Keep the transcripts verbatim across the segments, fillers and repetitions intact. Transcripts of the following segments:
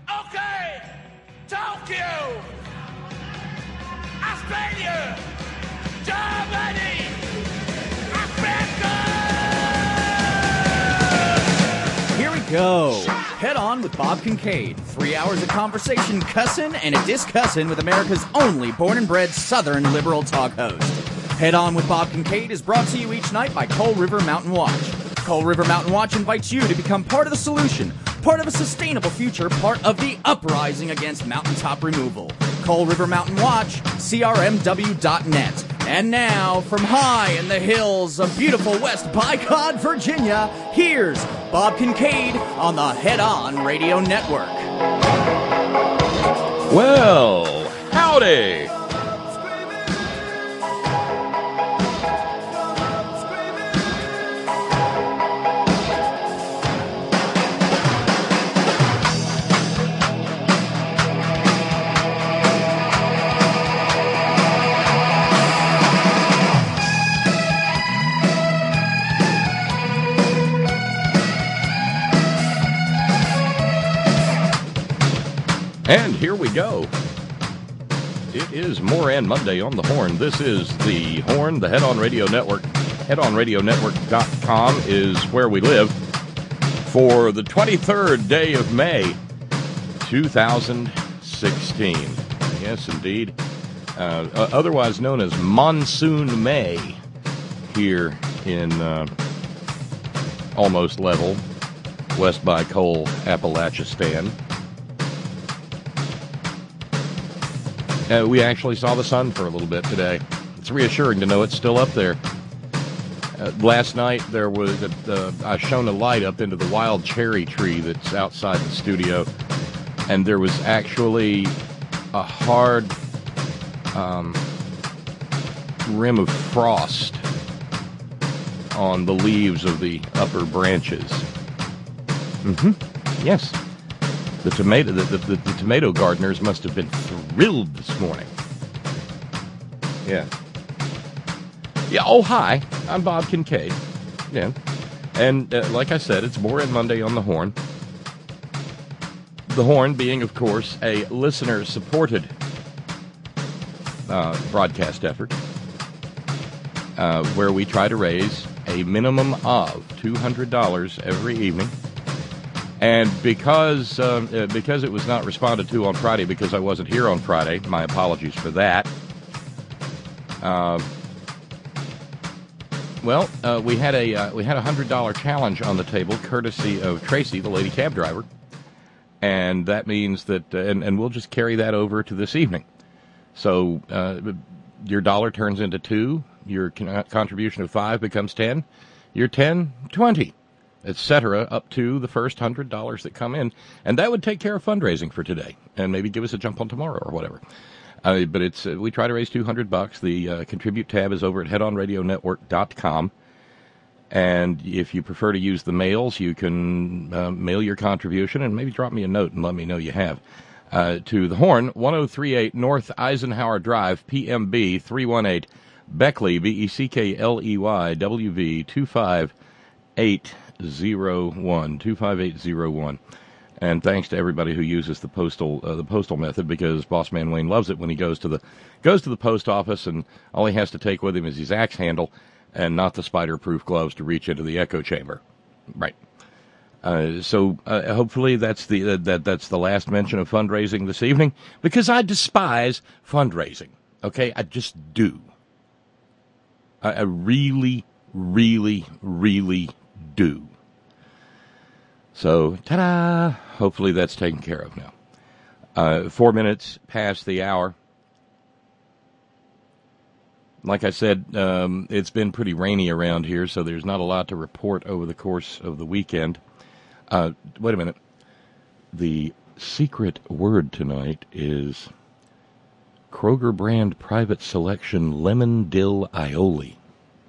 Okay, Tokyo, Australia, Germany, Africa! Here we go. Head On with Bob Kincaid. Three hours of conversation, cussin' and a discussin' with America's only born and bred Southern liberal talk host. Head On with Bob Kincaid is brought to you each night by Coal River Mountain Watch. Coal River Mountain Watch invites you to become part of the solution, part of a sustainable future, part of the uprising against mountaintop removal. Coal River Mountain Watch, C R M W dot net. And now, from high in the hills of beautiful West Bicod, Virginia, here's Bob Kincaid on the Head On Radio Network. Well, howdy! And here we go. It is Moran Monday on the Horn. This is the Horn, the Head On Radio Network. head on radio network dot com is where we live for the twenty-third day of May, two thousand sixteen. Yes, indeed. Uh, otherwise known as Monsoon May here in uh, almost level West by Coal, Appalachistan. Uh, we actually saw the sun for a little bit today. It's reassuring to know it's still up there. Uh, last night there was a, uh, I shone a light up into the wild cherry tree that's outside the studio, and there was actually a hard um, rim of frost on the leaves of the upper branches. Mm-hmm. Yes. The tomato, the, the, the, the tomato gardeners must have been thrilled this morning. Yeah. Yeah, oh, hi. I'm Bob Kincaid. Yeah. And uh, like I said, it's Moran Monday on the Horn. The Horn being, of course, a listener-supported uh, broadcast effort uh, where we try to raise a minimum of two hundred dollars every evening. And because um, uh, because it was not responded to on Friday, because I wasn't here on Friday, my apologies for that. Uh, well, uh, we had a uh, we had a hundred dollar challenge on the table, courtesy of Tracy, the lady cab driver, and that means that uh, and and we'll just carry that over to this evening. So uh, your dollar turns into two, your con- contribution of five becomes ten, your ten, twenty. et cetera, up to the first one hundred dollars that come in. And that would take care of fundraising for today and maybe give us a jump on tomorrow or whatever. Uh, but it's uh, we try to raise two hundred bucks. The uh, contribute tab is over at head on radio network dot com. And if you prefer to use the mails, you can uh, mail your contribution and maybe drop me a note and let me know you have. Uh, to the Horn, ten thirty-eight North Eisenhower Drive, P M B three one eight, Beckley, B E C K L E Y, W V two five eight zero one two five eight zero one. And thanks to everybody who uses the postal uh, the postal method, because Boss Man Wayne loves it when he goes to the goes to the post office and all he has to take with him is his axe handle and not the spider-proof gloves to reach into the echo chamber. Right. Uh, so uh, hopefully that's the uh, that that's the last mention of fundraising this evening, because I despise fundraising. Okay, I just do. I, I really, really, really do. So, ta-da! Hopefully that's taken care of now. Uh, four minutes past the hour. Like I said, um, it's been pretty rainy around here, so there's not a lot to report over the course of the weekend. Uh, wait a minute. The secret word tonight is Kroger brand private selection lemon dill aioli.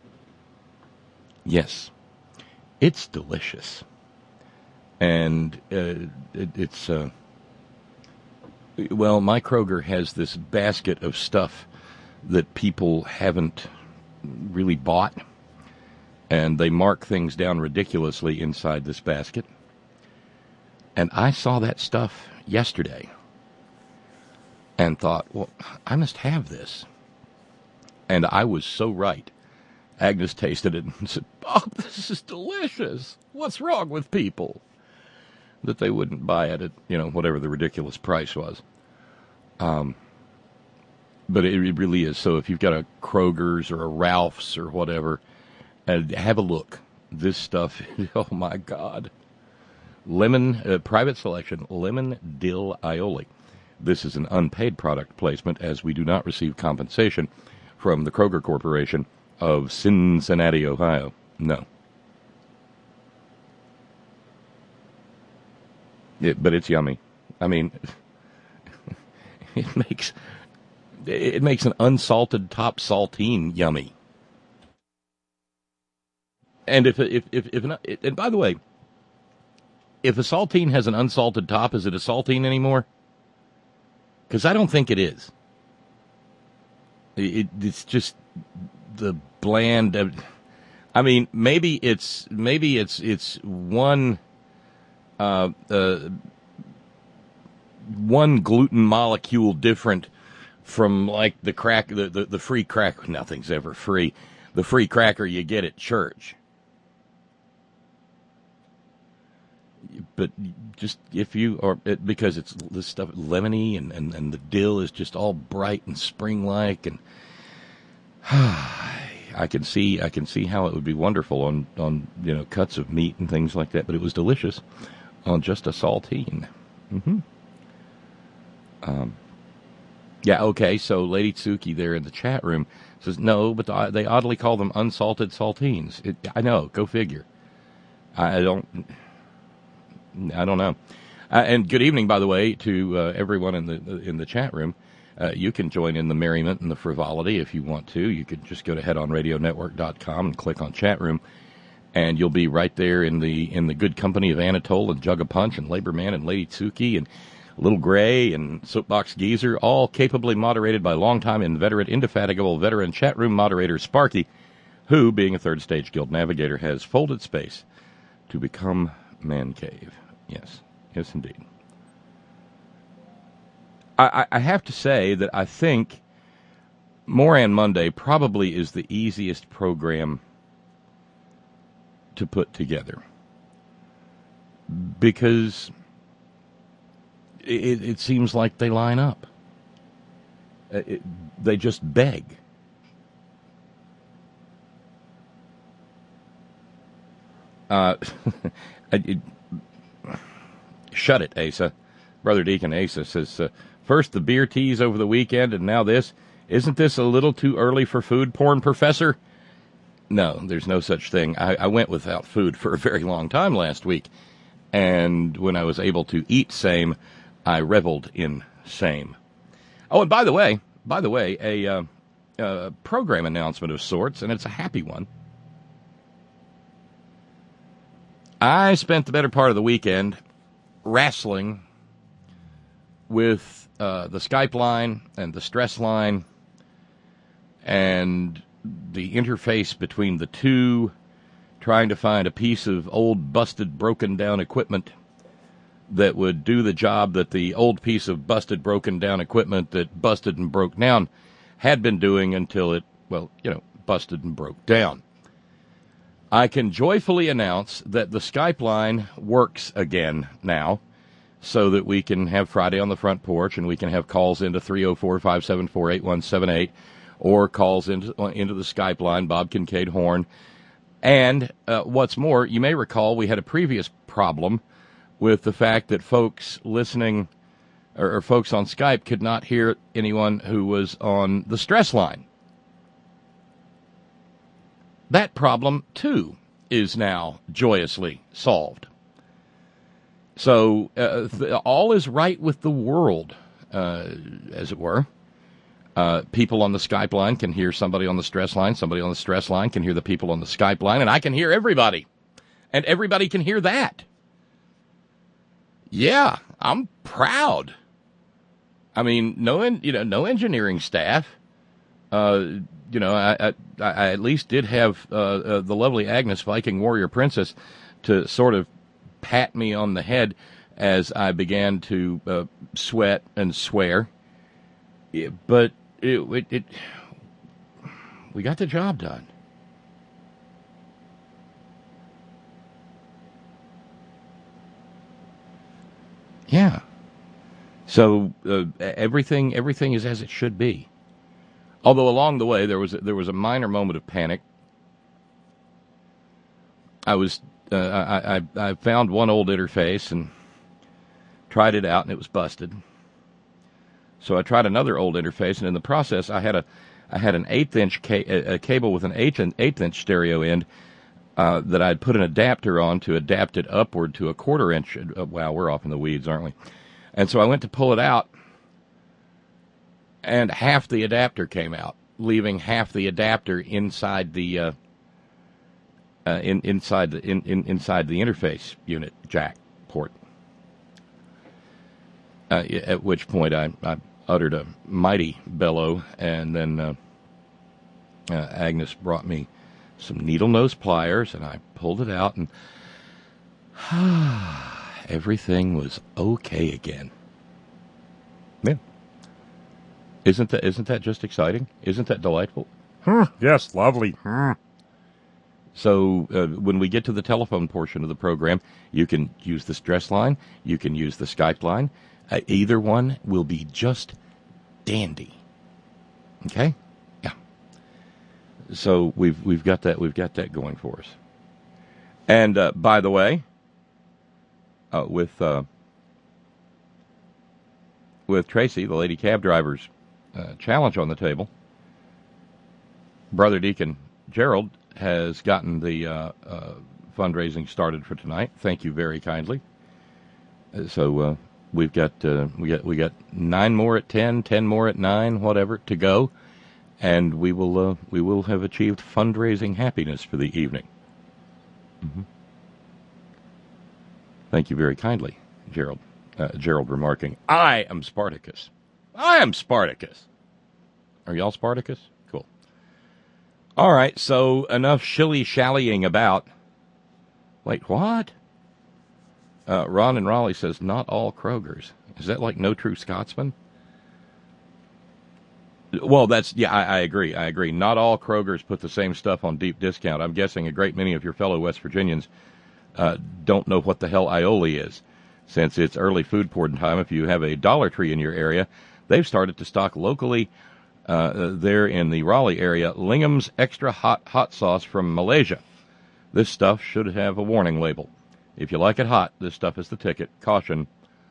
Yes, it's delicious. And uh, it, it's, uh, well, my Kroger has this basket of stuff that people haven't really bought, and they mark things down ridiculously inside this basket. And I saw that stuff yesterday and thought, well, I must have this. And I was so right. Agnes tasted it and said, Bob, this is delicious. What's wrong with people? That they wouldn't buy it at, you know, whatever the ridiculous price was. Um, but it, it really is. So if you've got a Kroger's or a Ralph's or whatever, uh, have a look. This stuff, oh my God. Lemon, uh, private selection, lemon dill aioli. This is an unpaid product placement as we do not receive compensation from the Kroger Corporation of Cincinnati, Ohio. No. It, but it's yummy. I mean, it makes it makes an unsalted top saltine yummy. And if if if, if an, and by the way, if a saltine has an unsalted top, is it a saltine anymore? Because I don't think it is. It, it's just the bland. Uh, I mean, maybe it's maybe it's it's one. Uh, uh, one gluten molecule different from like the crack, the, the, the free crack. Nothing's ever free. The free cracker you get at church. But just if you, or it, because it's this stuff lemony and, and, and the dill is just all bright and spring-like, and I can see I can see how it would be wonderful on, on you know cuts of meat and things like that. But it was delicious on just a saltine. Mm-hmm. Um, yeah, okay, so Lady Tsuki there in the chat room says, no, but the, they oddly call them unsalted saltines. It, I know, go figure. I, I don't I don't know. Uh, and good evening, by the way, to uh, everyone in the in the chat room. Uh, you can join in the merriment and the frivolity if you want to. You could just go to head on radio network dot com and click on chat room. And you'll be right there in the in the good company of Anatole and Jug a Punch and Labor Man and Lady Tsuki and Little Gray and Soapbox Geezer, all capably moderated by longtime inveterate, indefatigable veteran chat room moderator Sparky, who, being a third stage guild navigator, has folded space to become Man Cave. Yes, yes, indeed. I, I have to say that I think Moran Monday probably is the easiest program to put together, because it, it seems like they line up. It, they just beg. Uh, it, shut it, Asa. Brother Deacon Asa says, uh, first the beer teas over the weekend, and now this. Isn't this a little too early for food porn, Professor? No, there's no such thing. I, I went without food for a very long time last week, and when I was able to eat same, I reveled in same. Oh, and by the way, by the way, a, uh, a program announcement of sorts, and it's a happy one. I spent the better part of the weekend wrestling with uh, the Skype line and the stress line and the interface between the two, trying to find a piece of old, busted, broken-down equipment that would do the job that the old piece of busted, broken-down equipment that busted and broke down had been doing until it, well, you know, busted and broke down. I can joyfully announce that the Skype line works again now, so that we can have Friday on the Front Porch, and we can have calls into three oh four, five seven four, eight one seven eight, or calls into, into the Skype line, Bob Kincaid Horn. And uh, what's more, you may recall we had a previous problem with the fact that folks listening, or, or folks on Skype, could not hear anyone who was on the stress line. That problem, too, is now joyously solved. So uh, th- all is right with the world, uh, as it were. Uh, people on the Skype line can hear somebody on the stress line. Somebody on the stress line can hear the people on the Skype line, and I can hear everybody. And everybody can hear that. Yeah, I'm proud. I mean, no, en- you know, no engineering staff. Uh, you know, I, I, I at least did have uh, uh, the lovely Agnes, Viking Warrior Princess, to sort of pat me on the head as I began to uh, sweat and swear. Yeah, but it, it, it, we got the job done. Yeah. So uh, everything everything is as it should be. Although along the way there was there was a minor moment of panic. I was uh, I, I I found one old interface and tried it out, and it was busted. So I tried another old interface, and in the process, I had a I had an eighth inch ca- a cable with an eighth eighth inch stereo end uh, that I'd put an adapter on to adapt it upward to a quarter inch. Uh, wow, we're off in the weeds, aren't we? And so I went to pull it out, and half the adapter came out, leaving half the adapter inside the uh, uh, in inside the in, in inside the interface unit jack port. Uh, at which point I, I uttered a mighty bellow, and then uh, uh, Agnes brought me some needle nose pliers, and I pulled it out, and everything was okay again. Yeah, isn't that isn't that just exciting? Isn't that delightful? Yes, lovely. So uh, when we get to the telephone portion of the program, you can use the stress line, you can use the Skype line. Uh, either one will be just dandy. Okay? Yeah. So we've we've got that we've got that going for us. And uh, by the way, uh, with uh, with Tracy, the lady cab driver's uh, challenge on the table, Brother Deacon Gerald has gotten the uh, uh, fundraising started for tonight. Thank you very kindly. Uh, so. Uh, We've got uh, we got we got nine more at ten, ten more at nine, whatever to go, and we will uh, we will have achieved fundraising happiness for the evening. Mm-hmm. Thank you very kindly, Gerald. Uh, Gerald remarking, "I am Spartacus. I am Spartacus. Are y'all Spartacus? Cool. All right. So enough shilly shallying about. Wait, what?" Uh, Ron and Raleigh says, not all Kroger's. Is that like No True Scotsman? Well, that's, yeah, I, I agree. I agree. Not all Kroger's put the same stuff on deep discount. I'm guessing a great many of your fellow West Virginians uh, don't know what the hell aioli is. Since it's early food porn time, if you have a Dollar Tree in your area, they've started to stock locally uh, there in the Raleigh area, Lingham's Extra Hot Hot Sauce from Malaysia. This stuff should have a warning label. If you like it hot, this stuff is the ticket. Caution,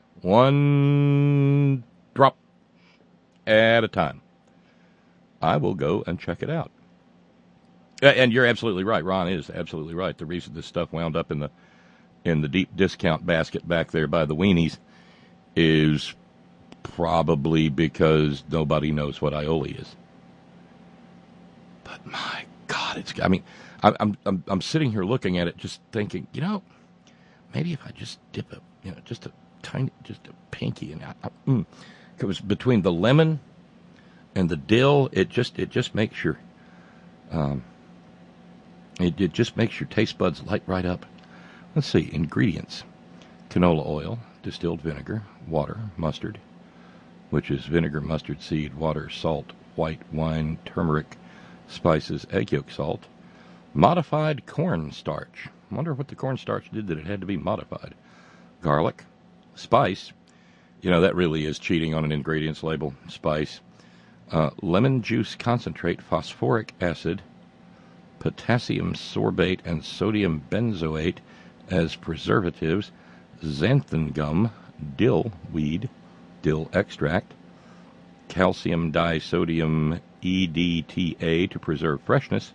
one drop at a time. I will go and check it out. And you're absolutely right. Ron is absolutely right. The reason this stuff wound up in the in the deep discount basket back there by the weenies is probably because nobody knows what aioli is. But my God, it's. I mean, I'm I'm I'm sitting here looking at it, just thinking, you know. Maybe if I just dip a, you know, just a tiny, just a pinky, and I, I, mm, it was between the lemon and the dill. It just, it just makes your, um, it, it just makes your taste buds light right up. Let's see ingredients: canola oil, distilled vinegar, water, mustard, which is vinegar, mustard seed, water, salt, white wine, turmeric, spices, egg yolk, salt, modified cornstarch. I wonder what the cornstarch did that it had to be modified. Garlic, spice. You know, that really is cheating on an ingredients label. Spice. Uh, lemon juice concentrate, phosphoric acid, potassium sorbate, and sodium benzoate as preservatives, xanthan gum, dill weed, dill extract, calcium disodium E D T A to preserve freshness.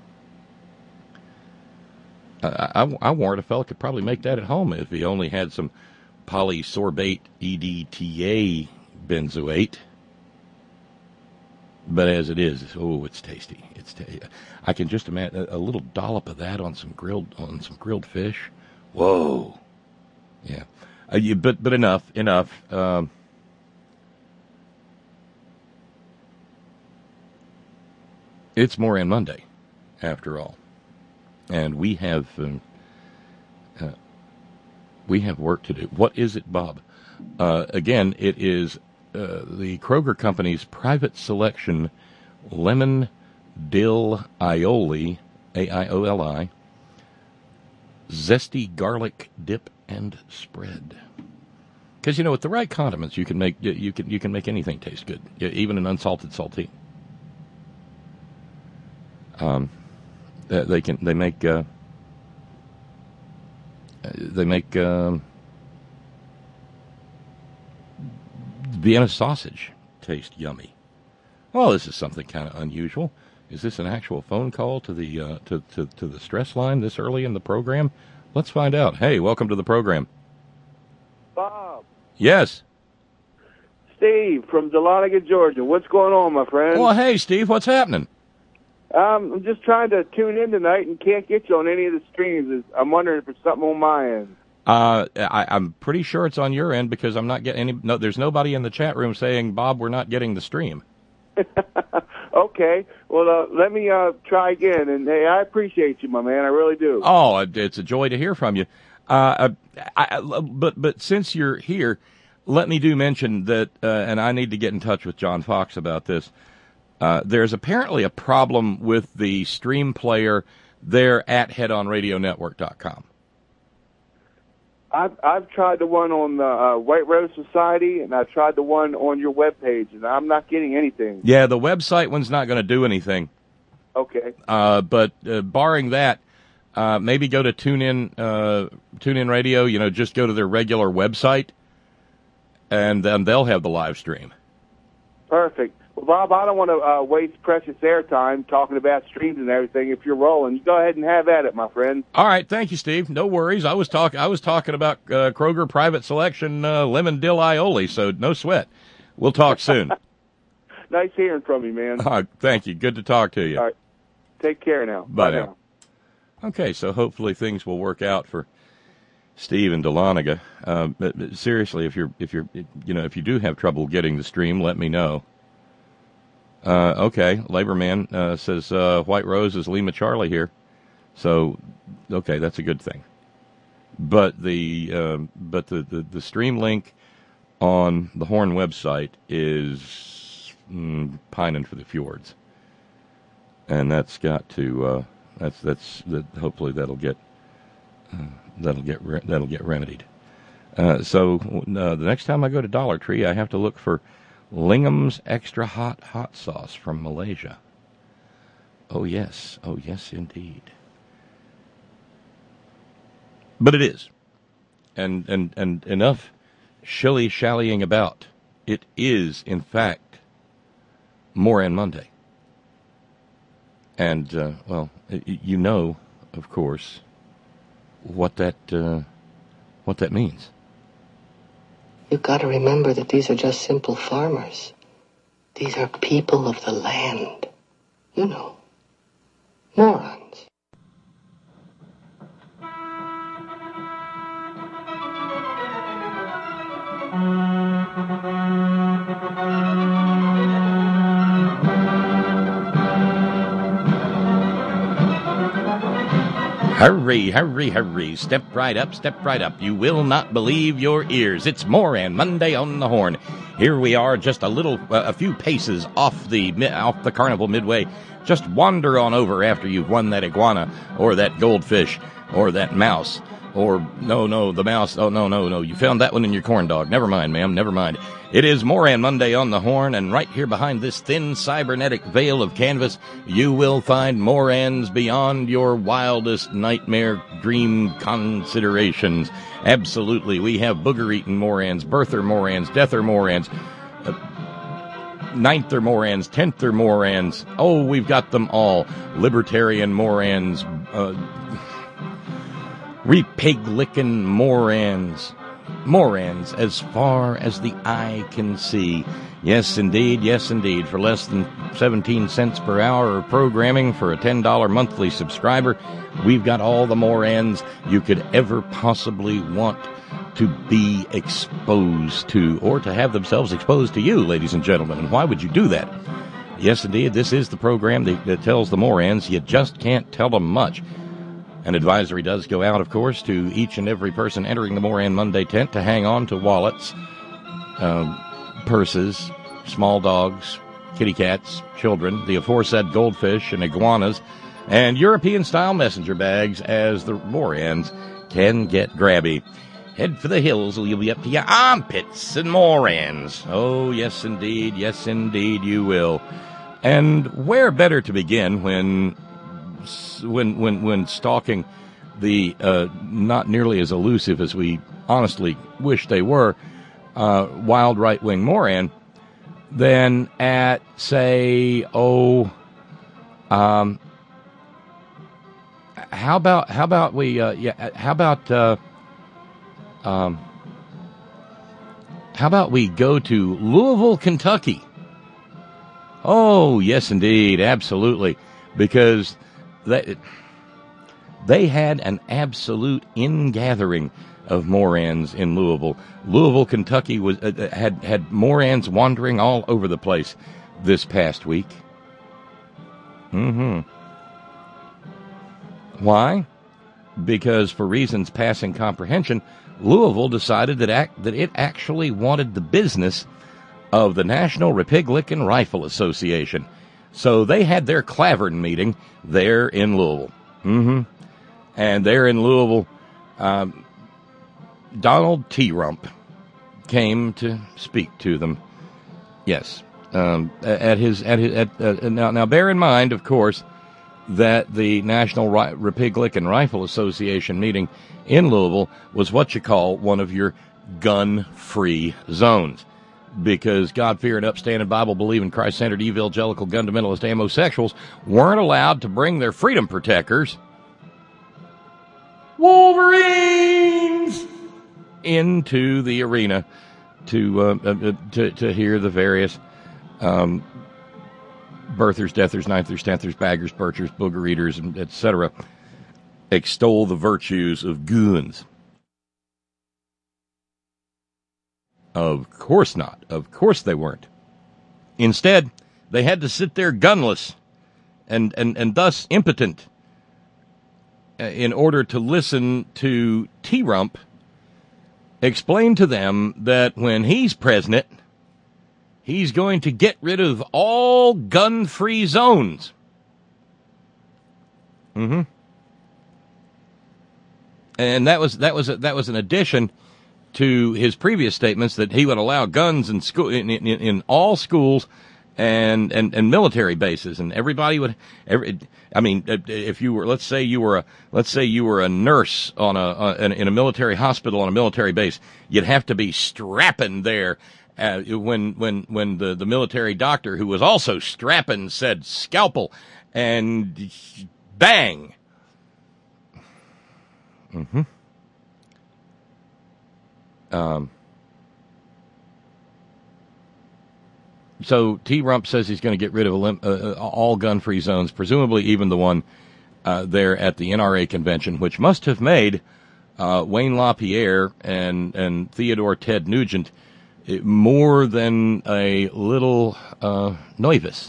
I, I, I warrant a fellow could probably make that at home if he only had some polysorbate E D T A benzoate. But as it is, oh, it's tasty. It's ta- I can just imagine a, a little dollop of that on some grilled on some grilled fish. Whoa, yeah. Uh, you, but but enough, enough. Um, it's Moran Monday, after all. And we have, um, uh, We have work to do. What is it, Bob? Uh, again, it is uh, the Kroger Company's private selection lemon dill aioli, A I O L I, zesty garlic dip and spread. Because, you know, with the right condiments, you can make you can you can make anything taste good, even an unsalted saltine. Um, they can they make uh, they make um, Vienna sausage taste yummy. Well, this is something kind of unusual. Is this an actual phone call to the uh, to, to to the stress line this early in the program? Let's find out. Hey, welcome to the program. Bob. Yes. Steve from Dahlonega, Georgia. What's going on, my friend? Well, hey, Steve, what's happening? Um, I'm just trying to tune in tonight and can't get you on any of the streams. I'm wondering if it's something on my end. Uh, I, I'm pretty sure it's on your end because I'm not getting any. No, there's nobody in the chat room saying, Bob, we're not getting the stream. Okay. Well, uh, let me uh, try again. And hey, I appreciate you, my man. I really do. Oh, it's a joy to hear from you. Uh, I, I, but but since you're here, let me do mention that, uh, and I need to get in touch with John Fox about this. Uh, there's apparently a problem with the stream player there at head on radio network dot com. I've, I've tried the one on the uh, White Rose Society, and I've tried the one on your webpage, and I'm not getting anything. Yeah, the website one's not going to do anything. Okay. Uh, but uh, barring that, uh, maybe go to TuneIn, uh, TuneIn Radio, you know, just go to their regular website, and then they'll have the live stream. Perfect. Well, Bob, I don't want to uh, waste precious airtime talking about streams and everything. If you're rolling, you go ahead and have at it, my friend. All right, thank you, Steve. No worries. I was talking. I was talking about uh, Kroger Private Selection uh, lemon dill aioli, so no sweat. We'll talk soon. Nice hearing from you, man. Uh, thank you. Good to talk to you. All right. Take care now. Bye, Bye now. now. Okay, so hopefully things will work out for Steve and Dahlonega. Uh, but, but seriously, if you're if you're you know if you do have trouble getting the stream, let me know. Uh, okay, Laborman uh, says uh, White Rose is Lima Charlie here, so okay, that's a good thing. But the uh, but the, the, the stream link on the Horn website is mm, pining for the fjords, and that's got to uh, that's that's that. Hopefully that'll get uh, that'll get re- that'll get remedied. Uh, so uh, the next time I go to Dollar Tree, I have to look for Lingham's Extra Hot Hot Sauce from Malaysia. Oh, yes. Oh, yes, indeed. But it is. And, and, and enough shilly-shallying about. It is, in fact, Moran Monday. And, uh, well, you know, of course, what that, uh, what that means. You've got to remember that these are just simple farmers. These are people of the land. You know, morons. Hurry, hurry, hurry. Step right up, step right up. You will not believe your ears. It's Moran Monday on the Horn. Here we are, just a little, uh, a few paces off the off the Carnival Midway. Just wander on over after you've won that iguana, or that goldfish, or that mouse, or no, no, the mouse. Oh, no, no, no. You found that one in your corn dog. Never mind, ma'am. Never mind. It is Moran Monday on the Horn, and right here behind this thin cybernetic veil of canvas, you will find Morans beyond your wildest nightmare dream considerations. Absolutely. We have booger-eating Morans, birther Morans, deather Morans, uh, ninth-er Morans, tenth-er Morans. Oh, we've got them all. Libertarian Morans, uh, repig-licking Morans. Morans as far as the eye can see. Yes, indeed, yes, indeed. For less than seventeen cents per hour of programming for a ten dollars monthly subscriber, we've got all the Morans you could ever possibly want to be exposed to, or to have themselves exposed to you, ladies and gentlemen. And why would you do that? Yes, indeed, this is the program that, that tells the Morans you just can't tell them much. An advisory does go out, of course, to each and every person entering the Moran Monday tent to hang on to wallets, uh, purses, small dogs, kitty cats, children, the aforesaid goldfish and iguanas, and European-style messenger bags, as the Morans can get grabby. Head for the hills, or you'll be up to your armpits in Morans. Oh, yes, indeed, yes, indeed, you will. And where better to begin when, when, when, when stalking the uh, not nearly as elusive as we honestly wish they were, uh, wild right-wing Moran, than at, say, oh, um, how about how about we, uh, yeah, how about, uh, um, how about we go to Louisville, Kentucky? Oh, yes, indeed, absolutely, because they, they had an absolute ingathering of Morans in Louisville. Louisville, Kentucky was uh, had had Morans wandering all over the place this past week. Mm-hmm. Why? Because for reasons passing comprehension, Louisville decided that act, that it actually wanted the business of the National Republican Rifle Association. So they had their Clavern meeting there in Louisville. Mm-hmm. And there in Louisville, um, Donald T. Rump came to speak to them. Yes, um, at his at his at, uh, now now bear in mind, of course, that the National Ri- Republican Rifle Association meeting in Louisville was what you call one of your gun-free zones, because God-fearing, upstanding, Bible-believing, Christ-centered, evangelical, gun-fundamentalist, amosexuals weren't allowed to bring their freedom protectors, Wolverines, into the arena to uh, uh, to, to hear the various um, birthers, deathers, ninthers, tenthers, baggers, birchers, booger eaters, and et cetera extol the virtues of guns. Of course not. Of course they weren't. Instead, they had to sit there gunless and, and, and thus impotent in order to listen to T-Rump explain to them that when he's president, he's going to get rid of all gun-free zones. Mm-hmm. And that was that was a, that was an addition to his previous statements that he would allow guns in school in, in, in all schools and, and, and military bases, and everybody would. Every, I mean, if you were, let's say you were a let's say you were a nurse on a, a in a military hospital on a military base, you'd have to be strapping there. Uh, when when when the, the military doctor, who was also strapping, said scalpel, and bang. Mm-hmm. Um. So T-Rump says he's going to get rid of a, uh, all gun-free zones, presumably even the one uh, there at the N R A convention, which must have made uh, Wayne LaPierre and and Theodore Ted Nugent more than a little uh, nervous.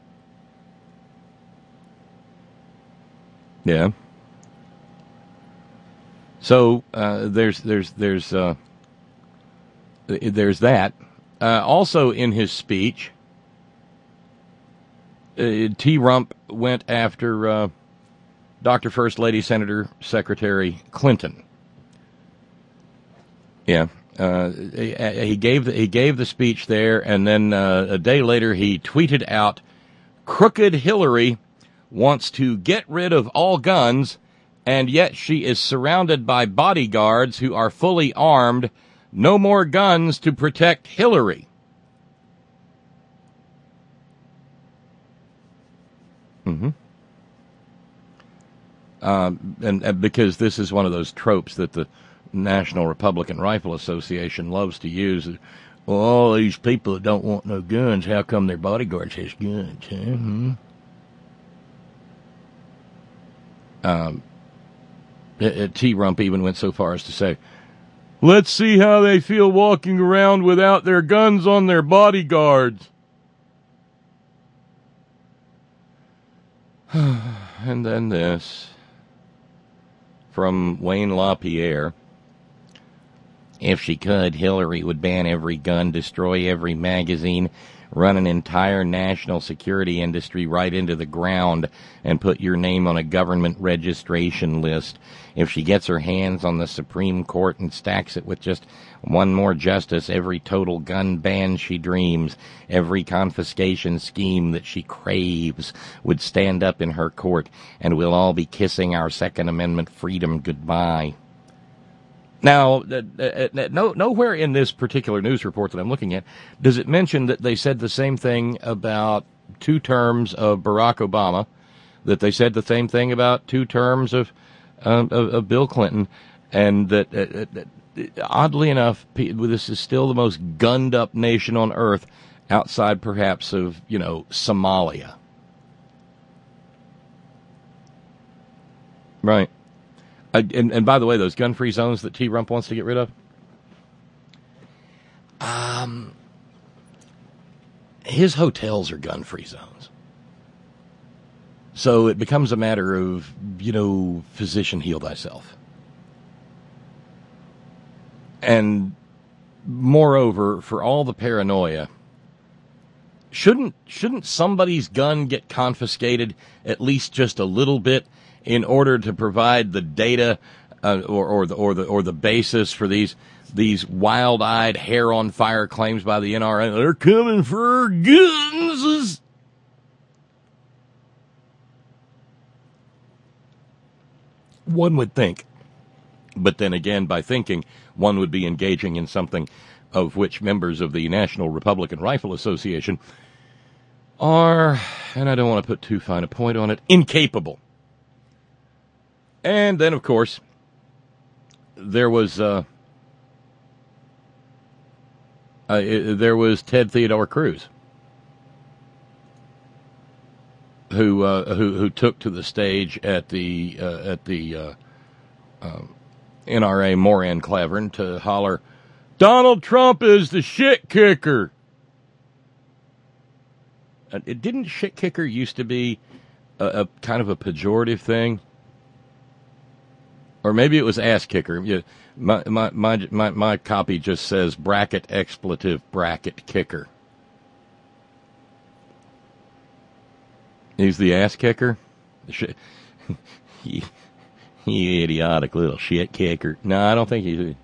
Yeah. So uh, there's there's there's uh, there's that. Uh, also in his speech, uh, T-Rump went after uh, Doctor First Lady Senator Secretary Clinton. Yeah. Uh, he, he gave the, he gave the speech there, and then uh, a day later he tweeted out, "Crooked Hillary wants to get rid of all guns, and yet she is surrounded by bodyguards who are fully armed. No more guns to protect Hillary." Mm-hmm. Um, and, and because this is one of those tropes that the National Republican Rifle Association loves to use. Well, all these people that don't want no guns, how come their bodyguards has guns? Huh? Hmm? Um, T-Rump even went so far as to say, "Let's see how they feel walking around without their guns on their bodyguards." And then this. from Wayne LaPierre. If she could, Hillary would ban every gun, destroy every magazine, run an entire national security industry right into the ground, and put your name on a government registration list. If she gets her hands on the Supreme Court and stacks it with just one more justice, every total gun ban she dreams, every confiscation scheme that she craves would stand up in her court, and we'll all be kissing our Second Amendment freedom goodbye. Now, uh, uh, no, nowhere in this particular news report that I'm looking at does it mention that they said the same thing about two terms of Barack Obama, that they said the same thing about two terms of um, of, of Bill Clinton, and that, uh, uh, oddly enough, this is still the most gunned-up nation on earth, outside perhaps of, you know, Somalia. Right. Uh, and, and by the way, those gun-free zones that T-Rump wants to get rid of, um, his hotels are gun-free zones. So it becomes a matter of, you know, physician, heal thyself. And moreover, for all the paranoia, shouldn't shouldn't somebody's gun get confiscated at least just a little bit, in order to provide the data uh, or, or the or the or the basis for these these wild-eyed, hair-on-fire claims by the N R A? They're coming for our guns. One would think, but then again, by thinking, one would be engaging in something of which members of the National Republican Rifle Association are, and I don't want to put too fine a point on it, incapable. And then, of course, there was uh, uh, there was Ted Theodore Cruz, who uh, who who took to the stage at the uh, at the uh, uh, N R A Moran Clavern to holler, "Donald Trump is the shit kicker." Uh, it didn't shit kicker used to be a, a kind of a pejorative thing? Or maybe it was ass kicker. Yeah, my, my my my my copy just says bracket expletive bracket kicker. He's the ass kicker? you, you idiotic little shit kicker. No, I don't think he's...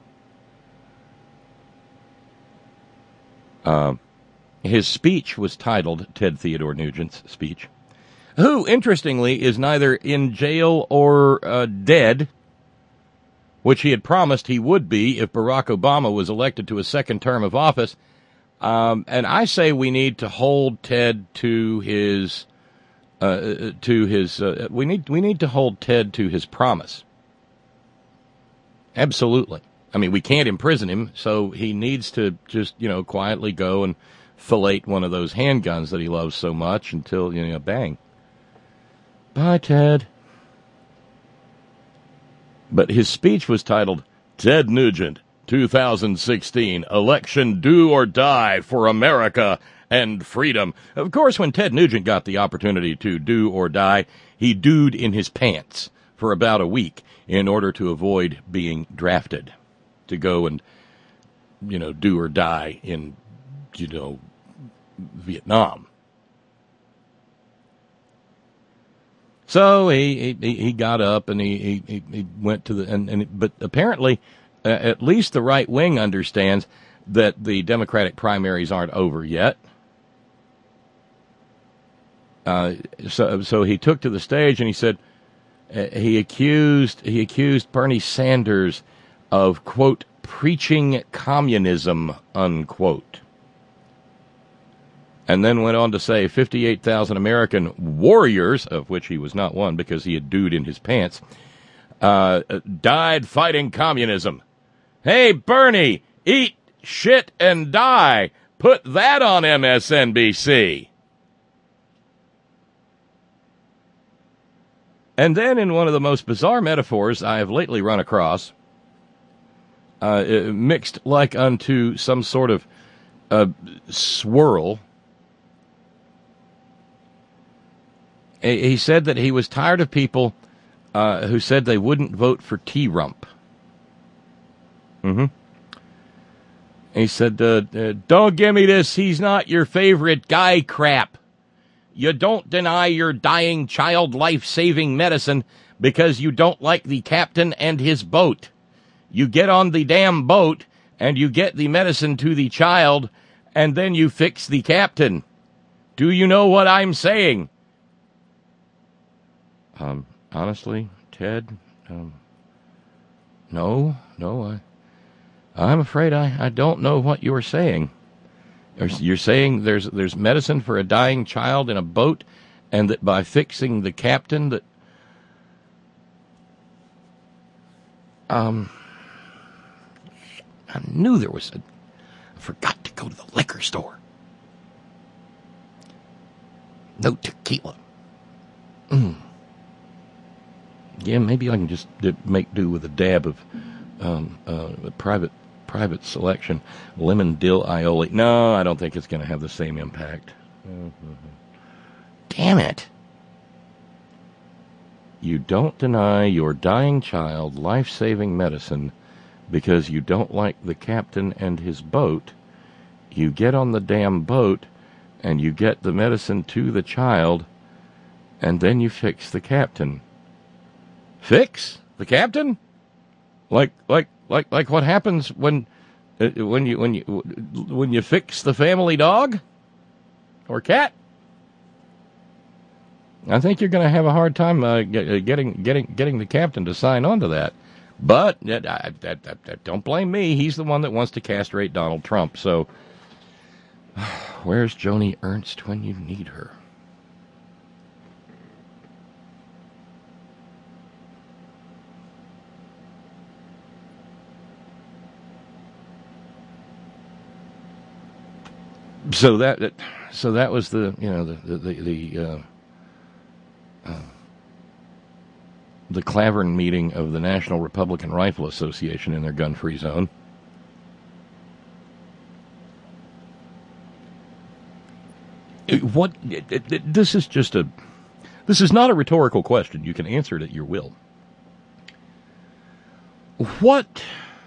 Um, his speech was titled, Ted Theodore Nugent's speech, who, interestingly, is neither in jail or uh, dead, which he had promised he would be if Barack Obama was elected to a second term of office. Um, and I say we need to hold Ted to his, uh, to his, uh, we need, we need to hold Ted to his promise. Absolutely. I mean, we can't imprison him, so he needs to just, you know, quietly go and fillet one of those handguns that he loves so much until, you know, bang. Bye, Ted. But his speech was titled, Ted Nugent, two thousand sixteen, Election Do or Die for America and Freedom. Of course, when Ted Nugent got the opportunity to do or die, he dooed in his pants for about a week in order to avoid being drafted to go and, you know, do or die in, you know, Vietnam. So he, he he got up and he he, he went to the and, and but apparently uh, at least the right wing understands that the Democratic primaries aren't over yet. Uh, so so he took to the stage and he said uh, he accused he accused Bernie Sanders of, quote, preaching communism, unquote. And then went on to say fifty-eight thousand American warriors, of which he was not one because he had dooed in his pants, uh, died fighting communism. Hey, Bernie, eat shit and die. Put that on M S N B C. And then in one of the most bizarre metaphors I have lately run across, uh, mixed like unto some sort of uh, swirl, he said that he was tired of people uh, who said they wouldn't vote for T-Rump. Mm-hmm. He said, uh, uh, don't give me this, he's not your favorite guy crap. You don't deny your dying child life-saving medicine because you don't like the captain and his boat. You get on the damn boat and you get the medicine to the child and then you fix the captain. Do you know what I'm saying? Um, honestly, Ted, um, no, no, I, I'm afraid I, I don't know what you're saying. You're saying there's there's medicine for a dying child in a boat, and that by fixing the captain that um I knew there was a I forgot to go to the liquor store. No tequila. Mm. Yeah, maybe I can just make do with a dab of um, uh, a private private selection lemon dill aioli. No, I don't think it's going to have the same impact. Mm-hmm. Damn it! You don't deny your dying child life-saving medicine because you don't like the captain and his boat. You get on the damn boat and you get the medicine to the child, and then you fix the captain. Fix the captain? Like, like, like, like what happens when, uh, when you, when you, when you fix the family dog or cat? I think you're going to have a hard time uh, get, getting, getting, getting the captain to sign on to that. But uh, I, I, I, I, don't blame me. He's the one that wants to castrate Donald Trump. So, where's Joni Ernst when you need her? So that, so that was the, you know, the the the uh, uh, the Clavern meeting of the National Republican Rifle Association in their gun-free zone. What? It, it, it, this is just a. This is not a rhetorical question. You can answer it at your will. What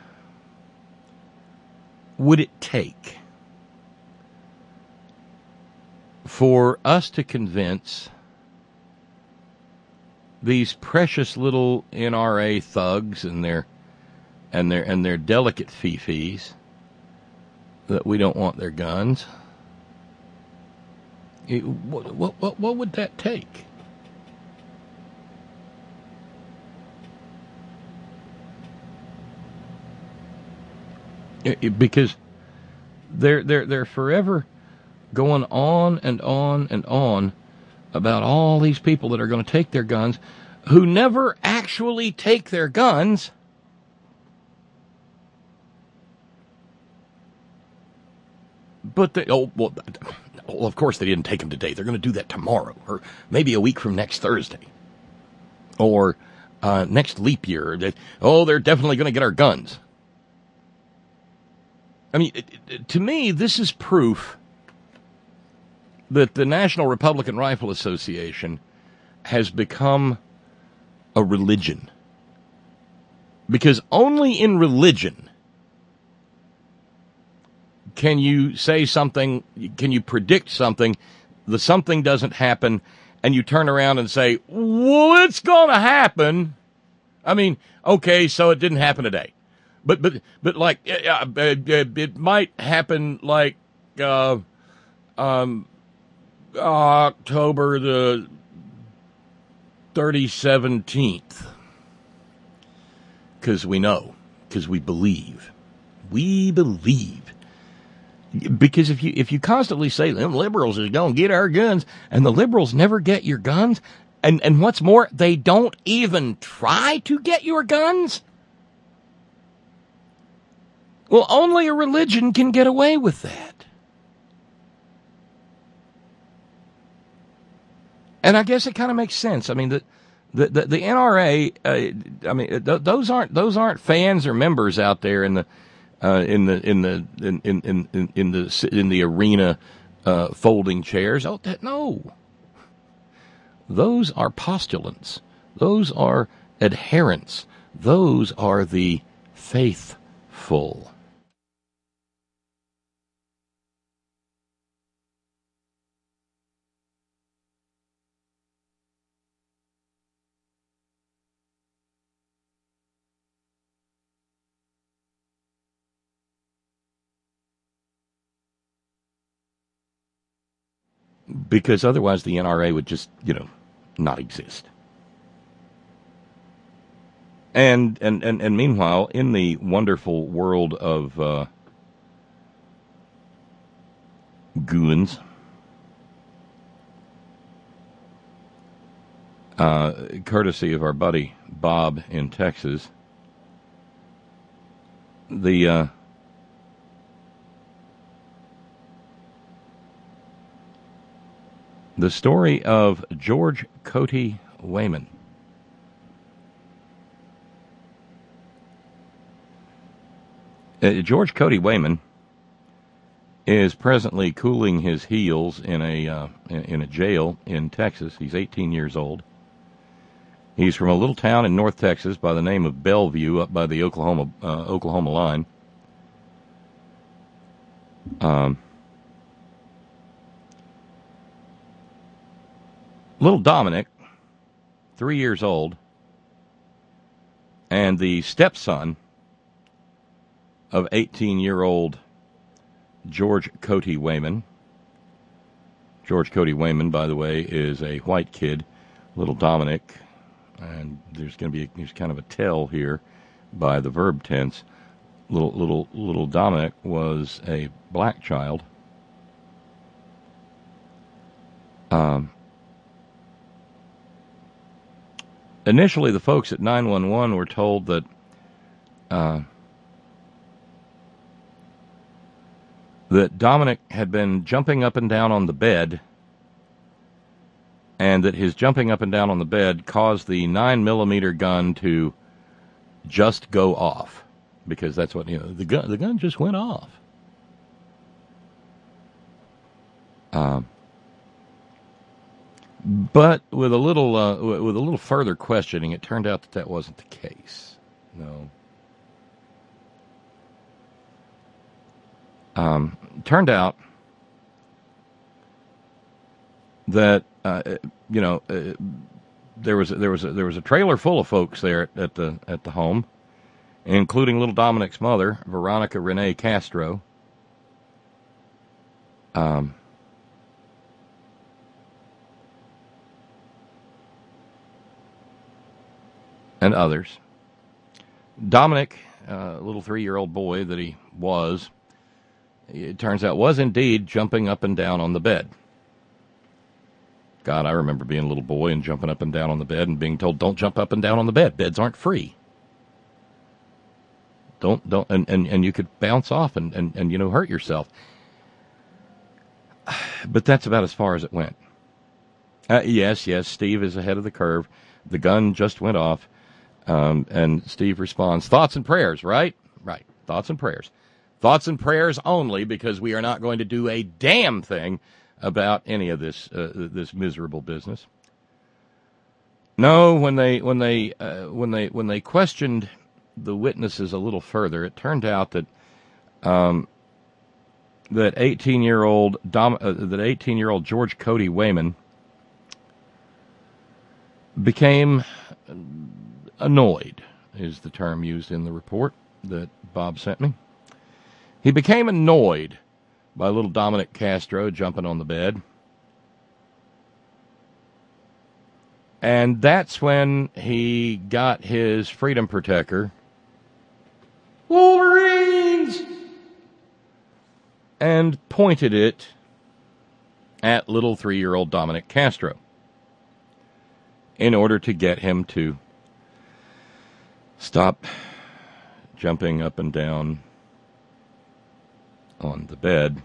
would it take for us to convince these precious little N R A thugs and their and their and their delicate fifis that we don't want their guns? It, what, what what what would that take? It, it, because they're they're they're forever going on and on and on about all these people that are going to take their guns, who never actually take their guns. But they, oh, well, well, of course they didn't take them today. They're going to do that tomorrow, or maybe a week from next Thursday, or uh, next leap year. They, oh, they're definitely going to get our guns. I mean, it, it, to me, this is proof that the National Republican Rifle Association has become a religion. Because only in religion can you say something, can you predict something, the something doesn't happen, and you turn around and say, well, it's going to happen. I mean, okay, so it didn't happen today. But, but, but like, uh, uh, it might happen like, uh, um, October the thirty seventeenth. Because we know. Because we believe. We believe. Because if you if you constantly say, them liberals is going to get our guns, and the liberals never get your guns, and, and what's more, they don't even try to get your guns, well, only a religion can get away with that. And I guess it kind of makes sense. I mean, the the the, the N R A. Uh, I mean, th- those aren't those aren't fans or members out there in the uh, in the in the in in in, in the in the arena uh, folding chairs. Oh, that, no. Those are postulants. Those are adherents. Those are the faithful. Because otherwise the N R A would just, you know, not exist. And and, and, and meanwhile, in the wonderful world of uh, goons, uh, courtesy of our buddy Bob in Texas, the uh, the story of George Coty Wayman. Uh, George Coty Wayman is presently cooling his heels in a uh, in a jail in Texas. He's eighteen years old. He's from a little town in North Texas by the name of Bellevue, up by the Oklahoma uh, Oklahoma line. Um, little Dominic, three years old, and the stepson of eighteen-year-old George Coty Wayman. George Coty Wayman, by the way, is a white kid. Little Dominic, and there's going to be a, there's kind of a tell here by the verb tense. Little little little Dominic was a black child. Um, initially, the folks at nine one one were told that uh, that Dominic had been jumping up and down on the bed, and that his jumping up and down on the bed caused the nine millimeter gun to just go off, because that's what, you know, the gun the gun just went off. Um, but with a little uh, with a little further questioning, it turned out that that wasn't the case. No. Um, turned out that uh, you know uh, there was there was a, there was a trailer full of folks there at, at the at the home, including little Dominic's mother, Veronica Renee Castro. Um, and others. Dominic, a uh, little three-year-old boy that he was, it turns out was indeed jumping up and down on the bed. God, I remember being a little boy and jumping up and down on the bed and being told, don't jump up and down on the bed. Beds aren't free. Don't, don't, and, and, and you could bounce off and, and, and, you know, hurt yourself. But that's about as far as it went. Uh, yes, yes, Steve is ahead of the curve. The gun just went off. Um, and Steve responds, thoughts and prayers, right? Right, thoughts and prayers. Thoughts and prayers only, because we are not going to do a damn thing about any of this uh, this miserable business. No, when they when they uh, when they when they questioned the witnesses a little further, it turned out that um, that eighteen-year-old Dom, uh, that eighteen-year-old George Coty Wayman became annoyed, is the term used in the report that Bob sent me. He became annoyed by little Dominic Castro jumping on the bed. And that's when he got his freedom protector, Wolverines, and pointed it at little three-year-old Dominic Castro in order to get him to stop jumping up and down on the bed.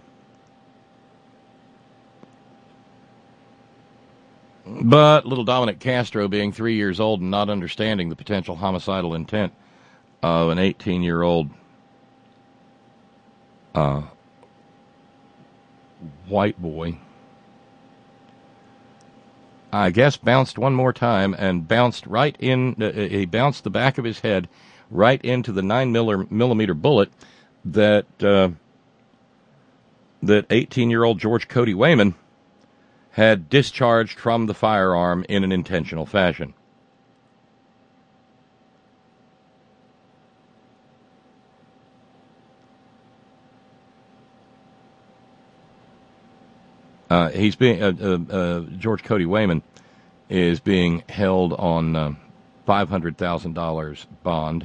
But little Dominic Castro, being three years old and not understanding the potential homicidal intent of an eighteen-year-old uh, white boy, I guess, bounced one more time and bounced right in, uh, he bounced the back of his head right into the nine millimeter bullet that uh, that eighteen-year-old George Cody Wayman had discharged from the firearm in an intentional fashion. Uh, he's being uh, uh, uh, George Cody Wayman is being held on uh, five hundred thousand dollars bond.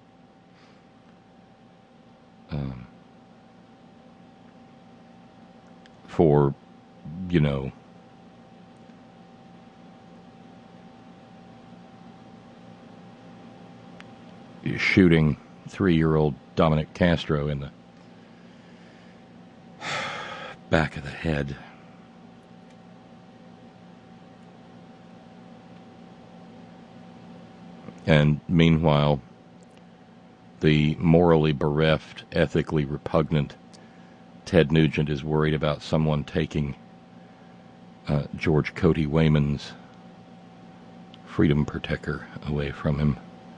Um, for, you know, shooting three-year-old Dominic Castro in the back of the head. And meanwhile, the morally bereft, ethically repugnant Ted Nugent is worried about someone taking uh, George Cody Wayman's freedom protector away from him.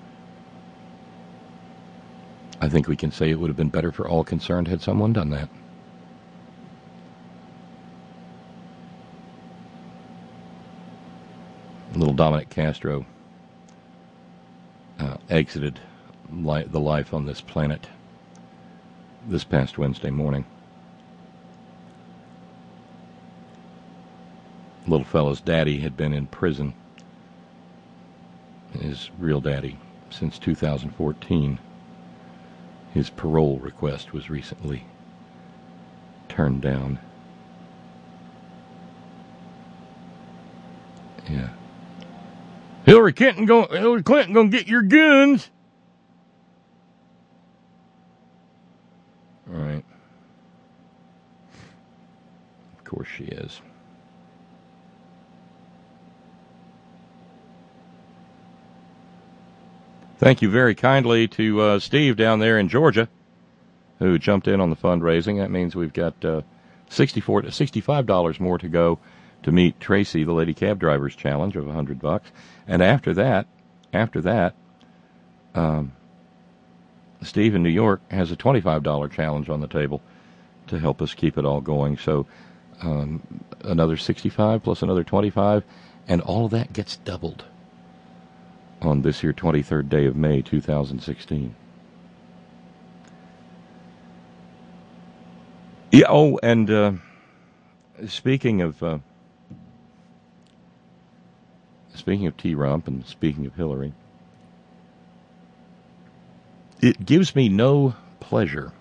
I think we can say it would have been better for all concerned had someone done that. Little Dominic Castro uh, exited li- the life on this planet this past Wednesday morning. Little fella's daddy had been in prison, his real daddy, since two thousand fourteen. His parole request was recently turned down. Yeah. Hillary Clinton going Hillary Clinton gonna get your guns. All right. Of course she is. Thank you very kindly to uh, Steve down there in Georgia, who jumped in on the fundraising. That means we've got uh, sixty-four to sixty-five dollars more to go to meet Tracy, the lady cab driver's challenge of a hundred bucks. And after that, after that, um, Steve in New York has a twenty-five dollars challenge on the table to help us keep it all going. So um, another sixty-five plus another twenty-five, and all of that gets doubled on this here twenty-third day of May, two thousand sixteen. Yeah. Oh, and uh, speaking of uh, speaking of T-Rump and speaking of Hillary, it gives me no pleasure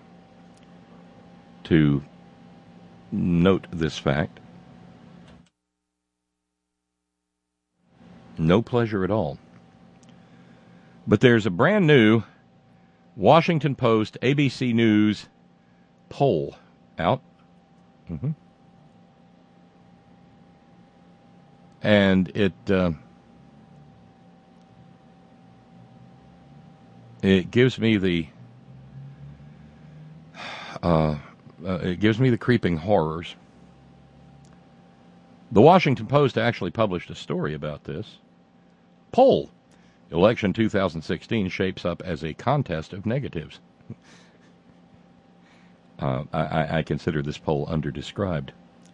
to note this fact. No pleasure at all. But there's a brand new Washington Post, A B C News poll out. Mm-hmm. And it uh, it gives me the uh, uh, it gives me the creeping horrors. The Washington Post actually published a story about this poll. Election two thousand sixteen shapes up as a contest of negatives. uh, I, I consider this poll underdescribed.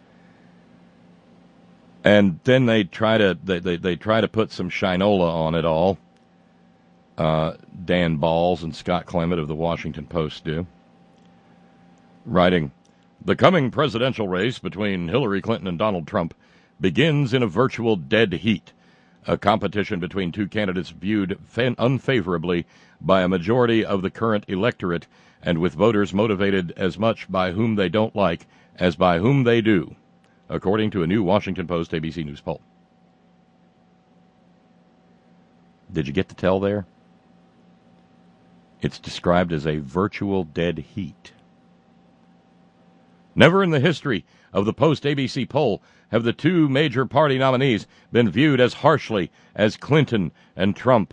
And then they try to they, they, they try to put some shinola on it all. Uh, Dan Balls and Scott Clement of the Washington Post do. Writing, the coming presidential race between Hillary Clinton and Donald Trump begins in a virtual dead heat. A competition between two candidates viewed fan- unfavorably by a majority of the current electorate and with voters motivated as much by whom they don't like as by whom they do, according to a new Washington Post A B C News poll. Did you get the tell there? It's described as a virtual dead heat. Never in the history of the Post A B C poll have the two major party nominees been viewed as harshly as Clinton and Trump.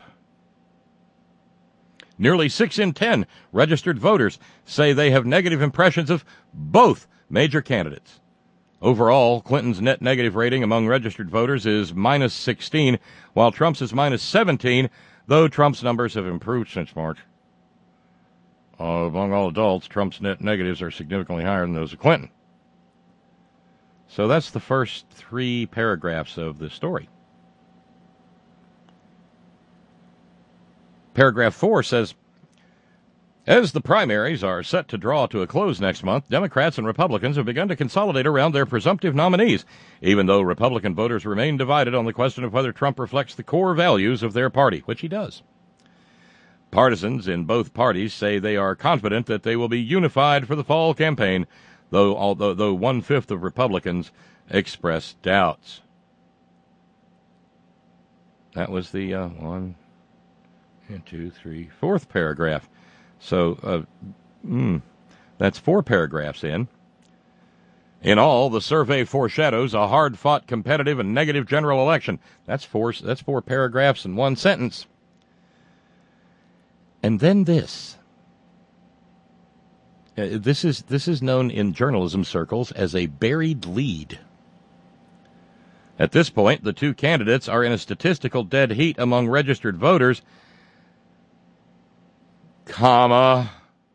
Nearly six in ten registered voters say they have negative impressions of both major candidates. Overall, Clinton's net negative rating among registered voters is minus sixteen, while Trump's is minus seventeen, though Trump's numbers have improved since March. Uh, among all adults, Trump's net negatives are significantly higher than those of Clinton. So that's the first three paragraphs of the story. Paragraph four says, as the primaries are set to draw to a close next month, Democrats and Republicans have begun to consolidate around their presumptive nominees, even though Republican voters remain divided on the question of whether Trump reflects the core values of their party, which he does. Partisans in both parties say they are confident that they will be unified for the fall campaign, though although though one-fifth of Republicans express doubts. That was the uh, one, and two, three, fourth paragraph. So uh, mm, that's four paragraphs in. In all, the survey foreshadows a hard-fought, competitive, and negative general election. That's four. That's four paragraphs in one sentence. And then this. Uh, this is this is known in journalism circles as a buried lead. At this point, the two candidates are in a statistical dead heat among registered voters, comma,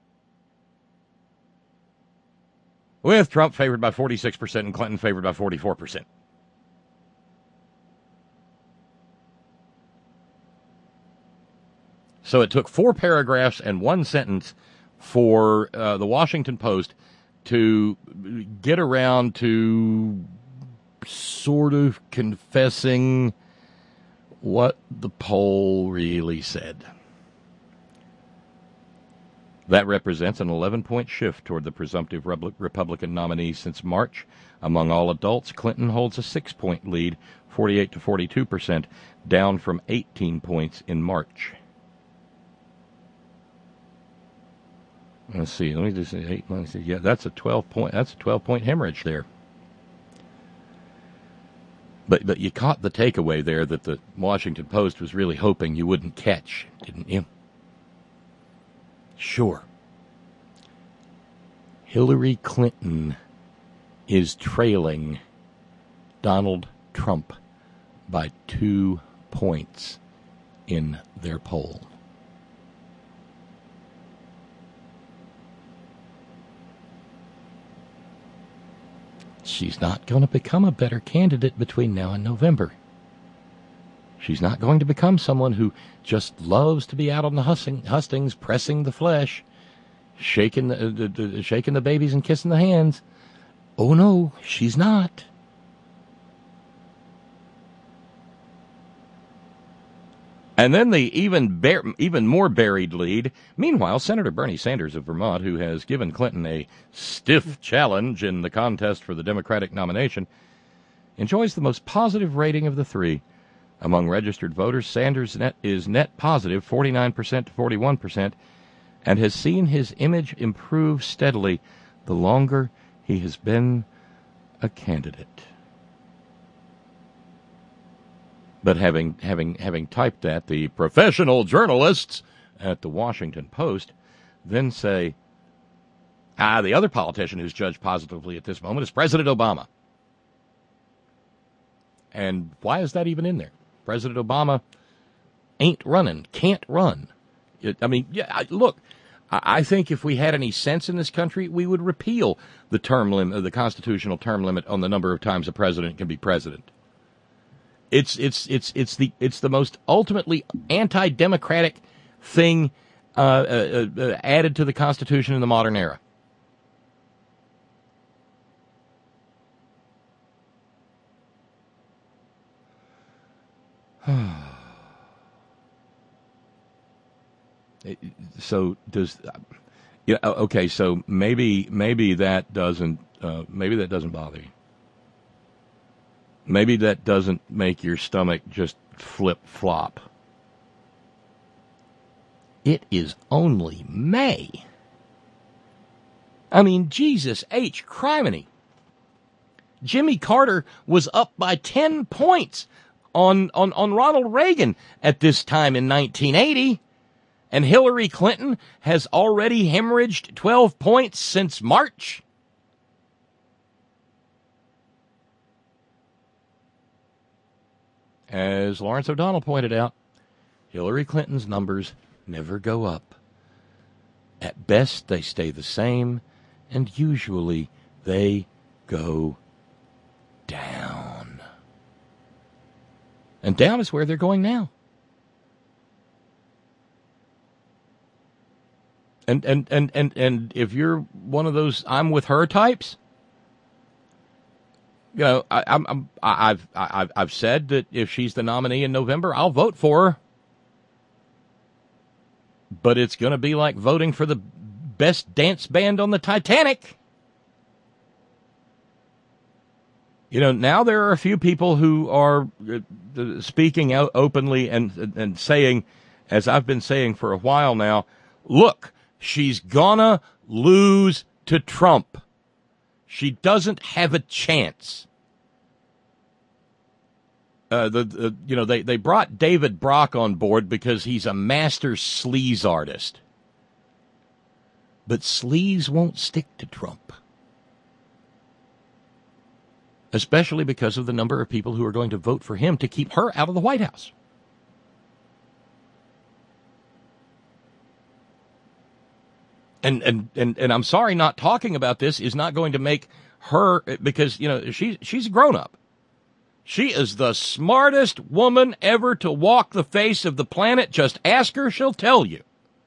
with Trump favored by forty-six percent and Clinton favored by forty-four percent. So it took four paragraphs and one sentence for uh, the Washington Post to get around to sort of confessing what the poll really said. That represents an eleven-point shift toward the presumptive Republican nominee since March. Among all adults, Clinton holds a six-point lead, forty-eight to forty-two percent, down from eighteen points in March. Let's see. Let me just say eight months. Yeah, that's a twelve point. That's a twelve point hemorrhage there. But but you caught the takeaway there that the Washington Post was really hoping you wouldn't catch, didn't you? Sure. Hillary Clinton is trailing Donald Trump by two points in their poll. She's not going to become a better candidate between now and November. She's not going to become someone who just loves to be out on the hustings, pressing the flesh, shaking the, the, the shaking the babies and kissing the hands. Oh no, she's not. And then the even bar- even more buried lead. Meanwhile, Senator Bernie Sanders of Vermont, who has given Clinton a stiff challenge in the contest for the Democratic nomination, enjoys the most positive rating of the three. Among registered voters, Sanders net is net positive, forty-nine percent to forty-one percent, and has seen his image improve steadily the longer he has been a candidate. But having having having typed that, the professional journalists at the Washington Post then say, ah, the other politician who's judged positively at this moment is President Obama. And why is that even in there? President Obama ain't running, can't run. It, I mean, yeah, I, look, I, I think if we had any sense in this country, we would repeal the term limit, the constitutional term limit on the number of times a president can be president. It's it's it's it's the it's the most ultimately anti-democratic thing uh, uh, uh, added to the Constitution in the modern era. So does yeah okay? So maybe maybe that doesn't uh, maybe that doesn't bother you. Maybe that doesn't make your stomach just flip-flop. It is only May. I mean, Jesus H. criminy. Jimmy Carter was up by ten points on, on, on Ronald Reagan at this time in nineteen eighty. And Hillary Clinton has already hemorrhaged twelve points since March. as Lawrence O'Donnell pointed out, Hillary Clinton's numbers never go up. At best, they stay the same, and usually they go down. And down is where they're going now. And and, and, and, and if you're one of those I'm with her types, you know, I, I'm, I'm I've I've I've said that if she's the nominee in November, I'll vote for her. But it's going to be like voting for the best dance band on the Titanic. You know, now there are a few people who are uh, speaking out openly and and saying, as I've been saying for a while now, look, she's gonna lose to Trump. She doesn't have a chance. Uh, the, the you know they, they brought David Brock on board because he's a master sleaze artist. But sleaze won't stick to Trump. Especially because of the number of people who are going to vote for him to keep her out of the White House. And, and and and I'm sorry, not talking about this is not going to make her, because, you know, she, she's a grown-up. She is the smartest woman ever to walk the face of the planet. Just ask her, she'll tell you.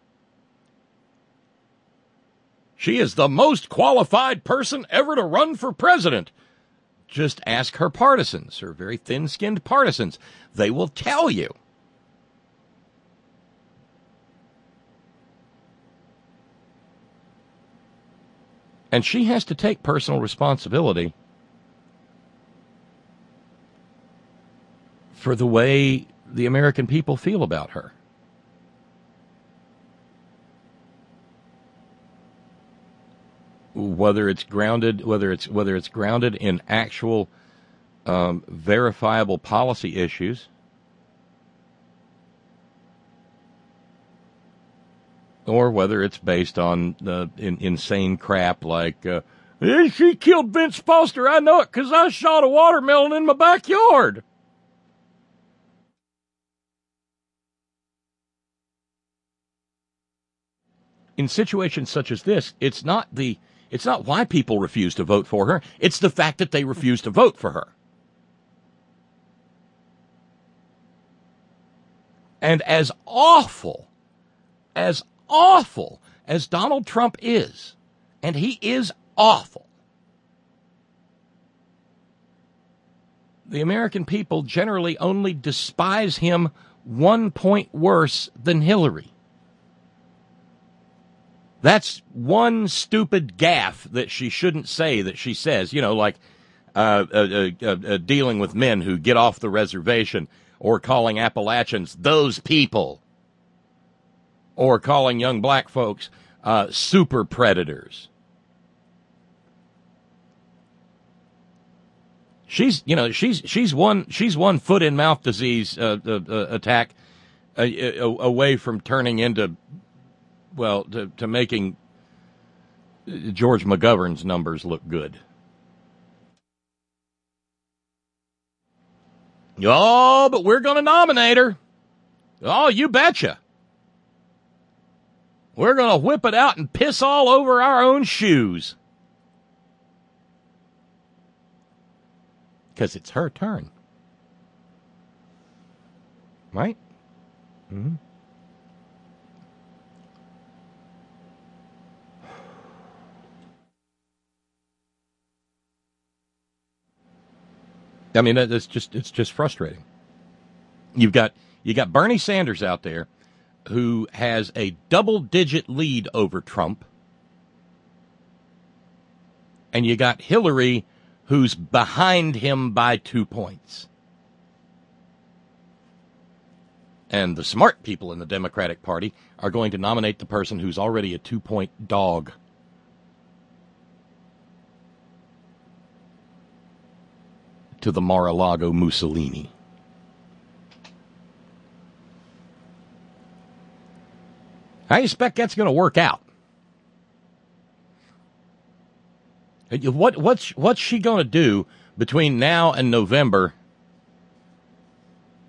She is the most qualified person ever to run for president. Just ask her partisans, her very thin-skinned partisans. They will tell you. And she has to take personal responsibility for the way the American people feel about her. Whether it's grounded, whether it's whether it's grounded in actual um, verifiable policy issues, or whether it's based on uh, in, insane crap like, uh, hey, she killed Vince Foster. I know it because I shot a watermelon in my backyard. In situations such as this, it's not the it's not why people refuse to vote for her. It's the fact that they refuse to vote for her. And as awful, as awful as Donald Trump is, and he is awful, the American people generally only despise him one point worse than Hillary. That's one stupid gaffe that she shouldn't say that she says, you know, like uh, uh, uh, uh, dealing with men who get off the reservation, or calling Appalachians those people, or calling young black folks uh, super predators. She's, you know, she's she's one she's one foot in mouth disease uh, uh, uh, attack uh, uh, away from turning into, well, to, to making George McGovern's numbers look good. Oh, but we're going to nominate her. Oh, you betcha. We're going to whip it out and piss all over our own shoes. Because it's her turn. Right? Mm-hmm. I mean, it's just it's just frustrating. You've got you got Bernie Sanders out there who has a double-digit lead over Trump, and you got Hillary who's behind him by two points. And the smart people in the Democratic Party are going to nominate the person who's already a two-point dog. To the Mar-a-Lago Mussolini. I expect that's going to work out. What what's what's she going to do between now and November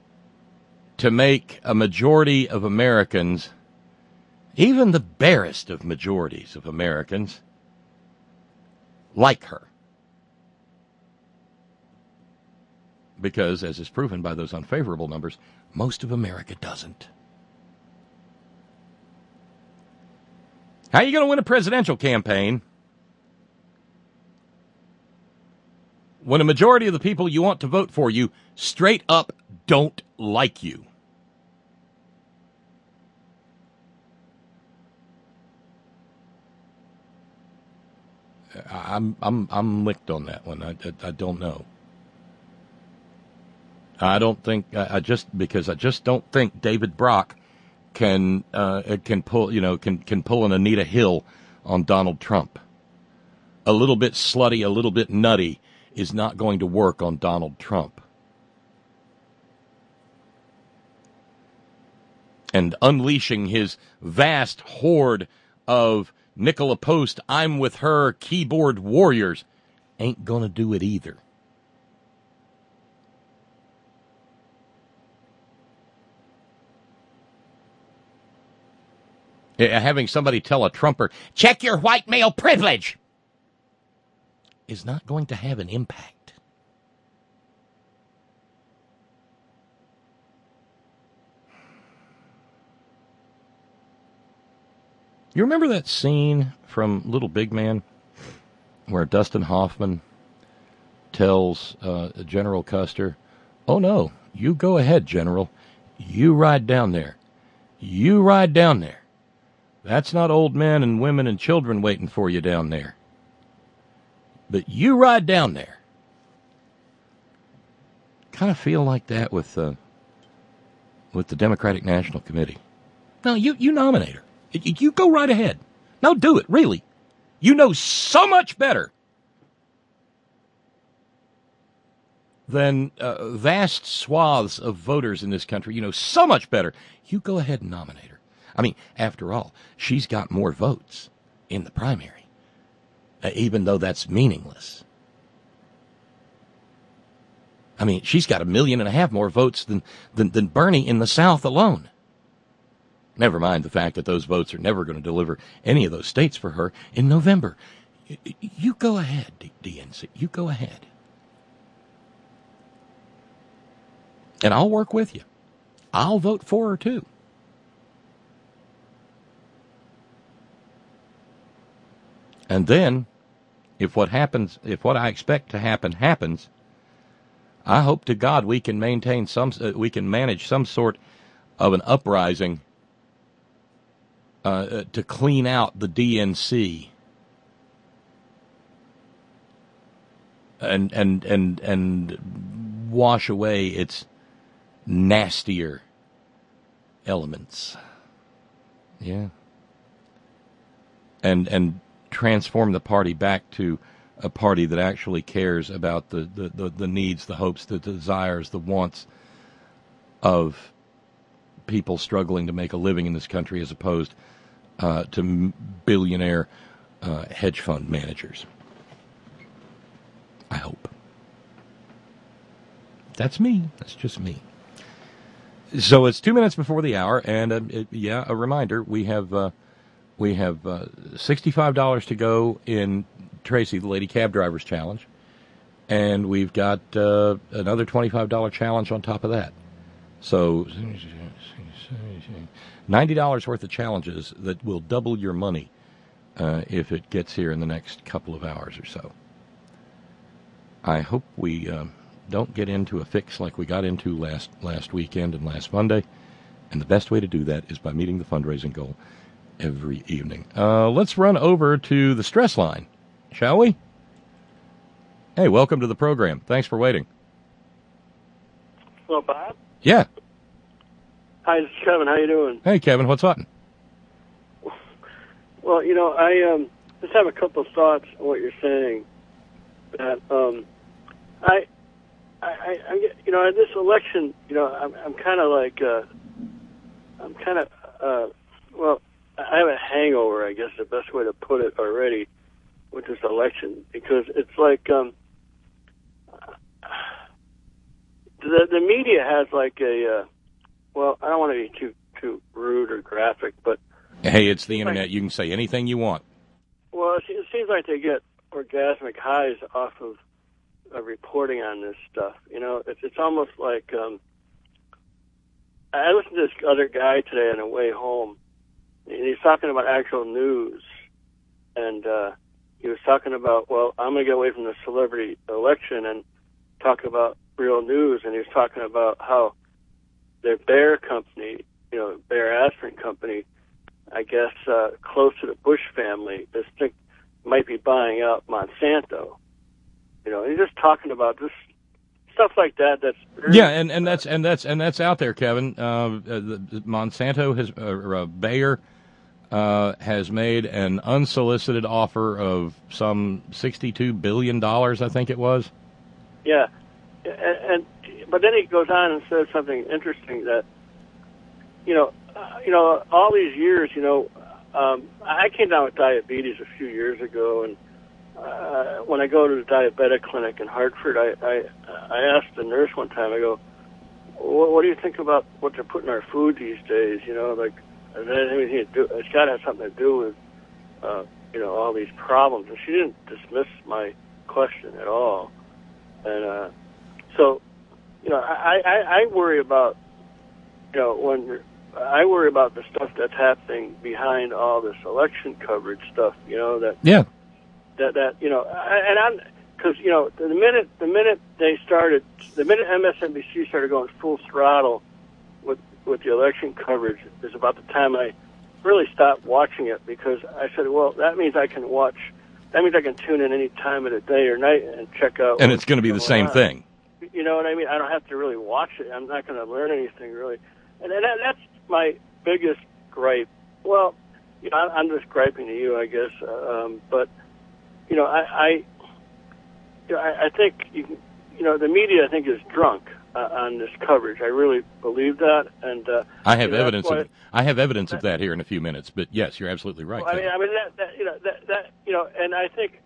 to make a majority of Americans, even the barest of majorities of Americans, like her. Because, as is proven by those unfavorable numbers, most of America doesn't. How are you going to win a presidential campaign when a majority of the people you want to vote for you straight up don't like you? I'm I'm I'm licked on that one. I, I, I don't know. I don't think I, I just because I just don't think David Brock can uh, can pull you know can can pull an Anita Hill on Donald Trump. A little bit slutty, a little bit nutty is not going to work on Donald Trump. And unleashing his vast horde of Nicola Post, I'm with her keyboard warriors ain't going to do it either. Having somebody tell a Trumper, check your white male privilege, is not going to have an impact. You remember that scene from Little Big Man where Dustin Hoffman tells uh, General Custer, oh no, you go ahead, General. You ride down there. You ride down there. That's not old men and women and children waiting for you down there. But you ride down there. Kind of feel like that with uh, with the Democratic National Committee. No, you, you nominate her. You, you go right ahead. No, do it, really. You know so much better than uh, vast swaths of voters in this country. You know so much better. You go ahead and nominate her. I mean, after all, she's got more votes in the primary, uh, even though that's meaningless. I mean, she's got a million and a half more votes than, than, than Bernie in the South alone. Never mind the fact that those votes are never going to deliver any of those states for her in November. You go ahead, D N C. You go ahead. And I'll work with you. I'll vote for her, too. And then, if what happens, if what I expect to happen happens, I hope to God we can maintain some, uh, we can manage some sort of an uprising uh, uh, to clean out the D N C and and and and wash away its nastier elements. Yeah. And and. transform the party back to a party that actually cares about the, the, the, the needs, the hopes, the desires, the wants of people struggling to make a living in this country as opposed uh, to billionaire uh, hedge fund managers. I hope. That's me. That's just me. So it's two minutes before the hour, and uh, it, yeah, a reminder, we have... Uh, We have uh, sixty-five dollars to go in Tracy, the Lady Cab Drivers Challenge. And we've got uh, another twenty-five dollars challenge on top of that. So ninety dollars worth of challenges that will double your money uh, if it gets here in the next couple of hours or so. I hope we uh, don't get into a fix like we got into last, last weekend and last Monday. And the best way to do that is by meeting the fundraising goal every evening. Uh, let's run over to the stress line, shall we? Hey, welcome to the program. Thanks for waiting. Hello, Bob. Yeah. Hi, this is Kevin. How you doing? Hey, Kevin. What's up? Well, you know, I um, just have a couple of thoughts on what you're saying. That um, I, I, I, I, you know, this election, you know, I'm, I'm kind of like, uh, I'm kind of, uh, well. I have a hangover, I guess the best way to put it already, with this election, because it's like um, the the media has like a uh, well, I don't want to be too too rude or graphic, but Hey, it's the internet. You can say anything you want. well, it, it seems like they get orgasmic highs off of uh, reporting on this stuff. You know, it's it's almost like um, I listened to this other guy today on the way home, and he's talking about actual news, and uh, he was talking about, well, I'm going to get away from the celebrity election and talk about real news, and he was talking about how their Bayer company, you know, Bayer Aspirin company, I guess uh, close to the Bush family, is think might be buying out Monsanto. You know, and he's just talking about this stuff like that. That's very, Yeah, and, and that's and that's and that's out there, Kevin. Uh, the, the Monsanto has uh, uh, Bayer uh, has made an unsolicited offer of some sixty-two billion dollars, I think it was. yeah, and, and but then he goes on and says something interesting that you know, uh, you know, all these years, you know, um, I came down with diabetes a few years ago, and uh, when I go to the diabetic clinic in Hartford, I, I I asked the nurse one time, I go, what, what do you think about what they're putting in our food these days? You know, like, has that anything to do, it's got to have something to do with, uh, you know, all these problems. And she didn't dismiss my question at all. And uh, so, you know, I, I, I worry about, you know, when I worry about the stuff that's happening behind all this election coverage stuff, you know, that, Yeah. that, that, you know, I, and I'm, cause, you know, the minute, the minute they started, the minute M S N B C started going full throttle with, with the election coverage is about the time I really stopped watching it, because I said, well, that means I can watch, that means I can tune in any time of the day or night and check out. And it's going to be the what's same going on. thing. You know what I mean? I don't have to really watch it. I'm not going to learn anything really. And that, that's my biggest gripe. Well, you know, I'm just griping to you, I guess. Um, but you know, I, I, you know, I, I think you, can, you know, the media, I think, is drunk uh, on this coverage. I really believe that, and uh, I have you know, evidence why, of I have evidence of that here in a few minutes. But yes, you're absolutely right. well, I mean, I mean that, that you know that, that you know, and I think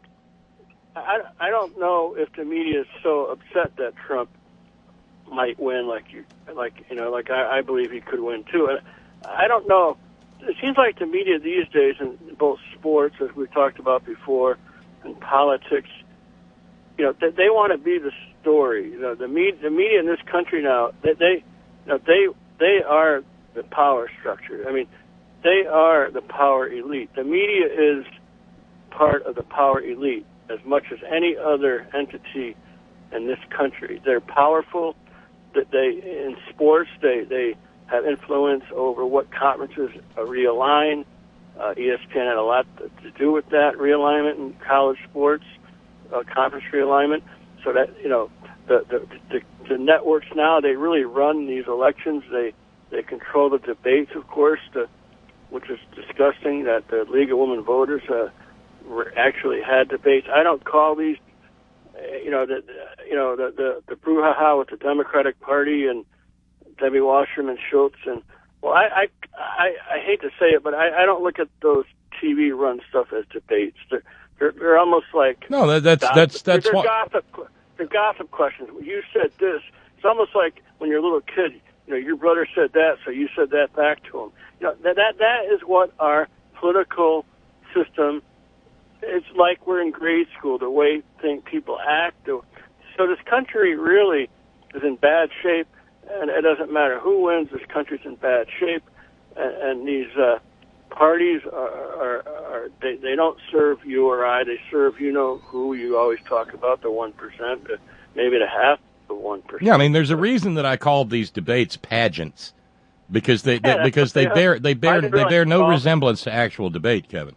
I, I don't know if the media is so upset that Trump might win, like you, like you know, like I, I believe he could win too. And I don't know. It seems like the media these days, in both sports, as we talked about before, and politics, you know, they, they want to be the story. You know, the media, the media in this country now, they, they, you know, they, they are the power structure. I mean, they are the power elite. The media is part of the power elite as much as any other entity in this country. They're powerful. That they in sports, they they have influence over what conferences realign. Uh, E S P N had a lot to do with that realignment in college sports, uh, conference realignment. So that you know, the, the the the networks now, they really run these elections. They they control the debates, of course, the, which is disgusting that the League of Women Voters uh, were actually had debates. I don't call these. You know the you know the the, the brouhaha with the Democratic Party and Debbie Wasserman Schultz, and well I I, I, I hate to say it, but I, I don't look at those T V run stuff as debates. They're they're, they're almost like No, that, that's gossip. that's that's they're what. gossip. They're gossip questions. You said this. It's almost like when you're a little kid. You know, your brother said that, so you said that back to him. You know that that that is what our political system. It's like we're in grade school, the way think people act. So this country really is in bad shape, and it doesn't matter who wins, this country's in bad shape. And, and these uh, parties, are, are, are they, they don't serve you or I. They serve, you know, who you always talk about, the one percent, maybe the half the one percent. Yeah, I mean, there's a reason that I called these debates pageants, because they, they Yeah, because they yeah. bear they bear I didn't they bear realize no all- resemblance to actual debate, Kevin.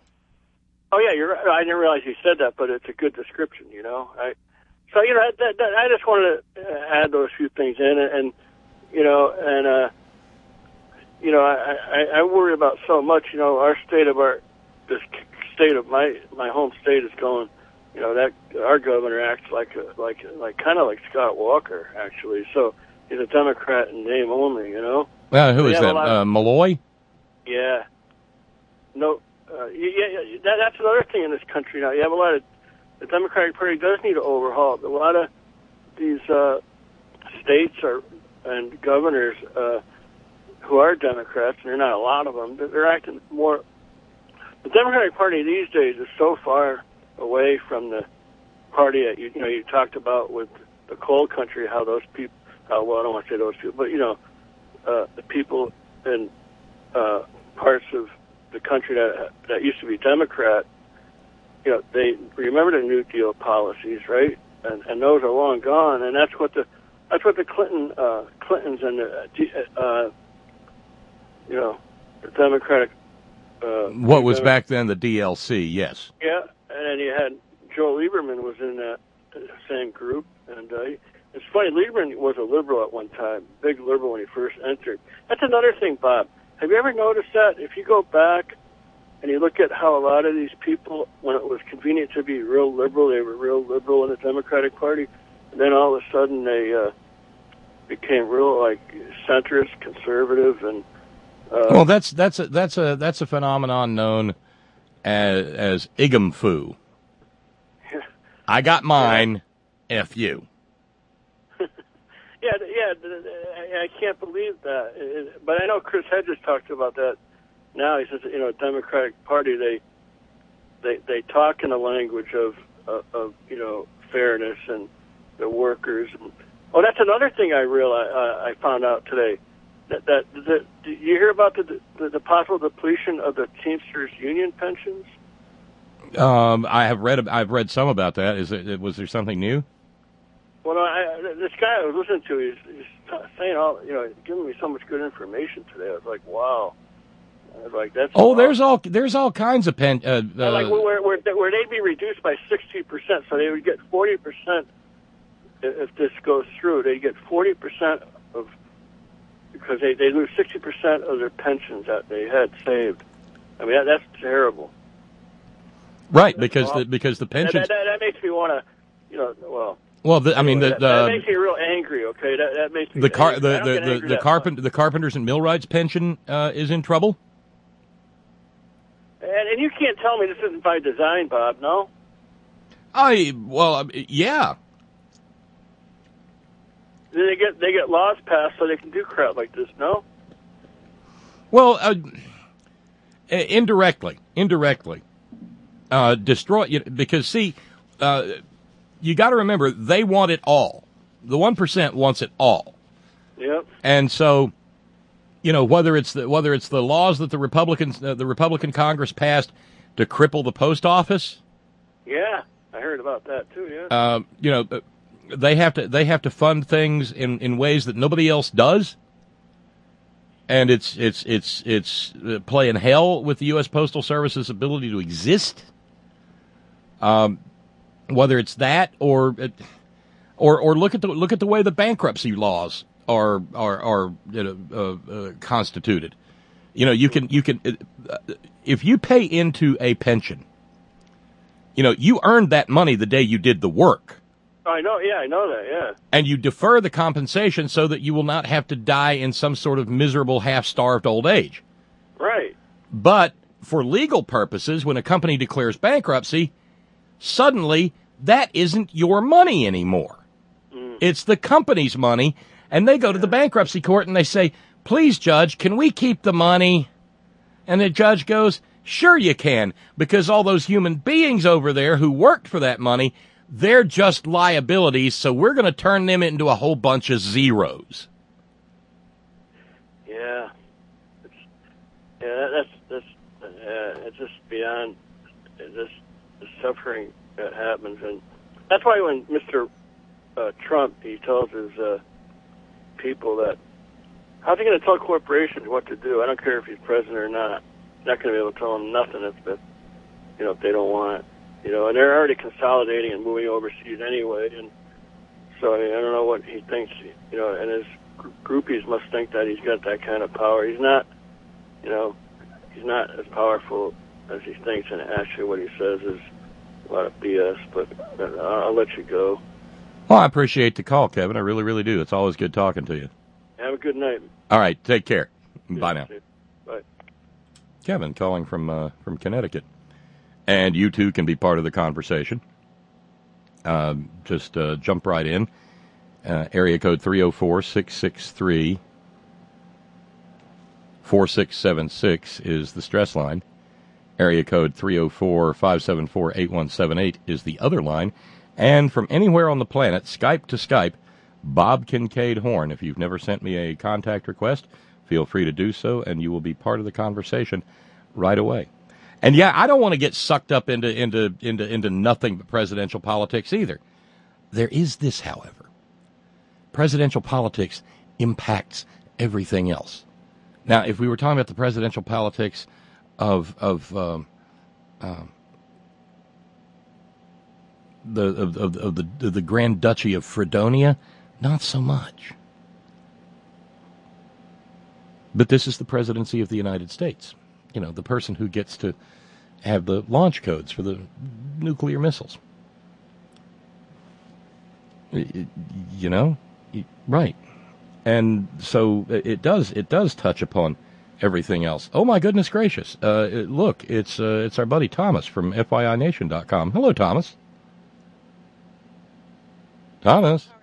Oh yeah, you're right. I didn't realize you said that, but it's a good description, you know. I, so you know, that, that, I just wanted to add those few things in, and, and you know, and uh, you know, I, I, I worry about so much. You know, our state of our this state of my my home state is going. You know, that our governor acts like a, like like kind of like Scott Walker, actually. So he's a Democrat in name only, you know. Well, who We is have a that? lot of- Uh, Malloy? Yeah. No. Uh, yeah, yeah, that, that's another thing in this country now. You have a lot of the Democratic Party does need to overhaul. A lot of these uh, states are and governors uh, who are Democrats, and there are not a lot of them, they're acting more. The Democratic Party these days is so far away from the party that you, you know you talked about with the coal country, how those people, how, well, I don't want to say those people, but you know, uh, the people in uh, parts of the country that that used to be Democrat, you know, they remember the New Deal policies, right? And and those are long gone, and that's what the that's what the Clinton uh, Clintons and the uh, you know the Democratic. Uh, what was back then the D L C? Yes. Yeah, and then you had Joe Lieberman was in that same group, and uh, it's funny. Lieberman was a liberal at one time, big liberal when he first entered. That's another thing, Bob. Have you ever noticed that if you go back and you look at how a lot of these people, when it was convenient to be real liberal, they were real liberal in the Democratic Party, and then all of a sudden they uh, became real like centrist, conservative, and uh, well, that's that's a that's a that's a phenomenon known as as Igamfu. I got mine. F you. Yeah, yeah, I can't believe that. But I know Chris Hedges talked about that. Now he says, you know, Democratic Party, they they they talk in a language of of, of you know fairness and the workers. And, oh, that's another thing I realized uh, I found out today. That that, that did you hear about the, the the possible depletion of the Teamsters union pensions? Um, I have read I've read some about that. Is it was there something new? Well, I, this guy I was listening to, he's, he's saying all, you know, giving me so much good information today. I was like, wow. I was like, that's. Oh, awesome. there's all there's all kinds of pen. Uh, uh, like where, where where they'd be reduced by sixty percent, so they would get forty percent if this goes through. They get forty percent of because they they lose sixty percent of their pensions that they had saved. I mean, that, that's terrible. Right, that's because awesome. the because the pensions. That, that, that makes me want to, you know, well. Well, the, I mean, the, that, the that makes me real angry. Okay, that that makes me the car angry. the the the, the carpent the carpenters and millwrights pension uh, is in trouble. And, and you can't tell me this isn't by design, Bob. No. I well, yeah. Then they get they get laws passed so they can do crap like this. No. Well, uh, indirectly, indirectly, uh, destroy because see. Uh, You got to remember, they want it all. The one percent wants it all. Yep. And so, you know, whether it's the, whether it's the laws that the Republicans, uh, the Republican Congress passed to cripple the post office. Yeah, I heard about that too. Yeah. Uh, you know, they have to they have to fund things in, in ways that nobody else does. And it's it's it's it's playing hell with the U S Postal Service's ability to exist. Um. Whether it's that or, or or look at the look at the way the bankruptcy laws are are are you know, uh, uh, constituted. You know, you can you can uh, if you pay into a pension, you know, you earned that money the day you did the work. I know, yeah, I know that, yeah. And you defer the compensation so that you will not have to die in some sort of miserable, half-starved old age. Right. But for legal purposes, when a company declares bankruptcy, suddenly, that isn't your money anymore. Mm. It's the company's money, and they go to the bankruptcy court and they say, please, Judge, can we keep the money? And the judge goes, sure you can, because all those human beings over there who worked for that money, they're just liabilities, so we're going to turn them into a whole bunch of zeros. Yeah. It's, yeah, that's, that's, uh, it's just beyond, it's just, the suffering that happens, and that's why when Mister Uh, Trump, he tells his uh, people that how's he going to tell corporations what to do? I don't care if he's president or not. He's not going to be able to tell them nothing if, if you know if they don't want it. You know, and they're already consolidating and moving overseas anyway, and so I, mean, I don't know what he thinks. You know, and his groupies must think that he's got that kind of power. He's not. You know, he's not as powerful as he thinks, and actually what he says is a lot of B S, but I'll, I'll let you go. Well, I appreciate the call, Kevin. I really, really do. It's always good talking to you. Have a good night. All right, take care. Yeah, Bye now. Bye. Kevin calling from uh, from Connecticut. And you, too, can be part of the conversation. Uh, just uh, jump right in. Uh, area code three oh four, six six three, four six seven six is the stress line. Area code three oh four, five seven four, eight one seven eight is the other line. And from anywhere on the planet, Skype to Skype, Bob Kincaid Horn. If you've never sent me a contact request, feel free to do so, and you will be part of the conversation right away. And yeah, I don't want to get sucked up into into into into nothing but presidential politics either. There is this, however. Presidential politics impacts everything else. Now, if we were talking about the presidential politics of of um, um, the of, of, of the of the Grand Duchy of Fredonia, not so much. But this is the presidency of the United States. You know, the person who gets to have the launch codes for the nuclear missiles. You know, right. And so it does it does touch upon everything else. Oh, my goodness gracious. Uh, it, look, it's uh, it's our buddy Thomas from F Y I Nation dot com. Hello, Thomas. Thomas. How are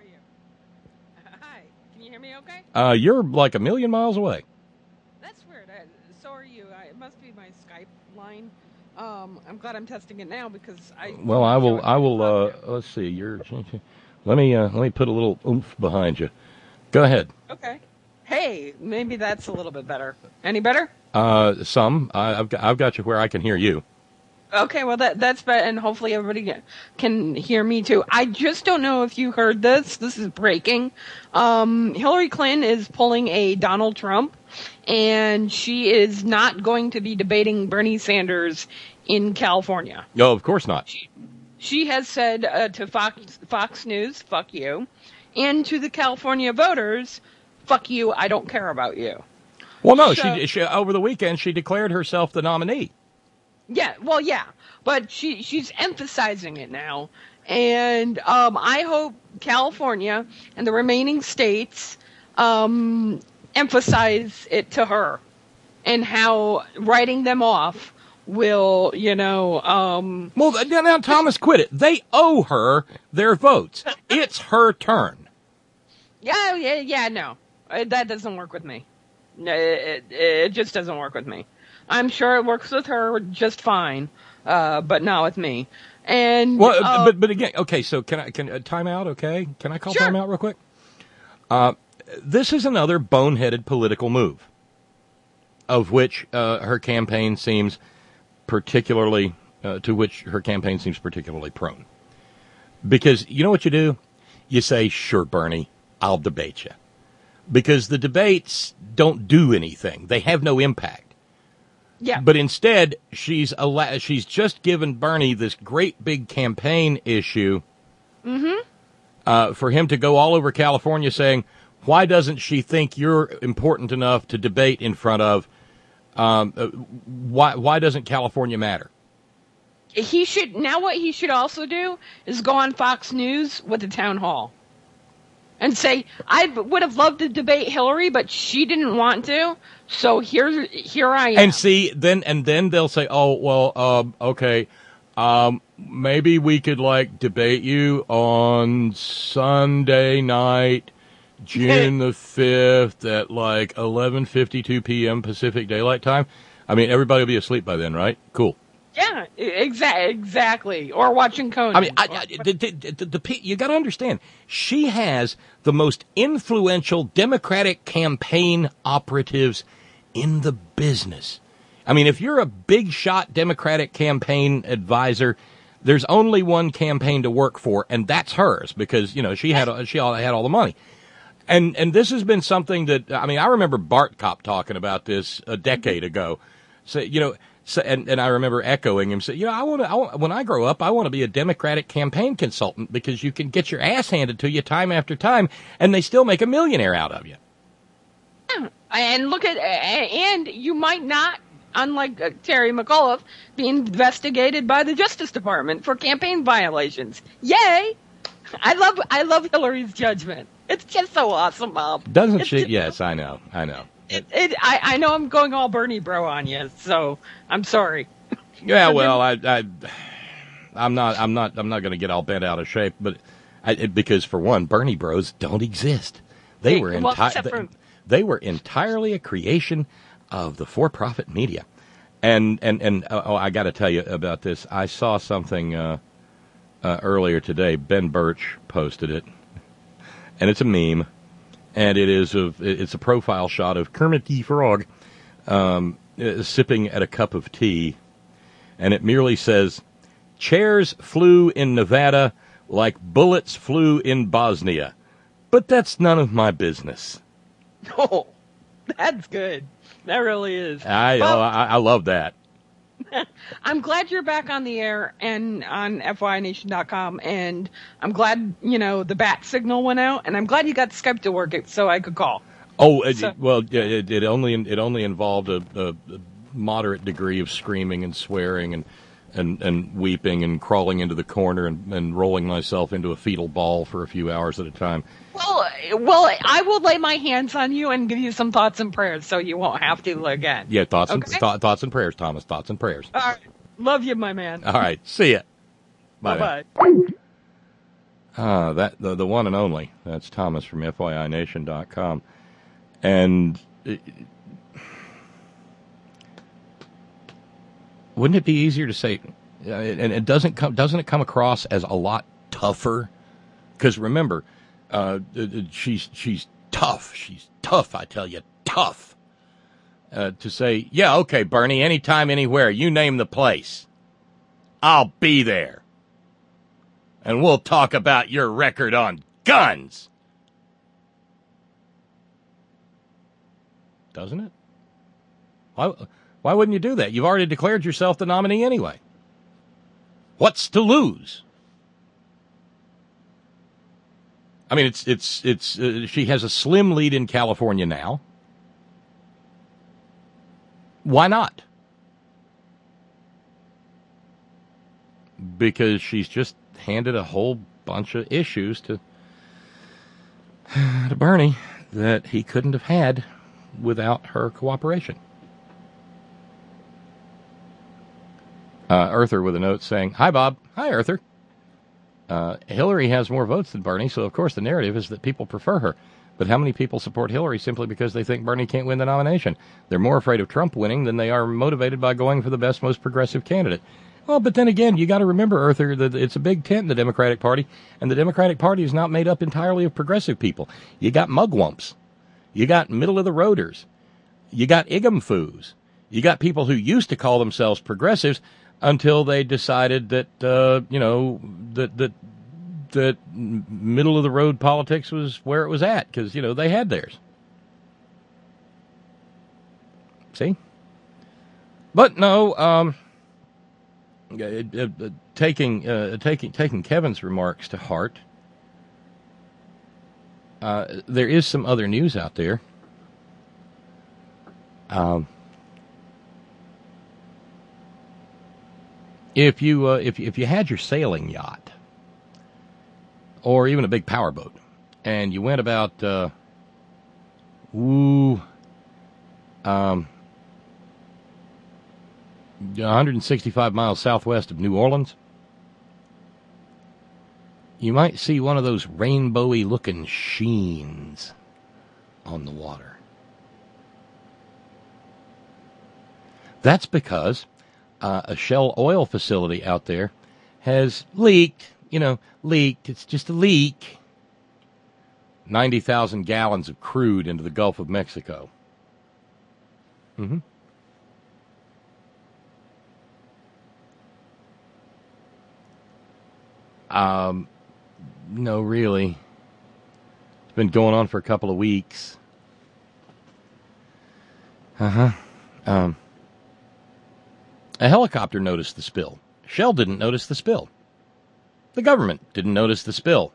you? Hi. Can you hear me okay? Uh, you're like a million miles away. That's weird. I, so are you. I, it must be my Skype line. Um, I'm glad I'm testing it now because I... Well, I will, I will, uh, let's see, you're, let me, uh, let me put a little oomph behind you. Go ahead. Okay. Hey, maybe that's a little bit better. Any better? Uh, some. I, I've got, I've got you where I can hear you. Okay, well, that that's better, and hopefully everybody can hear me, too. I just don't know if you heard this. This is breaking. Um, Hillary Clinton is pulling a Donald Trump, and she is not going to be debating Bernie Sanders in California. No, of course not. She, she has said uh, to Fox, Fox News, fuck you, and to the California voters, fuck you, I don't care about you. Well, no, So- she, she over the weekend, she declared herself the nominee. Yeah, well, yeah, but she she's emphasizing it now, and um, I hope California and the remaining states um, emphasize it to her, and how writing them off will, you know. Um, Well, now, now, Thomas, quit it. They owe her their votes. It's her turn. yeah, yeah, yeah, no, Uh, that doesn't work with me. No, It, it, it just doesn't work with me. I'm sure it works with her just fine, uh, but not with me. And Well, uh, but but again, okay. So can I can uh, time out? Okay, can I call Sure. time out real quick? Uh, this is another boneheaded political move, of which uh, her campaign seems particularly uh, to which her campaign seems particularly prone. Because you know what you do? You say, "Sure, Bernie, I'll debate you," because the debates don't do anything; they have no impact. yeah, But instead, she's ala- she's just given Bernie this great big campaign issue mm-hmm. uh, for him to go all over California saying, why doesn't she think you're important enough to debate in front of? Um, uh, why why doesn't California matter? He should now. What he should also do is go on Fox News with the town hall and say, "I would have loved to debate Hillary, but she didn't want to. So here, here I am." And see, then and then they'll say, oh well, um, okay, um, maybe we could like debate you on Sunday night, June the fifth at like eleven fifty-two p.m. Pacific Daylight Time. I mean, everybody will be asleep by then, right? Cool. Yeah, exa- exactly. Or watching Conan. I mean, I, I, the, the, the, the, the, you got to understand, she has the most influential Democratic campaign operatives in the business. I mean, if you're a big shot Democratic campaign advisor, there's only one campaign to work for, and that's hers because you know she had she all, had all the money. And and this has been something that I mean, I remember Bart Kopp talking about this a decade ago. So you know. So, and, and I remember echoing him say, you know, I want to, when I grow up, I want to be a Democratic campaign consultant because you can get your ass handed to you time after time and they still make a millionaire out of you. And look at, and you might not, unlike uh, Terry McAuliffe, be investigated by the Justice Department for campaign violations. Yay! I love, I love Hillary's judgment. It's just so awesome, Bob. Doesn't It's she? just- Yes, I know. I know. It, it, I, I know I'm going all Bernie bro on you, so I'm sorry. Yeah, well, I, I, I'm not, I'm not, I'm not going to get all bent out of shape, but I, it, because for one, Bernie Bros don't exist. They Hey, were well, enti- except for- they, they were entirely a creation of the for-profit media. And and and oh, I got to tell you about this. I saw something uh, uh, earlier today. Ben Birch posted it, and it's a meme, and it is of it's a profile shot of Kermit the Frog um, uh, sipping at a cup of tea, and it merely says, "Chairs flew in Nevada like bullets flew in Bosnia, but that's none of my business." Oh, that's good. That really is. I Well, oh, I, I love that. I'm glad you're back on the air and on F Y I Nation dot com, and I'm glad, you know, the bat signal went out, and I'm glad you got Skype to work it so I could call. Oh, it, So- well, yeah, it, it only it only involved a, a, a moderate degree of screaming and swearing and and, and weeping and crawling into the corner and, and rolling myself into a fetal ball for a few hours at a time. Well, well, I will lay my hands on you and give you some thoughts and prayers so you won't have to again. Yeah, thoughts and Okay. th- thoughts and prayers, Thomas. Thoughts and prayers. All right. Love you, my man. All right, see ya. Bye. Bye-bye. Ah, that the the one and only. That's Thomas from F Y I Nation dot com, and. It, Wouldn't it be easier to say, uh, and it doesn't come, doesn't it come across as a lot tougher? Because remember, uh, she's she's tough. She's tough. I tell you, tough. Uh, to say, yeah, okay, Bernie, anytime, anywhere, you name the place, I'll be there, and we'll talk about your record on guns. Doesn't it? Why? Why wouldn't you do that? You've already declared yourself the nominee anyway. What's to lose? I mean, it's it's it's. Uh, she has a slim lead in California now. Why not? Because she's just handed a whole bunch of issues to to Bernie that he couldn't have had without her cooperation. Uh, Earther with a note saying, "Hi, Bob." Hi, Earther. Uh, Hillary has more votes than Bernie, so of course the narrative is that people prefer her. But how many people support Hillary simply because they think Bernie can't win the nomination? They're more afraid of Trump winning than they are motivated by going for the best, most progressive candidate. Well, but then again, you got to remember, Earther, that it's a big tent in the Democratic Party, and the Democratic Party is not made up entirely of progressive people. You got mugwumps. You got middle-of-the-roaders. You got igumfoos. You got people who used to call themselves progressives until they decided that, uh, you know, that that that middle-of-the-road politics was where it was at, because, you know, they had theirs. See? But no, um, uh, uh, taking uh, taking taking Kevin's remarks to heart, uh, there is some other news out there. Um. If you uh, if if you had your sailing yacht, or even a big powerboat, and you went about uh, ooh, um, one hundred sixty-five miles southwest of New Orleans, you might see one of those rainbowy looking sheens on the water. That's because Uh, a Shell oil facility out there has leaked, you know, leaked, it's just a leak, ninety thousand gallons of crude into the Gulf of Mexico. Mm-hmm. Um, no, really. It's been going on for a couple of weeks. Uh-huh. Um... A helicopter noticed the spill. Shell didn't notice the spill. The government didn't notice the spill.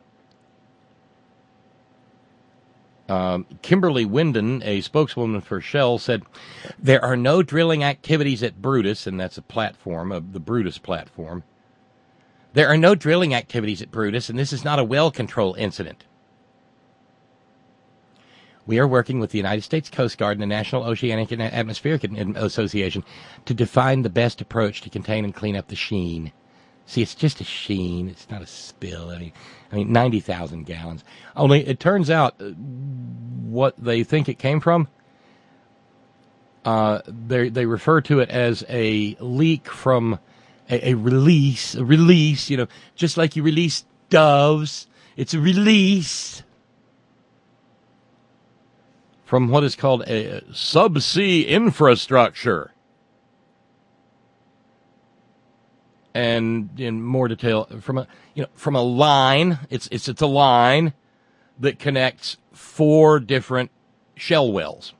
Um, Kimberly Winden, a spokeswoman for Shell, said, "There are no drilling activities at Brutus," and that's a platform, of the Brutus platform. "There are no drilling activities at Brutus, and this is not a well control incident. We are working with the United States Coast Guard and the National Oceanic and Atmospheric Association to define the best approach to contain and clean up the sheen. See, it's just a sheen. It's not a spill. I mean, I mean, ninety thousand gallons. Only it turns out uh, what they think it came from, uh, they they refer to it as a leak from a, a release, a release, you know, just like you release doves. It's a release from what is called a subsea infrastructure. And in more detail, from a you know from a line, it's it's it's a line that connects four different shell wells.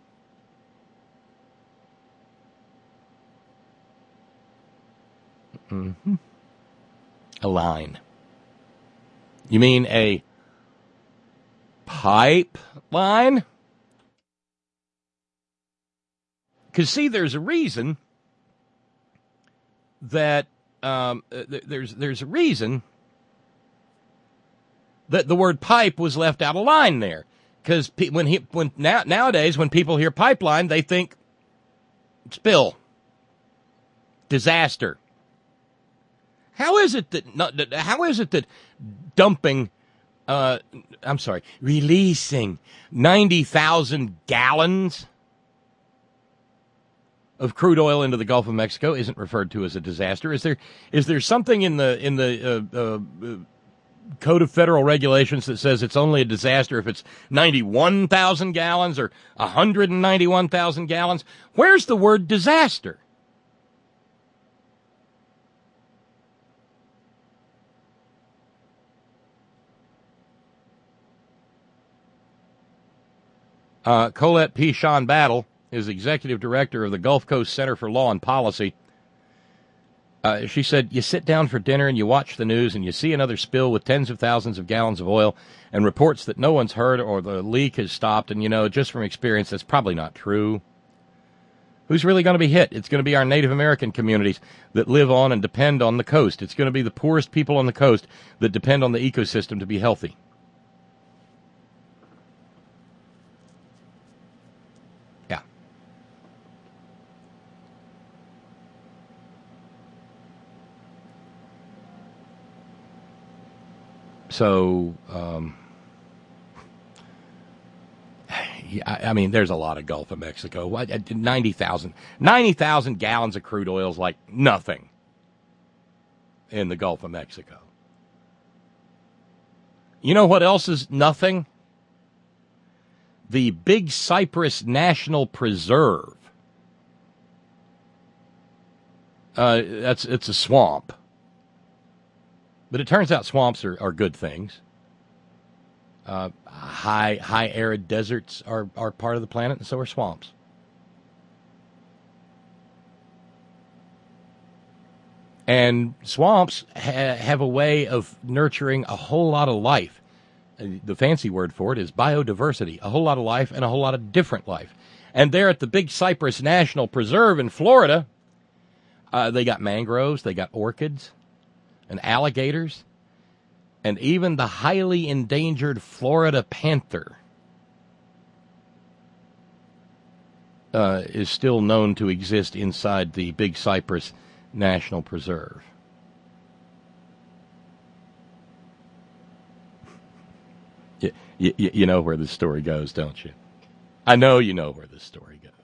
Mm-hmm. A line. You mean a pipeline? Because see, there's a reason that. Um, there's there's a reason that the word pipe was left out of line there, because pe- when he when now nowadays when people hear pipeline, they think spill, disaster. How is it that not, that- how is it that dumping, uh, I'm sorry, releasing ninety thousand gallons of crude oil into the Gulf of Mexico isn't referred to as a disaster? Is there is there something in the in the uh, uh, Code of Federal Regulations that says it's only a disaster if it's ninety-one thousand gallons or one hundred ninety-one thousand gallons? Where's the word disaster? Uh, Colette P. Sean Battle is executive director of the Gulf Coast Center for Law and Policy. Uh, she said, you sit down for dinner and you watch the news and you see another spill with tens of thousands of gallons of oil and reports that no one's heard or the leak has stopped. And, you know, just from experience, that's probably not true. Who's really going to be hit? It's going to be our Native American communities that live on and depend on the coast. It's going to be the poorest people on the coast that depend on the ecosystem to be healthy. So, um, yeah, I mean, there's a lot of Gulf of Mexico. ninety thousand ninety thousand gallons of crude oil is like nothing in the Gulf of Mexico. You know what else is nothing? The Big Cypress National Preserve. Uh, that's it's a swamp. But it turns out swamps are, are good things. Uh, high high arid deserts are, are part of the planet, and so are swamps. And swamps ha- have a way of nurturing a whole lot of life. Uh, the fancy word for it is biodiversity, a whole lot of life and a whole lot of different life. And there at the Big Cypress National Preserve in Florida, uh, they got mangroves, they got orchids, and alligators, and even the highly endangered Florida panther uh, is still known to exist inside the Big Cypress National Preserve. You, you, you know where this story goes, don't you? I know you know where this story goes.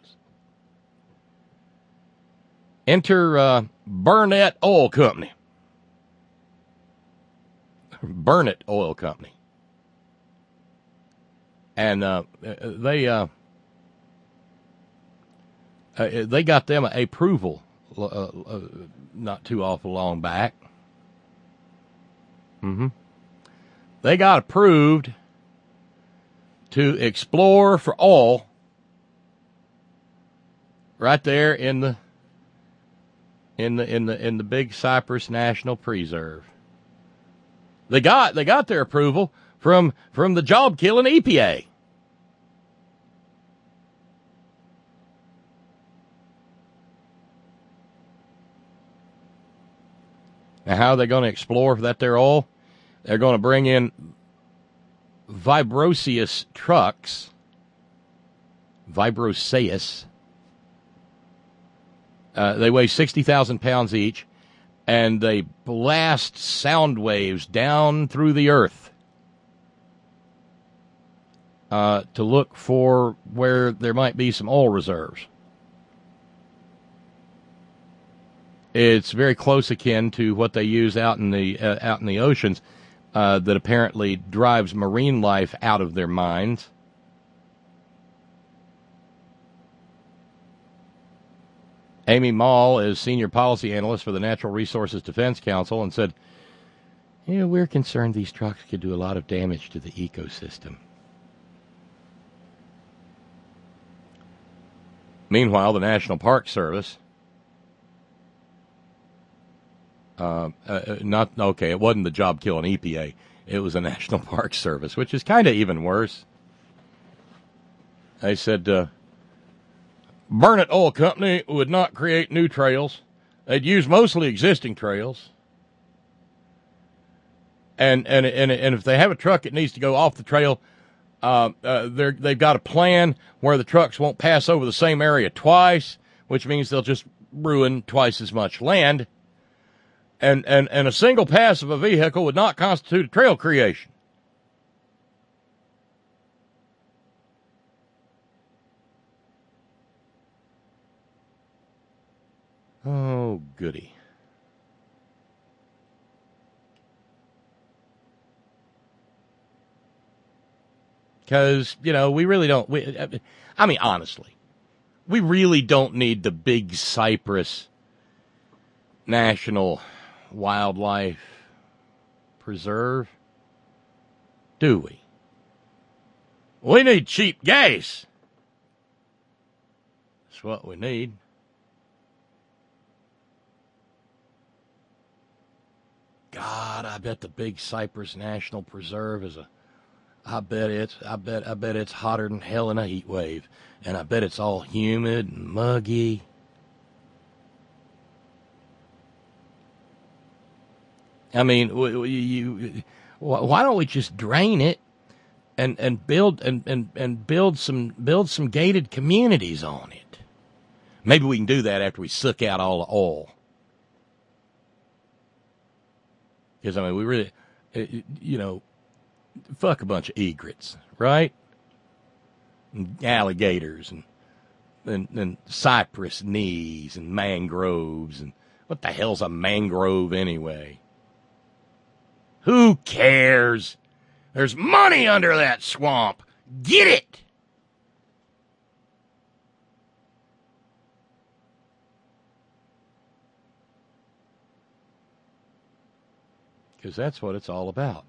Enter uh, Burnett Oil Company. Burnett Oil Company. And uh, they uh, uh, they got them approval uh, uh, not too awful long back. Mm-hmm. They got approved to explore for oil right there in the in the in the in the Big Cypress National Preserve. They got they got their approval from from the job killing E P A. Now, how are they going to explore for that there oil? They're going to bring in Vibroseus trucks. Vibroseus. Uh, they weigh sixty thousand pounds each. and they blast sound waves down through the earth uh, to look for where there might be some oil reserves. It's very close akin to what they use out in the uh, out in the oceans uh, that apparently drives marine life out of their minds. Amy Mall is senior policy analyst for the Natural Resources Defense Council and said, yeah, we're concerned these trucks could do a lot of damage to the ecosystem. Meanwhile, the National Park Service, uh, uh, not, okay, it wasn't the job killing E P A. It was the National Park Service, which is kind of even worse. They said, uh, Burnett Oil Company would not create new trails. They'd use mostly existing trails. And and and and if they have a truck that needs to go off the trail, uh, uh, they're, they've got a plan where the trucks won't pass over the same area twice, which means they'll just ruin twice as much land. And, and, and a single pass of a vehicle would not constitute a trail creation. Oh, goody. Because, you know, we really don't, we, I mean, honestly, we really don't need the Big Cypress National Wildlife Preserve, do we? We need cheap gas. That's what we need. God, I bet the Big Cypress National Preserve is a, I bet it's, I bet, I bet it's hotter than hell in a heat wave. And I bet it's all humid and muggy. I mean, you, you, why don't we just drain it and, and build and, and, and build some build some gated communities on it? Maybe we can do that after we suck out all the oil. Because, I mean, we really, you know, fuck a bunch of egrets, right? And alligators and, and, and cypress knees and mangroves. And what the hell's a mangrove anyway? Who cares? There's money under that swamp. Get it! Because that's what it's all about.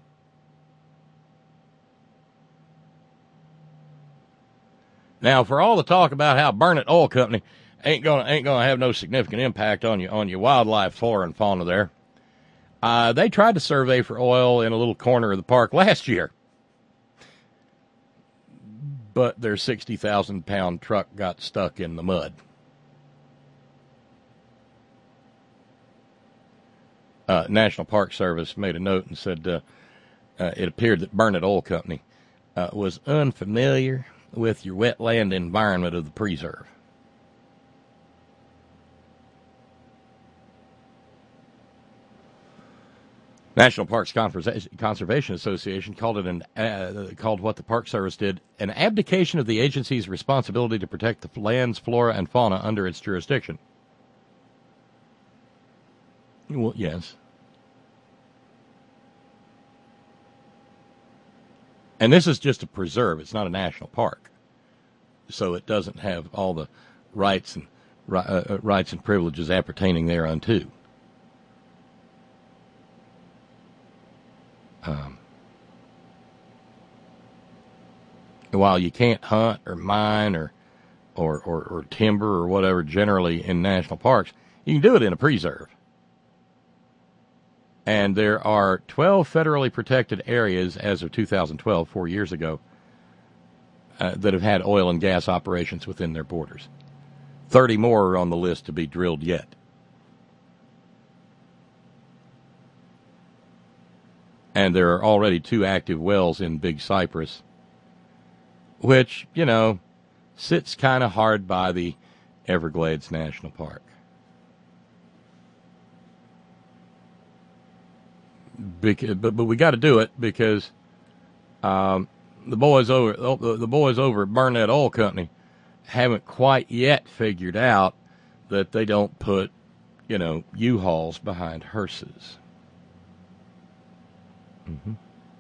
Now, for all the talk about how Burnett Oil Company ain't gonna ain't gonna have no significant impact on you on your wildlife, flora, and fauna there, uh, they tried to survey for oil in a little corner of the park last year, but their sixty thousand pound truck got stuck in the mud. Uh, National Park Service made a note and said uh, uh, it appeared that Burnett Oil Company uh, was unfamiliar with your wetland environment of the preserve. National Parks Conservation Association called it an uh, called what the Park Service did an abdication of the agency's responsibility to protect the land's flora and fauna under its jurisdiction. Well, yes. And this is just a preserve. It's not a national park. So it doesn't have all the rights and uh, rights and privileges appertaining thereunto. Um, while you can't hunt or mine or, or, or, or timber or whatever generally in national parks, you can do it in a preserve. And there are twelve federally protected areas as of two thousand twelve, four years ago, uh, that have had oil and gas operations within their borders. thirty more are on the list to be drilled yet. And there are already two active wells in Big Cypress, which, you know, sits kind of hard by the Everglades National Park. because, but but we got to do it because um, the boys over the, the boys over at Burnett Oil Company haven't quite yet figured out that they don't put, you know, U-Hauls behind hearses. Mm-hmm.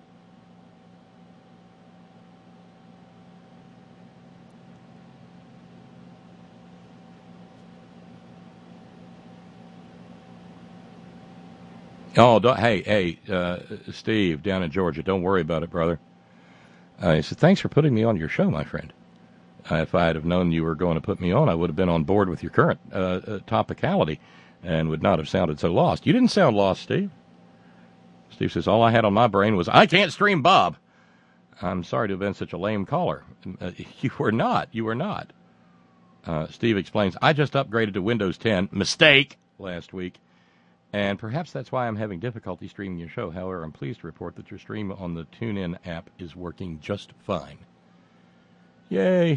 Oh, don't, hey, hey, uh, Steve, down in Georgia, don't worry about it, brother. Uh, he said, thanks for putting me on your show, my friend. Uh, if I had have known you were going to put me on, I would have been on board with your current uh, uh, topicality and would not have sounded so lost. You didn't sound lost, Steve. Steve says, all I had on my brain was, I can't stream Bob. I'm sorry to have been such a lame caller. Uh, you were not. You were not. Uh, Steve explains, I just upgraded to Windows ten, mistake, last week. And perhaps that's why I'm having difficulty streaming your show. However, I'm pleased to report that your stream on the TuneIn app is working just fine. Yay.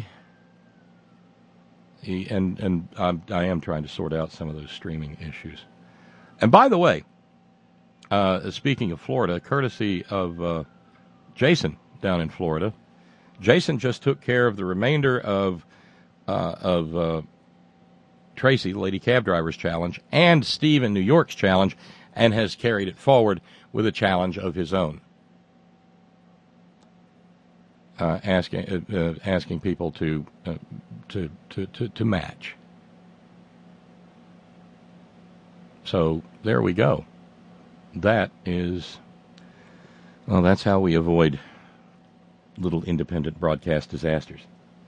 He, and and I'm, I am trying to sort out some of those streaming issues. And by the way, uh, speaking of Florida, courtesy of uh, Jason down in Florida, Jason just took care of the remainder of uh, of uh, Tracy, the Lady Cab Driver's challenge, and Steve in New York's challenge, and has carried it forward with a challenge of his own, uh, asking uh, uh, asking people to, uh, to to to to match. So there we go. That is, well, that's how we avoid little independent broadcast disasters.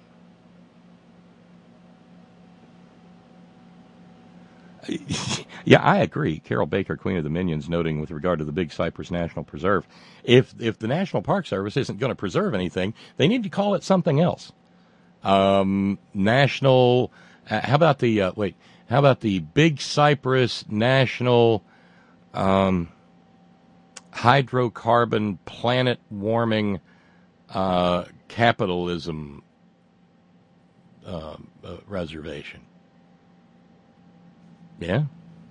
Yeah, I agree. Carol Baker, Queen of the Minions, noting with regard to the Big Cypress National Preserve, if if the National Park Service isn't going to preserve anything, they need to call it something else. Um, national. Uh, how about the uh, wait? How about the Big Cypress National um, Hydrocarbon Planet Warming uh, Capitalism uh, uh, Reservation? Yeah,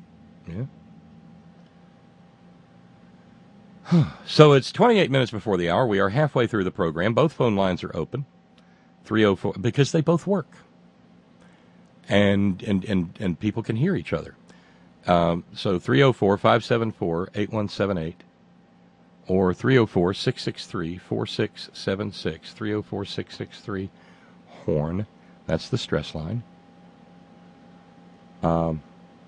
yeah. So it's twenty-eight minutes before the hour. We are halfway through the program. Both phone lines are open. three oh four, because they both work. And and, and, and people can hear each other. Um, so three oh four, five seven four, eight one seven eight or three oh four, six six three, four six seven six, three oh four, six six three, HORN. That's the stress line. Um.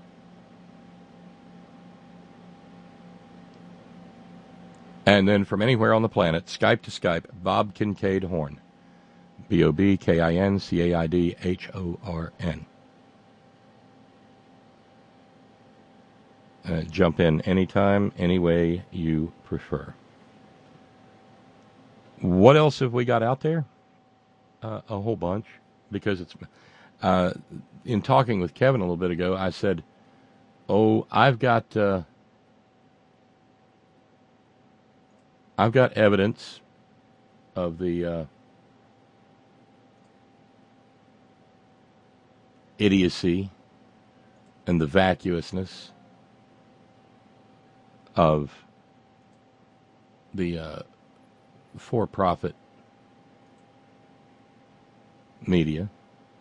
And then from anywhere on the planet, Skype to Skype, Bob Kincaid Horn. B O B K I N C A I D H O R N. Uh, jump in anytime, any way you prefer. What else have we got out there? Uh, a whole bunch. Because it's... Uh, in talking with Kevin a little bit ago, I said, oh, I've got... Uh, I've got evidence of the uh, idiocy and the vacuousness of the uh, for-profit media.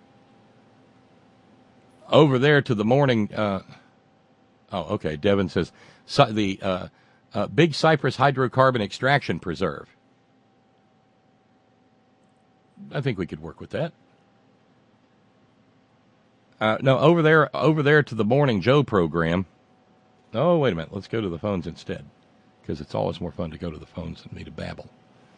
Over there to the morning... Uh, oh, okay, Devin says... So the... Uh, Uh, Big Cypress Hydrocarbon Extraction Preserve. I think we could work with that. Uh, no, over there, over there to the Morning Joe program. Oh, wait a minute. Let's go to the phones instead, because it's always more fun to go to the phones than me to babble.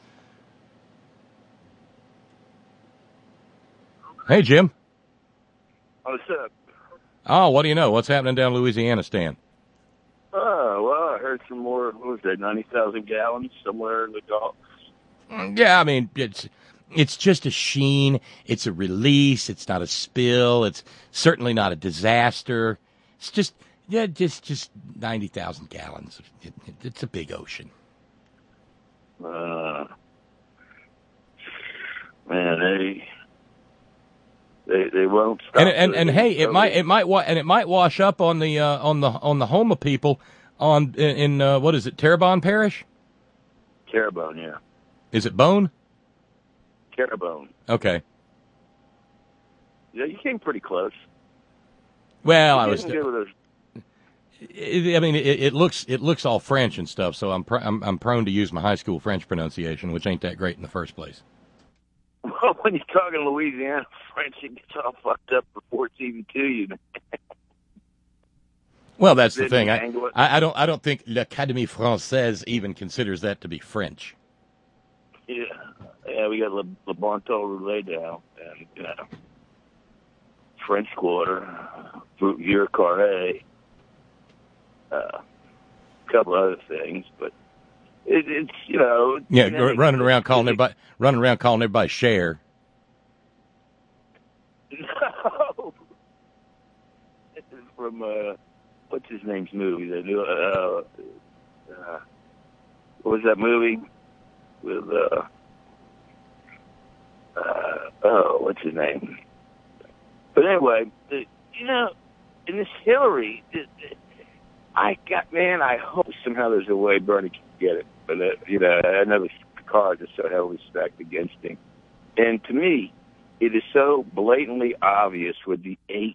Hey, Jim. What's up? Oh, what do you know? What's happening down Louisiana, Stan? Oh, well, I heard some more, what was that, ninety thousand gallons somewhere in the Gulf? Yeah, I mean, it's it's just a sheen. It's a release. It's not a spill. It's certainly not a disaster. It's just, yeah, just just ninety thousand gallons. It, it, it's a big ocean. Uh, man, they... They, they won't stop. And and, and hey, it might it might wa- and it might wash up on the uh, on the on the Houma people On in, in uh, what is it, Terrebonne Parish? Terrebonne, yeah. Is it Bone? Terrebonne. Okay. Yeah, you came pretty close. Well, You I was. didn't give it a- It, I mean, it, it looks it looks all French and stuff, so I'm, pr- I'm I'm prone to use my high school French pronunciation, which ain't that great in the first place. Well, when you're talking Louisiana French, it gets all fucked up before it's even to you. Well, that's the Didn't thing. I, angle it. I I don't I don't think l'Académie Française even considers that to be French. Yeah, yeah, we got Le, Le Bon Temps Roulé down, and you know, French Quarter, Vieux Carré, uh, a couple other things, but it, it's you know, Yeah, you know, running around calling it, everybody running around calling everybody Cher. No, this is from uh, what's his name's movie? The new uh, uh, what was that movie with uh, uh, oh, what's his name? But anyway, the, you know, in this Hillary, the, the, I got man. I hope somehow there's a way Bernie can get it, but uh, you know, I know the cards are so heavily stacked against him, and to me, it is so blatantly obvious with the eight,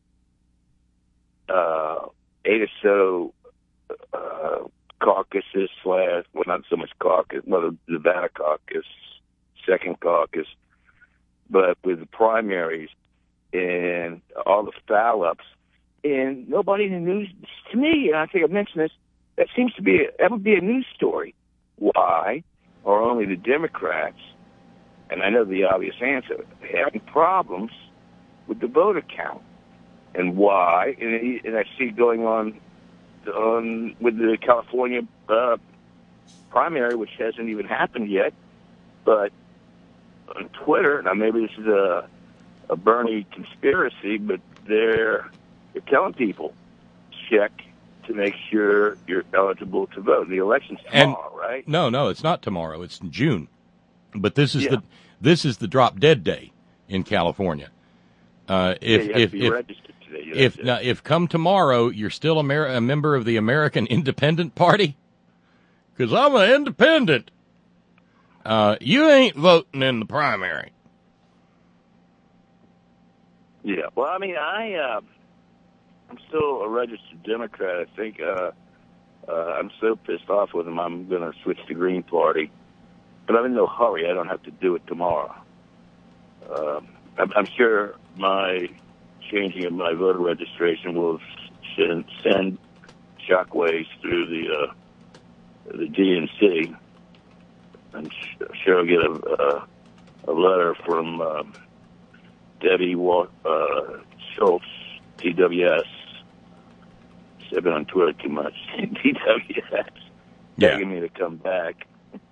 uh, eight or so uh, caucuses slash, well, not so much caucus, well, the Nevada caucus, second caucus, but with the primaries and all the foul-ups, and nobody in the news, to me, and I think I mentioned this, that seems to be, a, that would be a news story. Why are only the Democrats, and I know the obvious answer, having problems with the voter count? And why? And, and I see going on on with the California uh, primary, which hasn't even happened yet, but on Twitter, now maybe this is a, a Bernie conspiracy, but they're, they're telling people, check to make sure you're eligible to vote. The election's tomorrow, And, right? No, no, it's not tomorrow. It's in June. But this is Yeah. the this is the drop dead day in California. Uh, if yeah, you have if to be if registered today. Yeah, if that's it. now, if come tomorrow you're still a, Mer- a member of the American Independent Party, because I'm an independent, uh, you ain't voting in the primary. Yeah, well, I mean, I, uh, I'm still a registered Democrat. I think uh, uh, I'm so pissed off with them, I'm going to switch to Green Party. But I'm in no hurry. I don't have to do it tomorrow. Um, I'm, I'm sure my changing of my voter registration will send, send shockwaves through the uh, the D N C. I'm sure I'll get a, a, a letter from uh, Debbie Wa- uh, Schultz, T W S. I've been on Twitter too much. T W S Yeah. begging me to come back.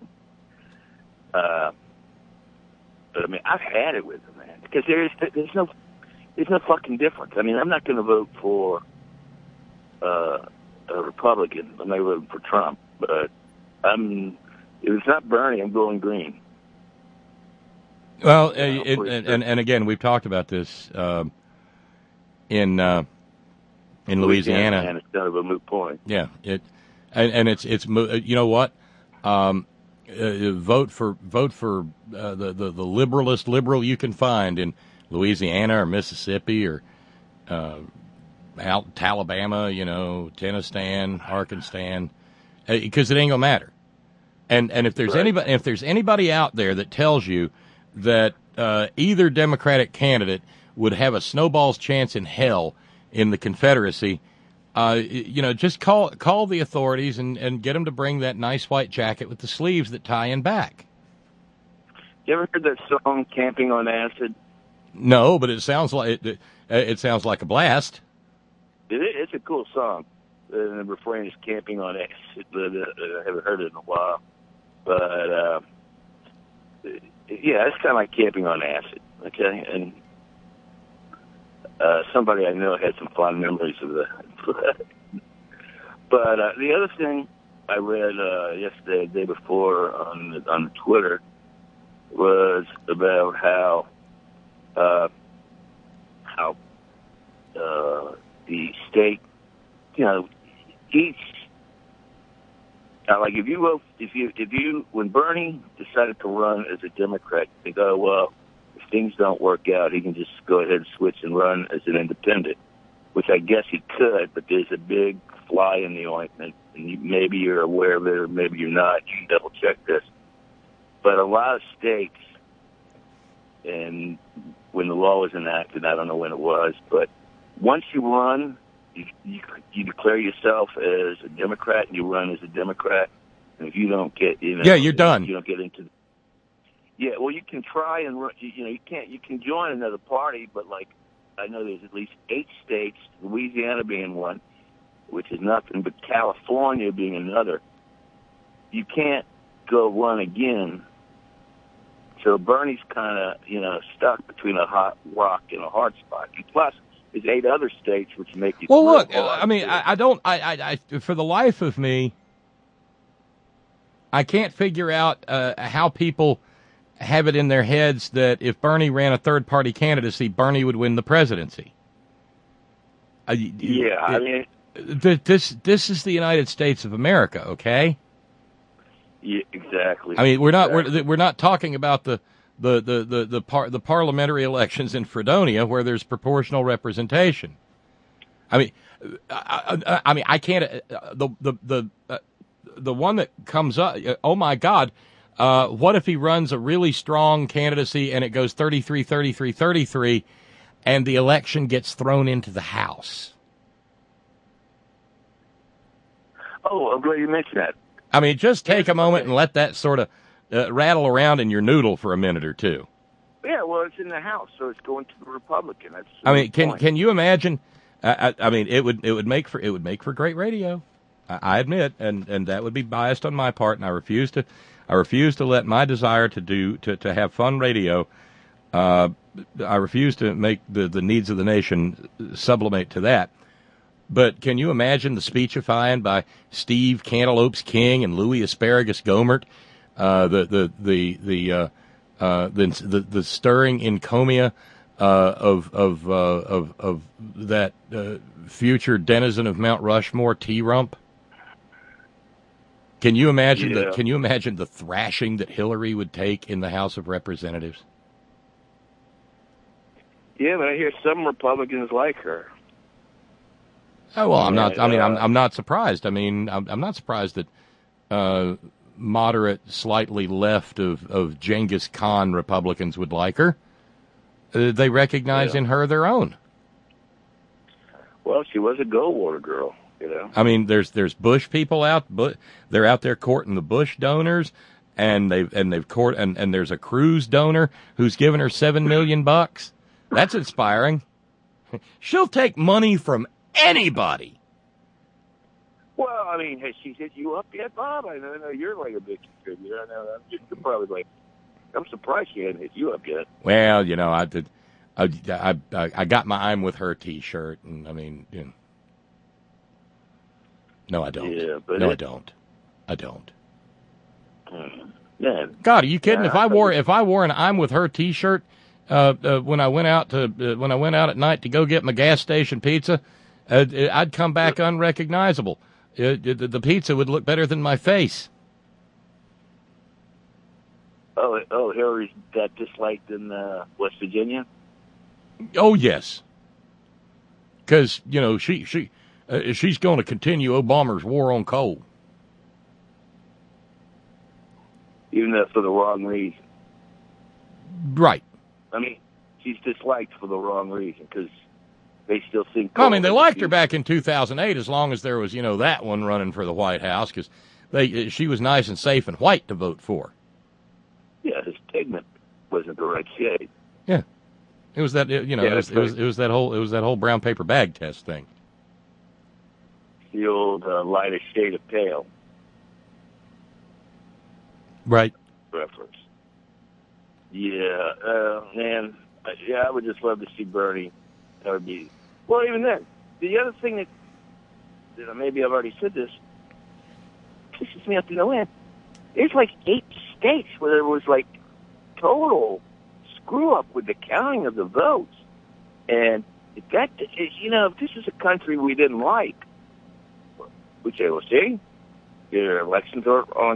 Uh, but I mean, I've had it with them, man, because there's there's no there's no fucking difference. I mean, I'm not going to vote for uh, a Republican. I'm not voting for Trump, but I'm if it's not Bernie, I'm going Green. Well, uh, Yeah, it, pretty and, sure. and and again, we've talked about this uh, in uh, in Louisiana. and it's kind of a moot point. Yeah, it and, and it's it's mo- you know what, um, uh, vote for vote for uh, the, the the liberalist liberal you can find in Louisiana or Mississippi or uh, out Alabama, you know, Tennessee, Arkansas, because it ain't gonna matter. And and if there's Right. anybody if there's anybody out there that tells you that uh, either Democratic candidate would have a snowball's chance in hell in the Confederacy, uh, you know, just call call the authorities and, and get them to bring that nice white jacket with the sleeves that tie in back. You ever heard that song "Camping on Acid"? No, but it sounds like it, it sounds like a blast. It, it's a cool song. Uh, the refrain is "Camping on Acid," but uh, I haven't heard it in a while. But uh, yeah, it's kind of like camping on acid. Okay, and uh, somebody I know had some fond memories of that. But uh, the other thing I read uh, yesterday, the day before on on Twitter, was about how uh, how uh, the state, you know, each Now, like if you vote, if you if you when Bernie decided to run as a Democrat, they go, well, if things don't work out, he can just go ahead and switch and run as an independent, which I guess he could, but there's a big fly in the ointment, and you, maybe you're aware of it or maybe you're not. You can double check this. But a lot of states, and when the law was enacted, I don't know when it was, but once you run, you, you, you declare yourself as a Democrat and you run as a Democrat, and if you don't get, you know, yeah, you're done. You don't get into. Yeah, well, you can try and run. You know, you can't. You can join another party, but like I know there's at least eight states, Louisiana being one, which is nothing, but California being another. You can't go run again. So Bernie's kind of, you know, stuck between a hot rock and a hard spot. And plus, there's eight other states which make you. Well, look, I mean, I, I don't, I, I, I, for the life of me, I can't figure out uh, how people have it in their heads that if Bernie ran a third-party candidacy, Bernie would win the presidency. Uh, yeah, I mean, it, this this is the United States of America, okay? Yeah, exactly. I mean, we're not exactly. we're we're not talking about the the the the the, par, the parliamentary elections in Fredonia where there's proportional representation. I mean, I, I, I mean, I can't uh, the the the uh, the one that comes up. Uh, oh my God, uh, what if he runs a really strong candidacy and it goes thirty-three, thirty-three, thirty-three, and the election gets thrown into the House? Oh, I'm glad you mentioned that. I mean, just take a moment and let that sort of uh, rattle around in your noodle for a minute or two. Yeah, well, it's in the House, so it's going to the Republican. That's I mean, can point. can you imagine? I, I, I mean, it would it would make for it would make for great radio. I, I admit, and, and that would be biased on my part, and I refuse to I refuse to let my desire to do to, to have fun radio. Uh, I refuse to make the, the needs of the nation sublimate to that. But can you imagine the speechifying by Steve Cantaloupes King and Louis Asparagus Gomert, uh, the the the the, uh, uh, the the the stirring encomia uh, of of uh, of of that uh, future denizen of Mount Rushmore, T. Rump? Can you imagine yeah. the Can you imagine the thrashing that Hillary would take in the House of Representatives? Yeah, but I hear some Republicans like her. Oh well, I'm not. I mean, I'm uh, I'm not surprised. I mean, I'm I'm not surprised that uh, moderate, slightly left of of Genghis Khan Republicans would like her. Uh, they recognize yeah. in her their own. Well, she was a Goldwater girl, you know. I mean, there's there's Bush people out, but they're out there courting the Bush donors, and they've and they've court and, and there's a Cruz donor who's given her seven million bucks. That's inspiring. She'll take money from anybody. Well, I mean, has she hit you up yet, Bob? I know, I know you're like a big contributor. I know you're probably like, I'm surprised she hadn't hit you up yet. Well, you know, I did. I, I, I got my I'm with her T-shirt, and I mean, you know, no, I don't. Yeah, but no, it, I don't. I don't. Hmm, man, God, are you kidding? Yeah, if I wore you... if I wore an I'm with her T-shirt uh, uh, when I went out to uh, when I went out at night to go get my gas station pizza, uh, I'd come back unrecognizable. Uh, the, the pizza would look better than my face. Oh, oh, Hillary's that disliked in uh, West Virginia. Oh yes, because you know she she uh, she's going to continue Obama's war on coal, even though for the wrong reason. right? I mean, she's disliked for the wrong reason because they still think. Coal I mean, they is liked her huge. back in two thousand eight as long as there was you know that one running for the White House because they she was nice and safe and white to vote for. Yeah, his pigment wasn't the right shade. Yeah. It was that you know Yeah, it, was, it was it was that whole it was that whole brown paper bag test thing. The old uh, lighter shade of pale Right. reference. Yeah, uh, man. uh, Yeah, I would just love to see Bernie. That would be well. Even then, the other thing that, you know, maybe I've already said this, pisses me off to no end. There's like eight states where there was like total screw up with the counting of the votes, and if that, you know, if this is a country we didn't like, we'd say, well, see, their elections are on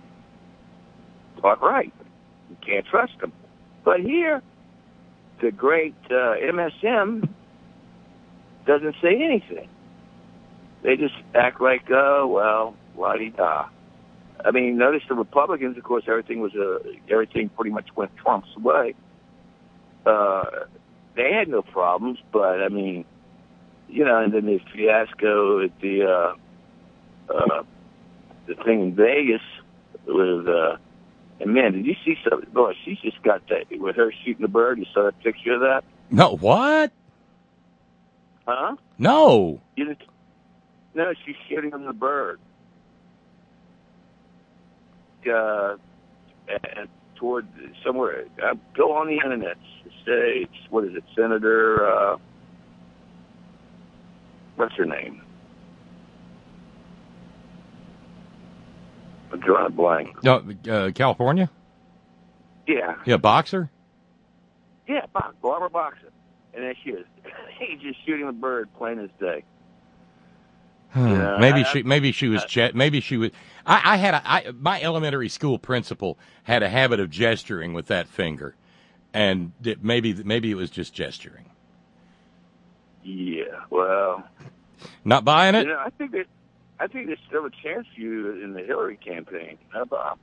on right. You can't trust them. But here, the great uh, M S M doesn't say anything. They just act like, oh, well, la-di-da. I mean, notice the Republicans, of course, everything was uh, everything pretty much went Trump's way. Uh, they had no problems, but, I mean, you know, and then the fiasco at the, uh, uh, the thing in Vegas with, uh, and man, did you see something? Boy, she's just got that, with her shooting the bird. You saw that picture of that? No, what? Huh? No. You didn't, no, she's shooting on the bird. Uh, and toward somewhere, uh, go on the internet, say, what is it, Senator, uh, what's her name? I'm drawing a blank. No, uh, California? Yeah. Yeah, boxer? Yeah, Box, Barbara Boxer. And there she is. He's just shooting the bird, plain as day. Yeah, maybe I, she, maybe she was, jet, maybe she was. I, I had a, I, my elementary school principal had a habit of gesturing with that finger, and it, maybe, maybe it was just gesturing. Yeah, well, not buying it. You know, I think that, I think there's still a chance for you in the Hillary campaign. How about?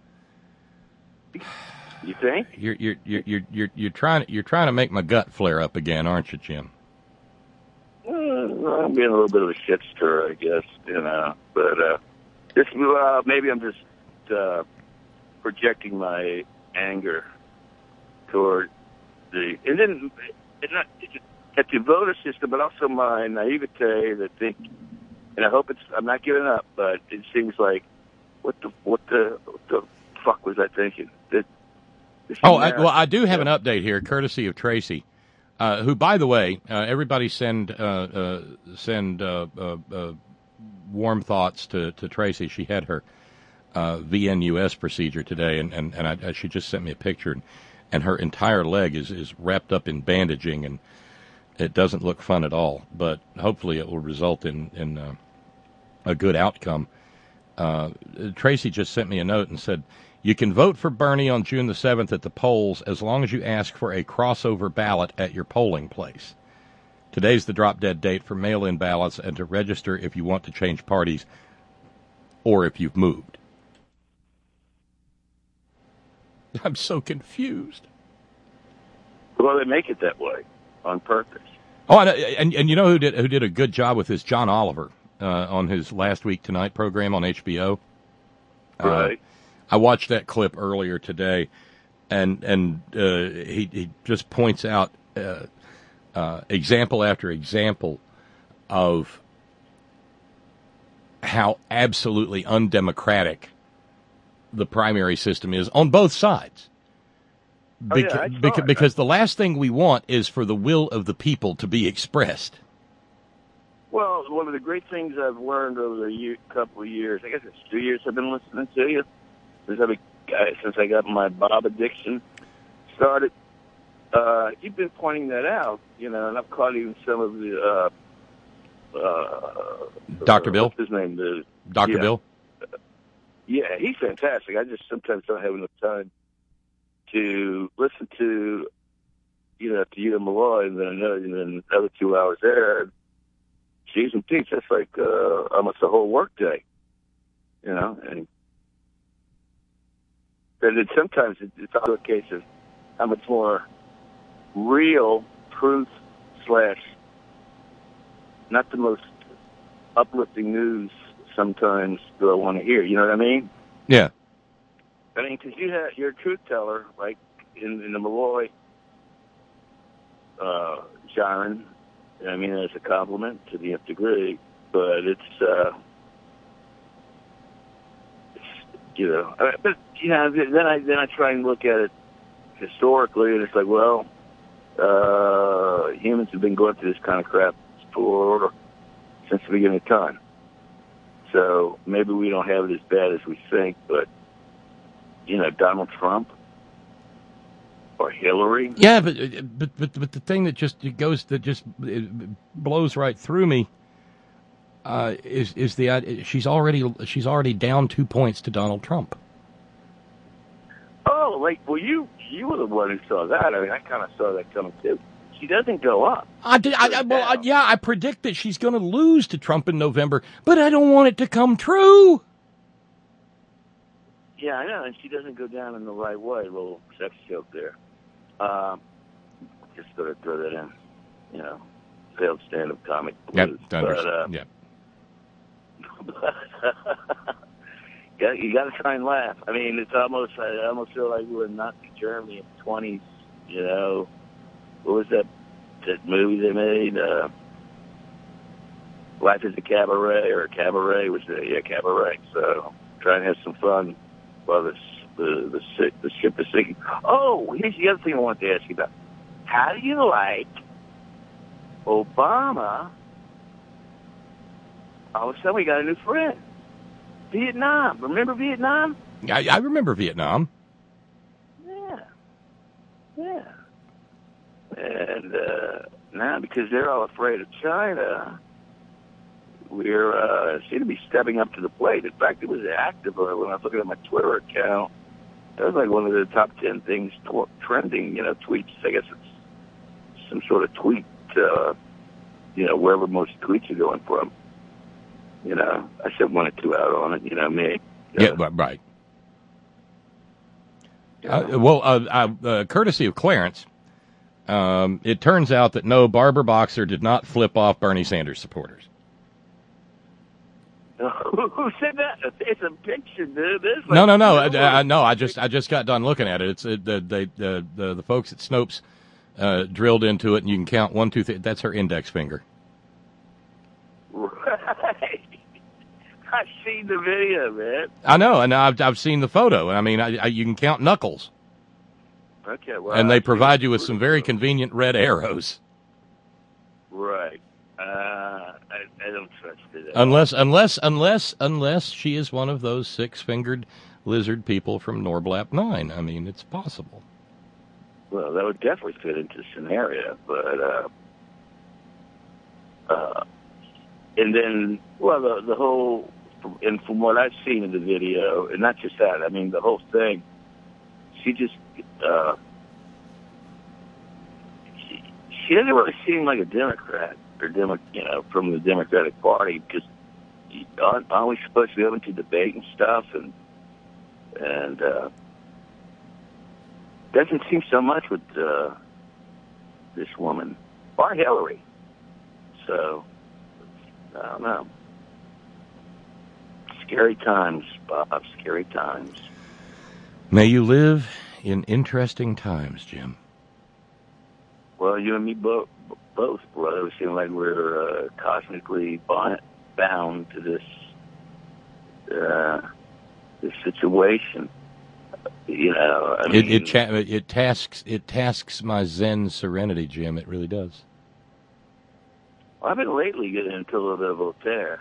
You think? You're, you're, you're, you're, you're, you're trying, you're trying to make my gut flare up again, aren't you, Jim? Uh, I'm being a little bit of a shit stirrer, I guess, you know. But uh, this, uh, maybe I'm just uh, projecting my anger toward the, and then it's not at the voter system, but also my naivete that think, and I hope it's, I'm not giving up, but it seems like, what the, what the, what the fuck was I thinking? That, oh, I, well, I do have an update here, courtesy of Tracy. Uh, who, by the way, uh, everybody send uh, uh, send uh, uh, uh, warm thoughts to, to Tracy. She had her uh, V N U S procedure today, and, and, and I, she just sent me a picture, and, and her entire leg is, is wrapped up in bandaging, and it doesn't look fun at all. But hopefully it will result in, in uh, a good outcome. Uh, Tracy just sent me a note and said, you can vote for Bernie on June the seventh at the polls as long as you ask for a crossover ballot at your polling place. Today's the drop-dead date for mail-in ballots and to register if you want to change parties or if you've moved. I'm so confused. Well, they make it that way on purpose. Oh, and, and, and you know who did who did a good job with this? John Oliver uh, on his Last Week Tonight program on H B O. Right. Uh, I watched that clip earlier today, and and uh, he he just points out uh, uh, example after example of how absolutely undemocratic the primary system is on both sides. Beca- oh, yeah, beca- because the last thing we want is for the will of the people to be expressed. Well, one of the great things I've learned over the year, couple of years, I guess it's two years I've been listening to you, since I, since I got my Bob addiction started, uh, you've been pointing that out, you know, and I've caught even some of the, uh, uh, Doctor uh, Bill? What's his name? The, Doctor yeah. Bill? Yeah, he's fantastic. I just sometimes don't have enough time to listen to, you know, to you and Malloy, and then another, and then another two hours there. Cheese and Pete's, that's like uh, almost a whole work day, you know, and And it, sometimes it, it's also a case of how much more real truth slash not the most uplifting news sometimes do I want to hear. You know what I mean? Yeah. I mean, because you have, you're a truth teller, like in, in the Malloy uh, genre. I mean, it's a compliment to the nth degree, but it's, uh, it's you know, but you know, then I then I try and look at it historically, and it's like, well, uh, humans have been going through this kind of crap for since the beginning of time. So maybe we don't have it as bad as we think, but you know, Donald Trump or Hillary. Yeah, but but but, but the thing that just it goes that just it blows right through me uh, is is the uh, she's already she's already down two points to Donald Trump. Oh, like well, you you were the one who saw that. I mean, I kind of saw that coming too. She doesn't go up. I did. I, I, well, I, yeah, I predict that she's going to lose to Trump in November, but I don't want it to come true. Yeah, I know, and she doesn't go down in the right way. A little sex joke there. Um, just sort of throw that in. You know, failed stand-up comic blues. Yep, but, uh, yep. Yeah, you got to try and laugh. I mean, it's almost, I almost feel like we're in Nazi Germany in the twenties, you know. What was that, that movie they made? Uh, Life is a Cabaret, or Cabaret was the, yeah, Cabaret. So, try and have some fun while the, the, the, the, the ship is sinking. Oh, here's the other thing I wanted to ask you about. How do you like Obama? All of a sudden, we got a new friend. Vietnam. Remember Vietnam? I, I remember Vietnam. Yeah. Yeah. And uh, now, because they're all afraid of China, we're uh, seem to be stepping up to the plate. In fact, it was active uh, when I was looking at my Twitter account. That was like one of the top ten things tw- trending, you know, tweets. I guess it's some sort of tweet, uh, you know, wherever most tweets are going from. You know, I said one or two out on it, you know, me. Yeah, yeah right. Uh, well, uh, uh, uh, courtesy of Clarence, um, it turns out that no, Barbara Boxer did not flip off Bernie Sanders supporters. Who said that? It's a picture, dude. Like, no, no, no, uh, uh, no. I just, I just got done looking at it. It's uh, the, the, the, the, the folks at Snopes uh, drilled into it, and you can count one, two, three. That's her index finger. Right. I've seen the video, man. I know, and I've I've seen the photo, and I mean, I, I, you can count knuckles. Okay, well, and they provide you with some very convenient red arrows. Right. Uh, I, I don't trust it. Unless, unless, unless, unless she is one of those six-fingered lizard people from Norblap Nine. I mean, it's possible. Well, that would definitely fit into the scenario, but uh, uh, and then, well, the the whole. And from what I've seen in the video, and not just that, I mean, the whole thing, she just, uh, she, she doesn't really seem like a Democrat, or Demo, you know, from the Democratic Party, because aren't, aren't we supposed to be able to debate and stuff, and, and, uh, doesn't seem so much with, uh, this woman, or Hillary, so, I don't know. Scary times, Bob. Scary times. May you live in interesting times, Jim. Well, you and me both, both, brother. It seems like we're uh, cosmically bound to this uh, this situation. You know, I mean, it it, cha- it tasks it tasks my Zen serenity, Jim. It really does. Well, I've been lately getting into a little bit of Voltaire.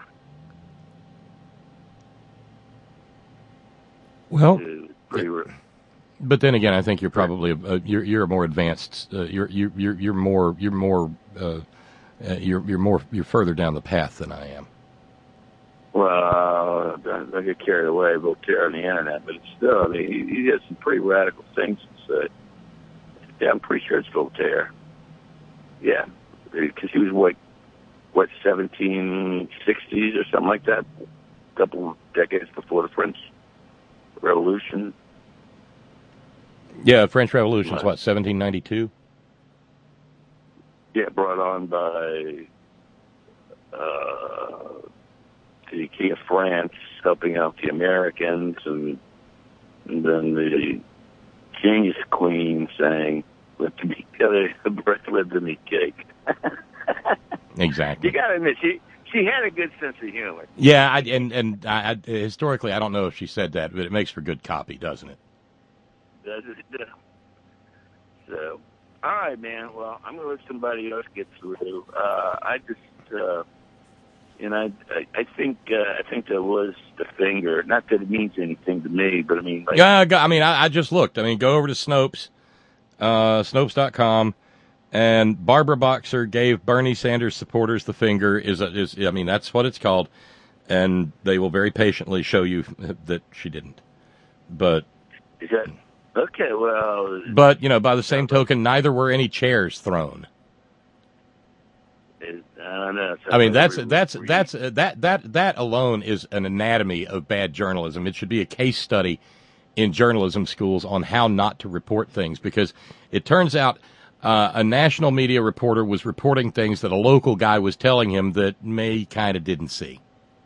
Well, but then again, I think you're probably a, you're you're a more advanced. Uh, you're you're you're you're more you're more uh, uh, you're you're more you're further down the path than I am. Well, I get carried away Voltaire on the internet, but it's still, I mean, he, he has some pretty radical things to say. Yeah, I'm pretty sure it's Voltaire. Yeah, because he was what what seventeen sixties or something like that, a couple of decades before the French Revolution. Yeah, French Revolution's what, seventeen ninety-two? Yeah, brought on by uh, the King of France, helping out the Americans, and, and then the King's Queen saying, "Let the meat, let the meat cake." Exactly. You got to admit, she she had a good sense of humor. Yeah, I, and and I, I, historically, I don't know if she said that, but it makes for good copy, doesn't it? Does it? So, all right, man. Well, I'm going to let somebody else get through. Uh, I just, uh, you know, I, I think uh, I think there was the finger. Not that it means anything to me, but I mean, like, yeah. I mean, I, I just looked. I mean, go over to Snopes, uh, Snopes dot com. And Barbara Boxer gave Bernie Sanders supporters the finger. Is is I mean, that's what it's called. And they will very patiently show you that she didn't. But Is that okay? Well, but you know, by the same token, neither were any chairs thrown. it, I don't know. I mean, that's that's that's that that that alone is an anatomy of bad journalism. It should be a case study in journalism schools on how not to report things, because it turns out uh, a national media reporter was reporting things that a local guy was telling him that May kind of didn't see.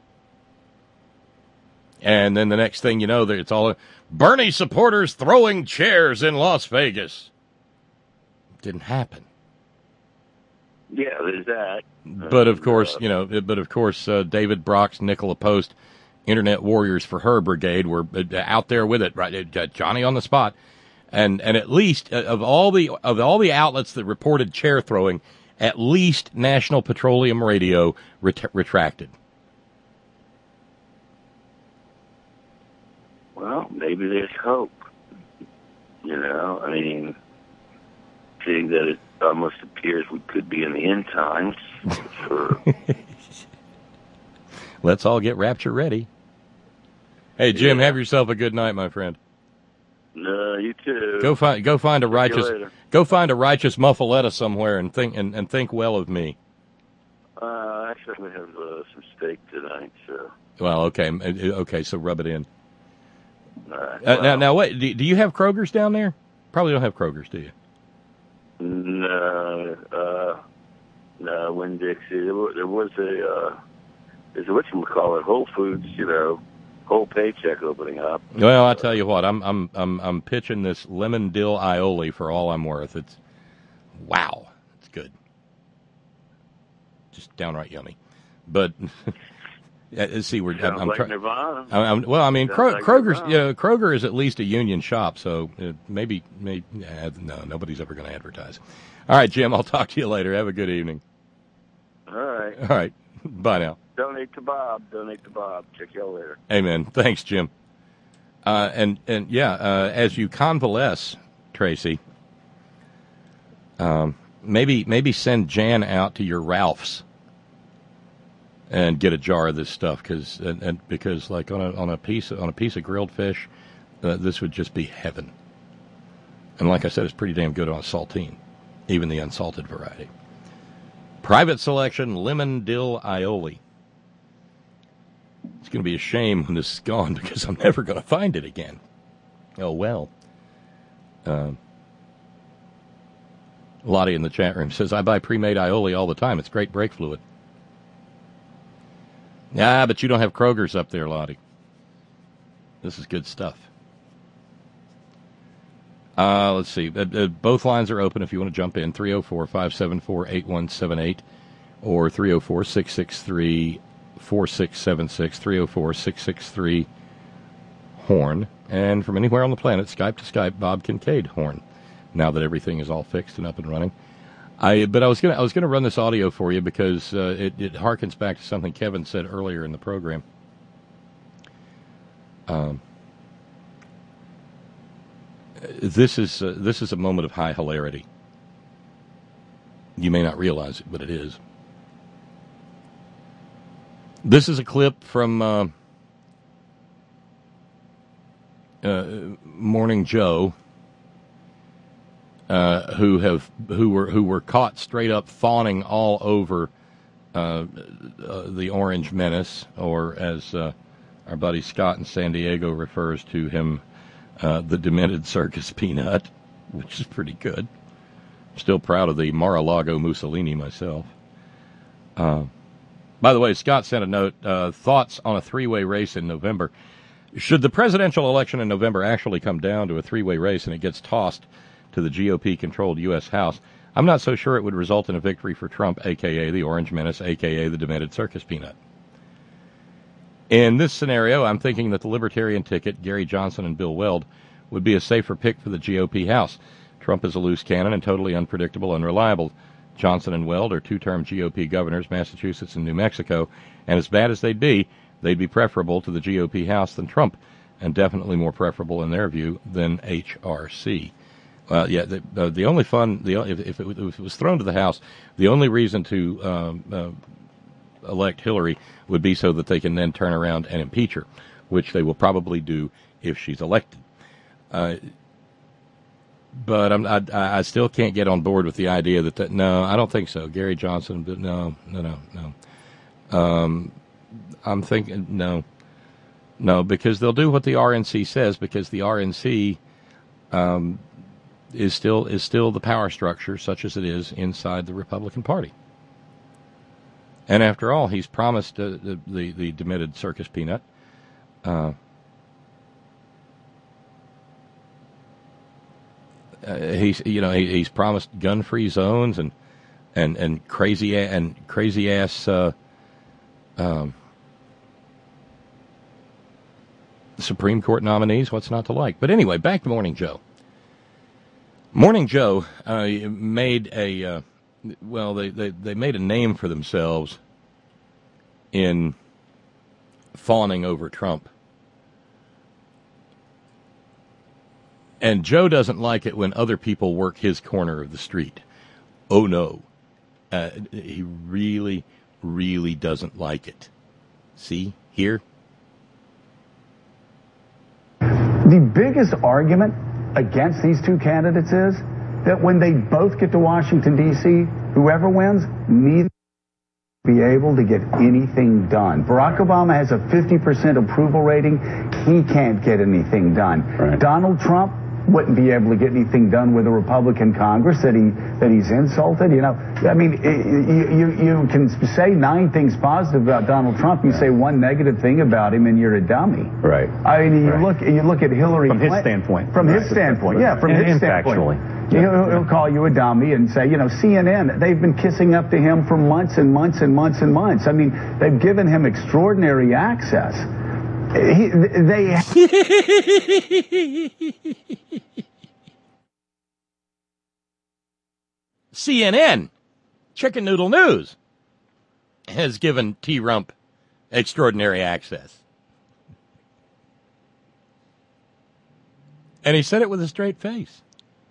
And then the next thing you know, it's all Bernie supporters throwing chairs in Las Vegas. Didn't happen. Yeah, there's that. But of Uh, course, you know, but of course, uh, David Brock's Nicola Post, Internet Warriors for Her Brigade were uh, out there with it, right? Uh, Johnny on the spot, and and at least uh, of all the of all the outlets that reported chair throwing, at least National Petroleum Radio ret- retracted. Well, maybe there's hope. You know, I mean, seeing that it almost appears we could be in the end times. For... Let's all get rapture ready. Hey, Jim, yeah. Have yourself a good night, my friend. No, you too. Go find go find a See righteous go find a righteous muffaletta somewhere and think and, and think well of me. Uh, actually, I'm gonna have uh, some steak tonight. So. Well, okay, okay, so rub it in. All right, uh, well, now, now, wait. Do, do you have Kroger's down there? Probably don't have Kroger's, do you? No, uh, no, Winn-Dixie. There was, there was a, uh, there's a whatchamacallit, Whole Foods, you know, whole paycheck opening up. Well, I tell you what, I'm, I'm, I'm, I'm pitching this lemon dill aioli for all I'm worth. It's, wow, it's good. Just downright yummy. But, let's see, we're, Sounds I'm, I'm like trying. Nirvana. I'm, well, I mean, Kro- like Kroger's, Nirvana. you know, Kroger is at least a union shop, so uh, maybe, maybe, uh, no, nobody's ever going to advertise. All right, Jim, I'll talk to you later. Have a good evening. All right. All right. Bye now. Donate to Bob. Donate to Bob. Check y'all later. Amen. Thanks, Jim. Uh, and, and yeah, uh, as you convalesce, Tracy, um, maybe, maybe send Jan out to your Ralph's and get a jar of this stuff, because and, and because like on a on a piece on a piece of grilled fish, uh, this would just be heaven. And like I said, it's pretty damn good on a saltine, even the unsalted variety. Private selection lemon dill aioli. It's going to be a shame when this is gone, because I'm never going to find it again. Oh well. Uh, Lottie in the chat room says, I buy pre-made aioli all the time. It's great brake fluid. Yeah, but you don't have Kroger's up there, Lottie. This is good stuff. Uh, let's see. Uh, uh, both lines are open if you want to jump in. three oh four, five seven four, eight one seven eight or three oh four, six six three, four six seven six, three oh four, six six three, horn. And from anywhere on the planet, Skype to Skype, Bob Kincaid, horn. Now that everything is all fixed and up and running. I, but I was gonna I was gonna run this audio for you because uh, it, it harkens back to something Kevin said earlier in the program. Um, this is uh, this is a moment of high hilarity. You may not realize it, but it is. This is a clip from uh, uh, Morning Joe. Uh, who have who were who were caught straight up fawning all over uh, uh, the Orange Menace, or as uh, our buddy Scott in San Diego refers to him, uh, the Demented Circus Peanut, which is pretty good. Still proud of the Mar-a-Lago Mussolini myself. Uh, by the way, Scott sent a note. Uh, thoughts on a three-way race in November. Should the presidential election in November actually come down to a three-way race and it gets tossed to the G O P-controlled U S House, I'm not so sure it would result in a victory for Trump, a k a the Orange Menace, a k a the Demented Circus Peanut. In this scenario, I'm thinking that the Libertarian ticket, Gary Johnson and Bill Weld, would be a safer pick for the G O P House. Trump is a loose cannon and totally unpredictable, unreliable. Johnson and Weld are two-term G O P governors, Massachusetts and New Mexico, and as bad as they'd be, they'd be preferable to the G O P House than Trump, and definitely more preferable in their view than H R C. Well, yeah, the, uh, the only fun, the if, if, it, if it was thrown to the House, the only reason to um, uh, elect Hillary would be so that they can then turn around and impeach her, which they will probably do if she's elected. Uh, but I'm, I, I still can't get on board with the idea that, that no, I don't think so. Gary Johnson, but no, no, no, no. Um, I'm thinking no, no, because they'll do what the R N C says, because the R N C um, is still is still the power structure, such as it is inside the Republican Party. And after all, he's promised uh, the, the the demented circus peanut. Uh, uh, he's you know he, he's promised gun-free zones and and and crazy and crazy ass uh, um, Supreme Court nominees. What's not to like? But anyway, back to Morning Joe. Morning Joe uh, made a uh, well, they, they they made a name for themselves in fawning over Trump. And Joe doesn't like it when other people work his corner of the street. Oh, no. Uh, he really, really doesn't like it. See? Here? The biggest argument against these two candidates is that when they both get to Washington, D C, whoever wins, neither will be able to get anything done. Barack Obama has a fifty percent approval rating. He can't get anything done. Right. Donald Trump wouldn't be able to get anything done with a Republican Congress that he that he's insulted. You know, I mean, you you, you can say nine things positive about Donald Trump. You say one negative thing about him, and you're a dummy. Right. I mean, you right. look you look at Hillary from his Clinton, standpoint. From right. his standpoint, yeah, from and, his and standpoint. Factually. He'll, he'll call you a dummy and say, you know, C N N, they've been kissing up to him for months and months and months and months. I mean, they've given him extraordinary access. He, they. C N N, Chicken Noodle News, has given T-Rump extraordinary access. And he said it with a straight face.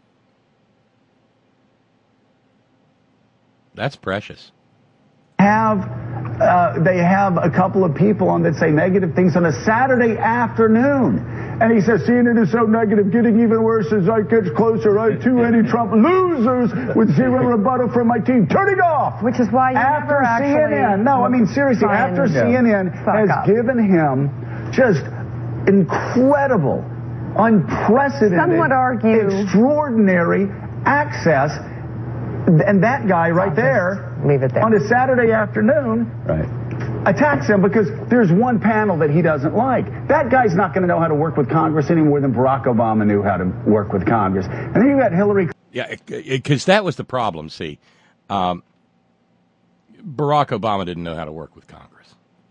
That's precious. Have uh, they have a couple of people on that say negative things on a Saturday afternoon, and he says C N N is so negative, getting even worse as I get closer. I two anti-Trump losers with zero rebuttal from my team. Turn it off. Which is why you after never C N N. No, I mean seriously. After C N N has up. given him just incredible, unprecedented, Some would argue extraordinary access. And that guy right there, leave it there, on a Saturday afternoon, right. attacks him because there's one panel that he doesn't like. That guy's not going to know how to work with Congress any more than Barack Obama knew how to work with Congress. And then you got Hillary. Yeah, because that was the problem, see. Um, Barack Obama didn't know how to work with Congress.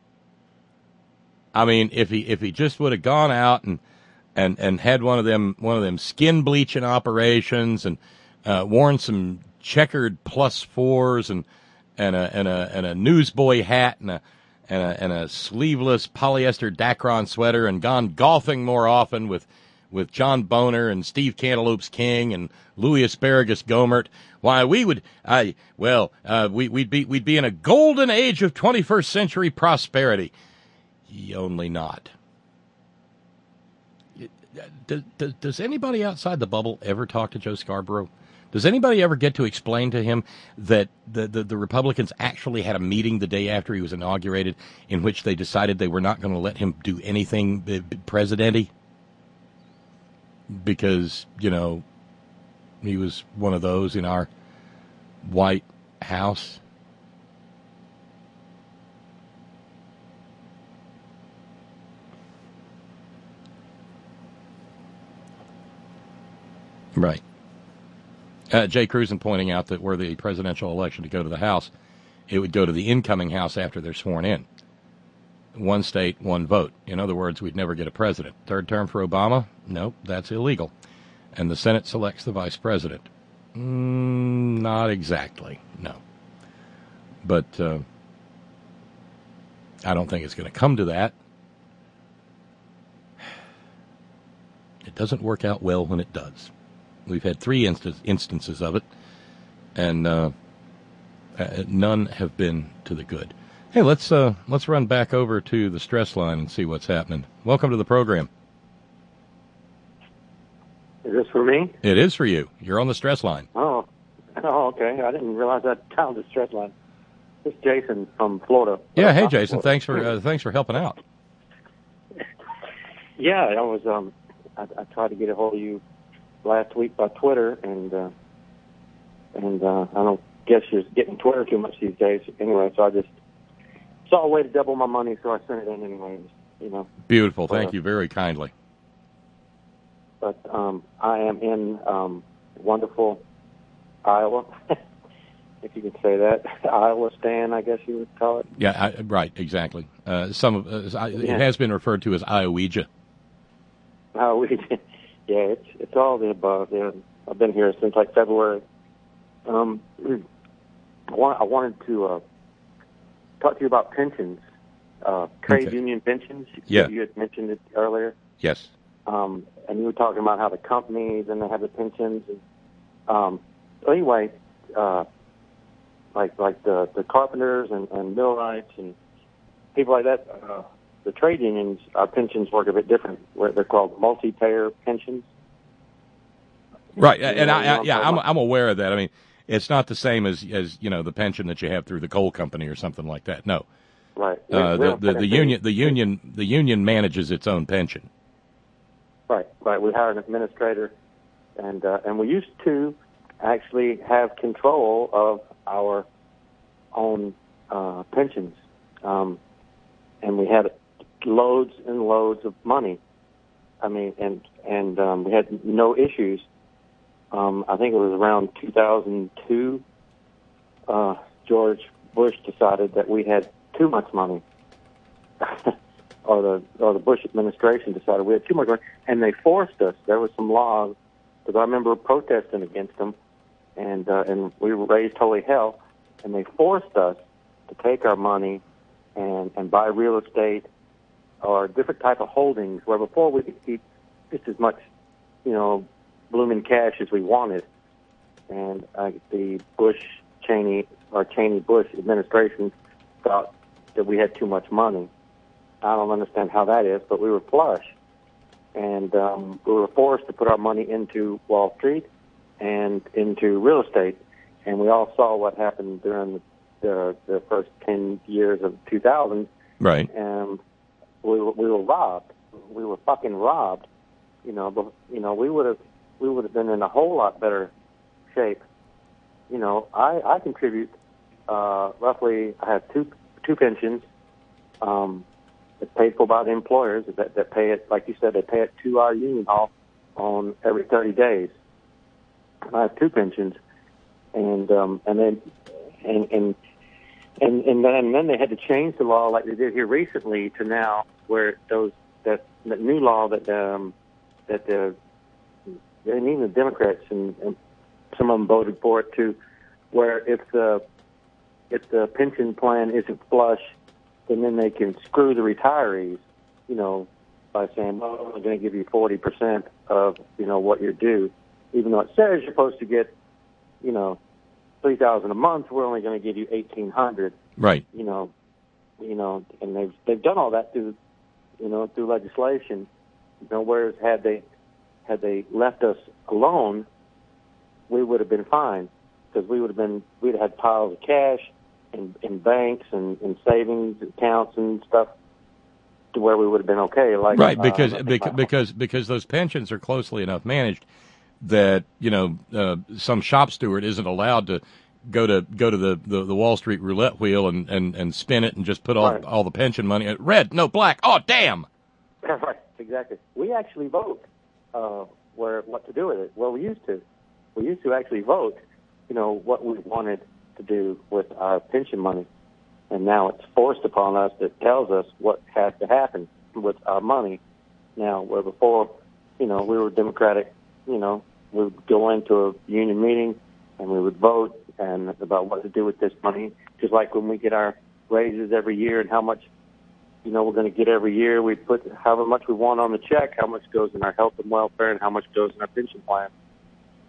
I mean, if he if he just would have gone out and, and, and had one of them one of them skin bleaching operations and uh, worn some checkered plus fours and and a and a and a newsboy hat and a and a and a sleeveless polyester Dacron sweater and gone golfing more often with with John Boner and Steve Cantaloupe's King and Louis Asparagus Gomert, why we would I well uh, we we'd be we'd be in a golden age of twenty-first century prosperity. Ye only not. Does, does, does anybody outside the bubble ever talk to Joe Scarborough? Does anybody ever get to explain to him that the, the, the Republicans actually had a meeting the day after he was inaugurated in which they decided they were not going to let him do anything president-y? Because, you know, he was one of those in our White House. Right. Uh, Jay Cruzen pointing out that were the presidential election to go to the House, it would go to the incoming House after they're sworn in. One state, one vote. In other words, we'd never get a president. Third term for Obama? Nope, that's illegal. And the Senate selects the vice president. Mm, not exactly, no. But uh, I don't think it's going to come to that. It doesn't work out well when it does. We've had three inst- instances of it, and uh, uh, none have been to the good. Hey, let's uh, let's run back over to the stress line and see what's happening. Welcome to the program. Is this for me? It is for you. You're on the stress line. Oh, oh, okay. I didn't realize that down the stress line. This is Jason from Florida. Yeah, hey Jason, thanks for uh, thanks for helping out. Yeah, I was. Um, I, I tried to get a hold of you last week by Twitter, and uh, and uh, I don't guess you're getting Twitter too much these days. Anyway, so I just saw a way to double my money, so I sent it in anyway. You know. Beautiful. Thank uh, you very kindly. But um, I am in um, wonderful Iowa, if you can say that. Iowa Stan, I guess you would call it. Yeah, I, right, exactly. Uh, some of uh, it Yeah. has been referred to as Iowegia. Iowa, yeah, it's it's all the above. Yeah, I've been here since like February. Um, I, want, I wanted to uh, talk to you about pensions, uh, trade Okay. union pensions. Yeah. You had mentioned it earlier. Yes. Um, and you were talking about how the companies and they have the pensions. And, um, so anyway, uh, like like the, the carpenters and, and millwrights and people like that, uh, the trade unions, our pensions work a bit different. Where they're called multi-payer pensions. Right, You and know, I, you know I what yeah, I'm I'm talking I'm aware of that. I mean, it's not the same as as you know the pension that you have through the coal company or something like that. No. Right. Uh, We- we the don't the, pay the fees. union the union the union manages its own pension. Right, right. We hire an administrator, and uh, and we used to actually have control of our own uh, pensions, um, and we had loads and loads of money. I mean, and and um, we had no issues. Um, I think it was around two thousand two. Uh, George Bush decided that we had too much money. or the or the Bush administration decided we had too much money, and they forced us. There were some laws, because I remember protesting against them, and uh, and we raised holy hell, and they forced us to take our money and and buy real estate or different type of holdings, where before we could keep just as much, you know, blooming cash as we wanted, and uh, the Bush Cheney or Cheney Bush administration thought that we had too much money. I don't understand how that is, but we were flush. And um, we were forced to put our money into Wall Street and into real estate. And we all saw what happened during the, the, the first ten years of two thousand. Right. And we were, we were robbed. We were fucking robbed. You know, but, you know, we would have we would have been in a whole lot better shape. You know, I, I contribute uh, roughly, I have two two pensions. Um, It's paid for by the employers that, that pay it, like you said, they pay it to our union hall on every thirty days. I have two pensions, and um, and then and and and and then and then they had to change the law like they did here recently to now where those that that new law that um, that the and even the Democrats and, and some of them voted for it too, where if the if the pension plan isn't flush, and then they can screw the retirees, you know, by saying, well, we're going to give you forty percent of, you know, what you're due. Even though it says you're supposed to get, you know, three thousand dollars a month, we're only going to give you eighteen hundred dollars. Right. You know, you know, and they've, they've done all that through, you know, through legislation. You know, whereas had they, had they left us alone, we would have been fine because we would have been, we'd have had piles of cash in, in banks and in savings accounts and stuff to where we would have been okay. Like right, because uh, because because because those pensions are closely enough managed that you know uh, some shop steward isn't allowed to go to go to the, the, the Wall Street roulette wheel and, and, and spin it and just put all Right. all the pension money at red, no black. Oh damn! Right, exactly. We actually vote uh, where what to do with it. Well, we used to. We used to actually vote, you know, what we wanted to do with our pension money. And now it's forced upon us that tells us what has to happen with our money. Now, where before, you know, we were Democratic, you know, we would go into a union meeting and we would vote and about what to do with this money. Just like when we get our raises every year and how much, you know, we're going to get every year. We put however much we want on the check, how much goes in our health and welfare and how much goes in our pension plan.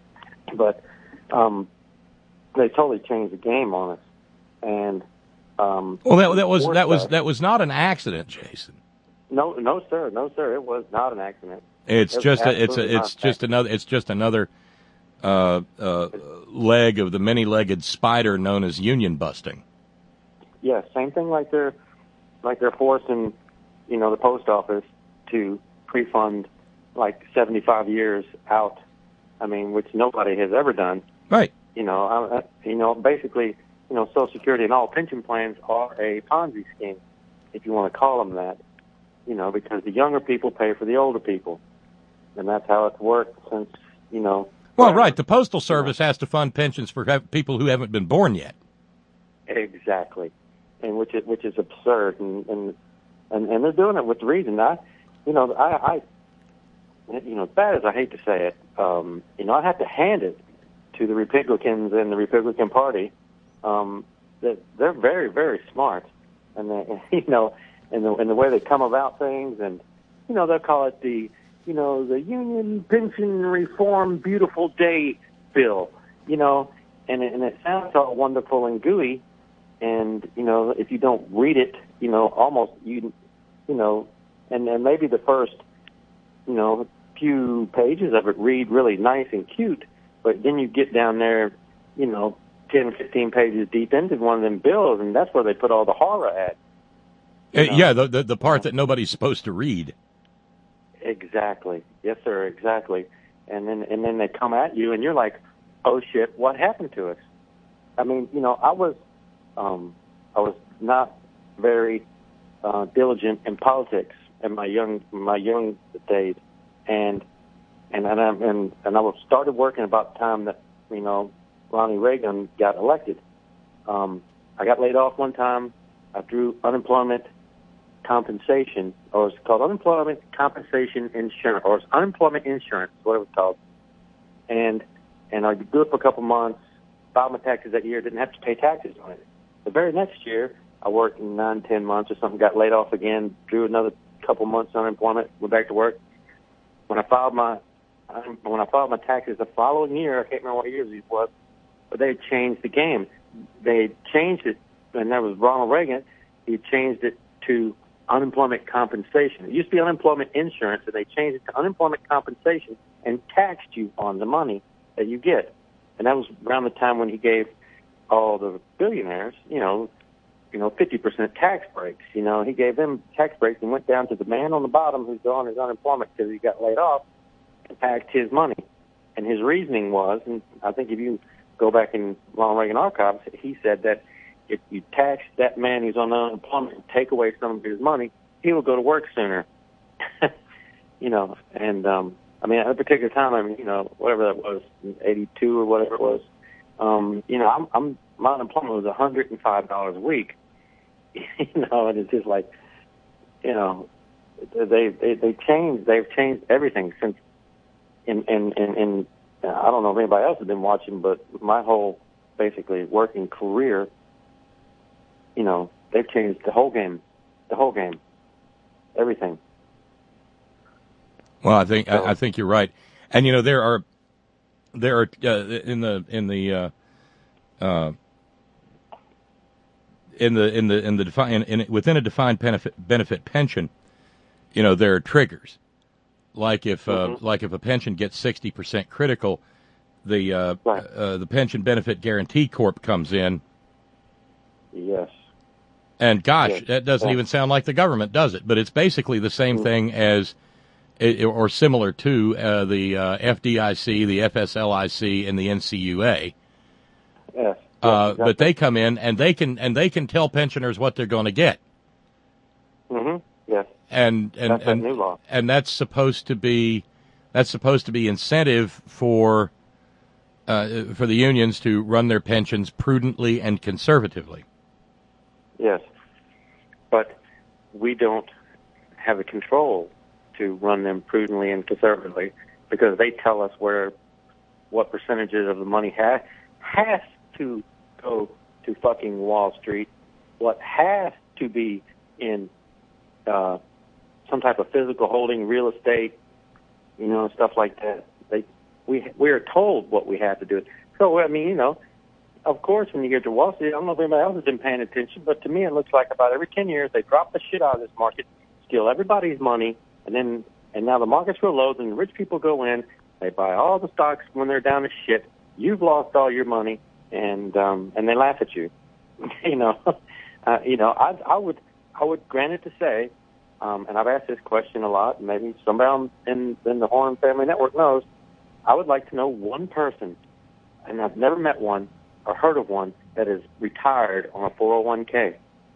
But um, they totally changed the game on us. And um, well, that, that was that was that, that was not an accident, Jason. No, no, sir, no, sir. It was not an accident. It's it just a, it's a, it's just accident. another it's just another uh, uh, leg of the many-legged spider known as union busting. Yeah, same thing like they're like they're forcing, you know, the post office to pre-fund like seventy-five years out. I mean, which nobody has ever done. Right. You know, I, I, you know, basically, you know, Social Security and all pension plans are a Ponzi scheme, if you want to call them that. You know, because the younger people pay for the older people, and that's how it's worked since, you know. Well, right. The Postal Service has to fund pensions for ha- people who haven't been born yet. Exactly, and which is which is absurd, and and and, and they're doing it with reason. I, you know, I, I, you know, as bad as I hate to say it, um, you know, I have to hand it to the Republicans and the Republican Party um, that they're very, very smart, and they, you know, and the and the way they come about things, and you know, they'll call it the, you know, the Union Pension Reform Beautiful Day Bill, you know, and it, and it sounds all wonderful and gooey. And, you know, if you don't read it, you know, almost, you you know, and, and maybe the first, you know, few pages of it read really nice and cute, but then you get down there, you know, ten, fifteen pages deep into one of them bills, and that's where they put all the horror at. Uh, yeah, the, the the part that nobody's supposed to read. Exactly. Yes, sir, exactly. And then and then they come at you, and you're like, oh, shit, what happened to us? I mean, you know, I was... Um, I was not very uh, diligent in politics in my young my young days, and and and I, and, and I was started working about the time that, you know, Ronnie Reagan got elected. Um, I got laid off one time. I drew unemployment compensation, or it's called unemployment compensation insurance, or it's unemployment insurance, what it was called. And and I drew it for a couple months, filed my taxes that year, didn't have to pay taxes on it. The very next year, I worked in nine, ten months or something, got laid off again, drew another couple months unemployment, went back to work. When I filed my when I filed my taxes the following year, I can't remember what year it was, but they had changed the game. They had changed it, and that was Ronald Reagan. He had changed it to unemployment compensation. It used to be unemployment insurance, and they changed it to unemployment compensation and taxed you on the money that you get. And that was around the time when he gave all the billionaires, you know, you know, fifty percent tax breaks. You know, he gave them tax breaks and went down to the man on the bottom who's on his unemployment because he got laid off and taxed his money. And his reasoning was, and I think if you go back in Ronald Reagan archives, he said that if you tax that man who's on unemployment and take away some of his money, he will go to work sooner. You know, and um, I mean, at a particular time, I mean, you know, whatever that was, eighty-two or whatever it was. Um, you know, I'm, I'm, my unemployment was one hundred five dollars a week, you know, and it's just like, you know, they, they, they changed, they've changed everything since, in, in, in, in, I don't know if anybody else has been watching, but my whole, basically, working career, you know, they've changed the whole game, the whole game, everything. Well, I think, So, I, I think you're right. And, you know, there are, There are uh, in the in the uh, uh, in the in the in the defi- in, in, within a defined benefit benefit pension, you know, there are triggers. Like if uh, mm-hmm. like if a pension gets sixty percent critical, the uh, Right. uh, the Pension Benefit Guarantee Corp comes in. Yes. And gosh, Yes. that doesn't Yeah. even sound like the government, does it? But it's basically the same Mm-hmm. thing as, or similar to uh, the uh, F D I C, the F S L I C, and the N C U A. Yes. Uh, exactly. But they come in and they can and they can tell pensioners what they're going to get. Mm-hmm. Yes. And and That's that and, new law. and that's supposed to be that's supposed to be incentive for uh, for the unions to run their pensions prudently and conservatively. Yes. But we don't have the control to run them prudently and conservatively because they tell us where what percentages of the money ha- has to go to fucking Wall Street, what has to be in uh, some type of physical holding, real estate, you know, stuff like that. They we we are told what we have to do. So, I mean, you know, of course, when you get to Wall Street, I don't know if anybody else has been paying attention, but to me it looks like about every ten years they drop the shit out of this market, steal everybody's money, and then and now the market's real low, and the rich people go in, they buy all the stocks when they're down to shit. You've lost all your money, and um, and they laugh at you. you know, uh, you know, I, I would I would grant it to say, um, and I've asked this question a lot. Maybe somebody in in the Horn Family Network knows. I would like to know one person, and I've never met one or heard of one that is retired on a four oh one k.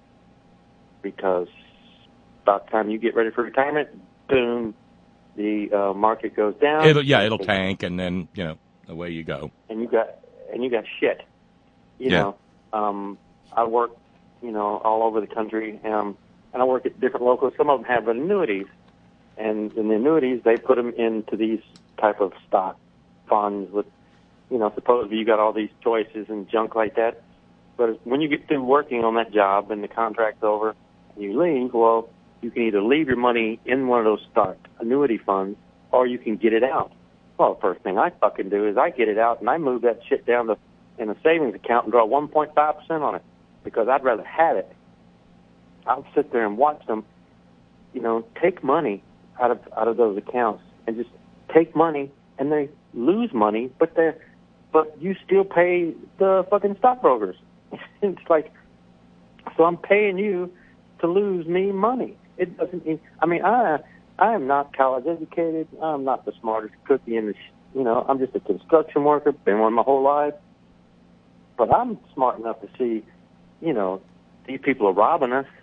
Because about the time you get ready for retirement, boom, the uh, market goes down. It'll, yeah, it'll tank, and then you know away you go. And you got and you got shit. You yeah. know, um, I work, you know, all over the country, um, and I work at different locals. Some of them have annuities, and in the annuities they put them into these type of stock funds with, you know, supposedly you got all these choices and junk like that. But when you get through working on that job and the contract's over and you leave, well, you can either leave your money in one of those stock annuity funds or you can get it out. Well, the first thing I fucking do is I get it out and I move that shit down to in a savings account and draw one point five percent on it because I'd rather have it. I'll sit there and watch them, you know, take money out of out of those accounts and just take money, and they lose money, but they but you still pay the fucking stockbrokers. It's like, so I'm paying you to lose me money. It doesn't mean, I mean, I I am not college educated. I'm not the smartest cookie in the, you know, I'm just a construction worker, been one my whole life. But I'm smart enough to see, you know, these people are robbing us,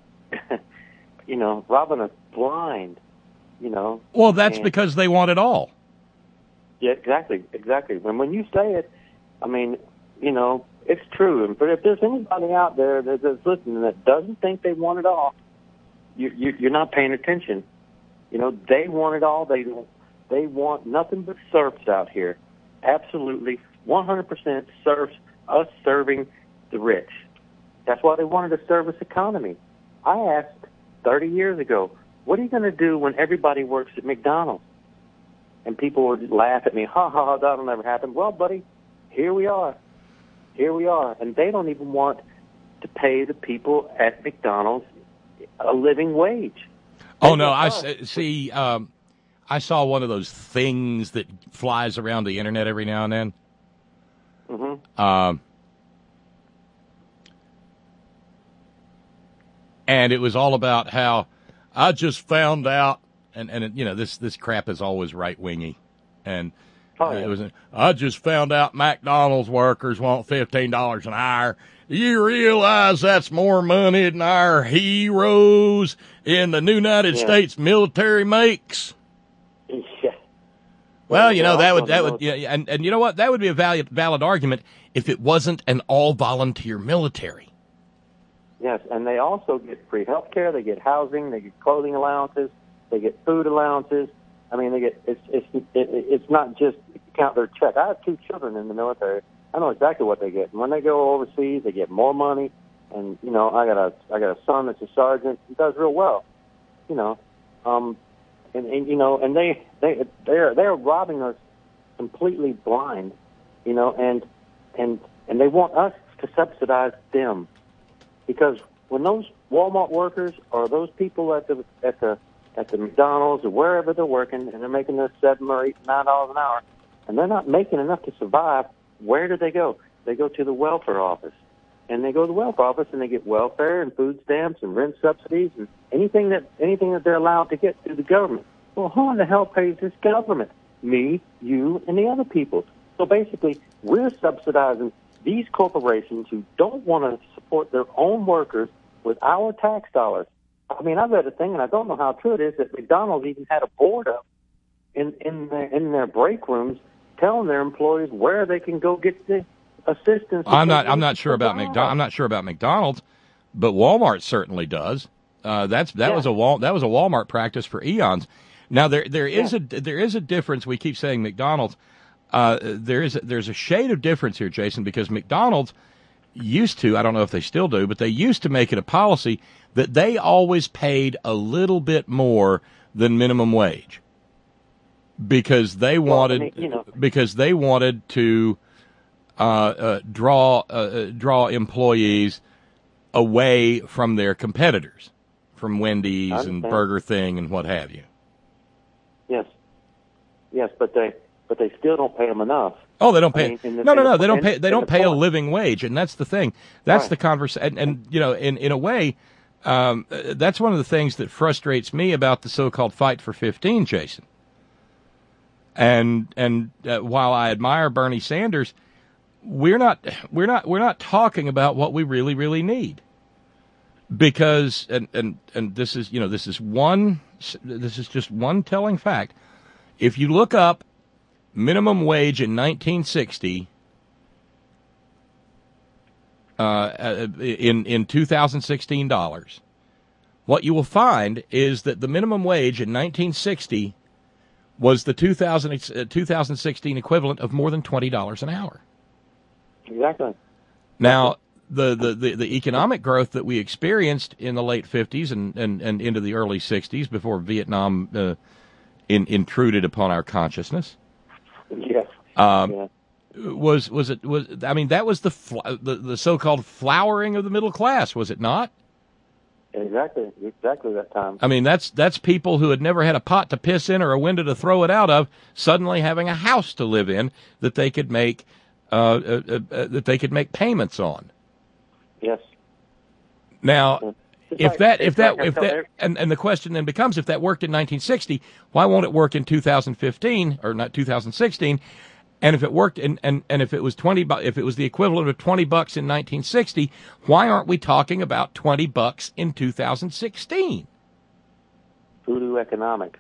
you know, robbing us blind. You know. Well, that's and, because they want it all. Yeah, exactly, exactly. When when you say it, I mean, you know, it's true. But if there's anybody out there that, that's listening that doesn't think they want it all, you, you you're not paying attention. You know, they want it all. They they want nothing but serfs out here. Absolutely, one hundred percent serfs. Us serving the rich. That's why they wanted a service economy. I asked thirty years ago, what are you going to do when everybody works at McDonald's? And people would laugh at me, ha, ha, ha, that'll never happen. Well, buddy, here we are. Here we are. And they don't even want to pay the people at McDonald's a living wage. Oh, no, I see. Um, I saw one of those things that flies around the Internet every now and then. Mm-hmm. Um, and it was all about how I just found out, and, and you know, this, this crap is always right-wingy. And oh, yeah. it was, I just found out McDonald's workers want fifteen dollars an hour. You realize that's more money than our heroes in the United yeah. States military makes? Yeah. Well, you know, that would, that would, yeah, and, and you know what? That would be a valid, valid argument if it wasn't an all-volunteer military. Yes, and they also get free health care, they get housing, they get clothing allowances, they get food allowances. I mean, they get, it's, it's, it, it's not just count their check. I have two children in the military. I know exactly what they get. And when they go overseas, they get more money. And, you know, I got a, I got a son that's a sergeant. He does real well, you know. Um, And, and you know, and they they they're they're robbing us completely blind, you know, and and and they want us to subsidize them, because when those Walmart workers or those people at the at the at the McDonald's or wherever they're working and they're making their seven or eight nine dollars an hour, and they're not making enough to survive, where do they go? They go to the welfare office. And they go to the welfare office and they get welfare and food stamps and rent subsidies and anything that anything that they're allowed to get through the government. Well, who in the hell pays this government? Me, you, and the other people. So basically, we're subsidizing these corporations who don't want to support their own workers with our tax dollars. I mean, I read a thing, and I don't know how true it is, that McDonald's even had a board up in in their, in their break rooms telling their employees where they can go get the assistance. I'm not. I'm not sure about McDonald's. I'm not sure about McDonald's, but Walmart certainly does. Uh, that's that yeah. was a Wal, that was a Walmart practice for eons. Now there there is yeah. a there is a difference. We keep saying McDonald's. Uh, there is a, there's a shade of difference here, Jason, because McDonald's used to. I don't know if they still do, but they used to make it a policy that they always paid a little bit more than minimum wage. because they Well, I wanted mean, you know. because they wanted to uh, uh, draw uh, draw employees away from their competitors, from Wendy's and understand. Burger Thing and what have you. Yes, yes, but they but they still don't pay them enough. Oh, they don't I pay. mean, in the- no, no, in no. the- They don't in- pay. They in don't the pay a point. living wage, and that's the thing. That's Right. the conversation. And, and you know, in in a way, um, uh, that's one of the things that frustrates me about the so-called fight for fifteen, Jason. And and uh, while I admire Bernie Sanders, we're not we're not we're not talking about what we really really need. Because and and and this is you know this is one this is just one telling fact. If you look up minimum wage in nineteen sixty, uh, in in two thousand sixteen dollars, what you will find is that the minimum wage in nineteen sixty was the two thousand, uh, two thousand sixteen equivalent of more than twenty dollars an hour. Exactly. Now, the, the, the, the economic growth that we experienced in the late fifties and, and, and into the early sixties before Vietnam uh, in, intruded upon our consciousness. Yes. Um, yeah. Was was it was I mean that was the fl- the, the so-called flowering of the middle class, was it not? Exactly. Exactly that time. I mean that's that's people who had never had a pot to piss in or a window to throw it out of suddenly having a house to live in that they could make uh, uh, uh, that they could make payments on. Yes. Now, It's if like- that if it's that like I if tell that every- and, and the question then becomes, if that worked in nineteen sixty, why won't it work in two thousand fifteen or not two thousand sixteen? And if it worked in, and, and if it was twenty bu- if it was the equivalent of twenty bucks in nineteen sixty, why aren't we talking about twenty bucks in two thousand sixteen? Voodoo economics.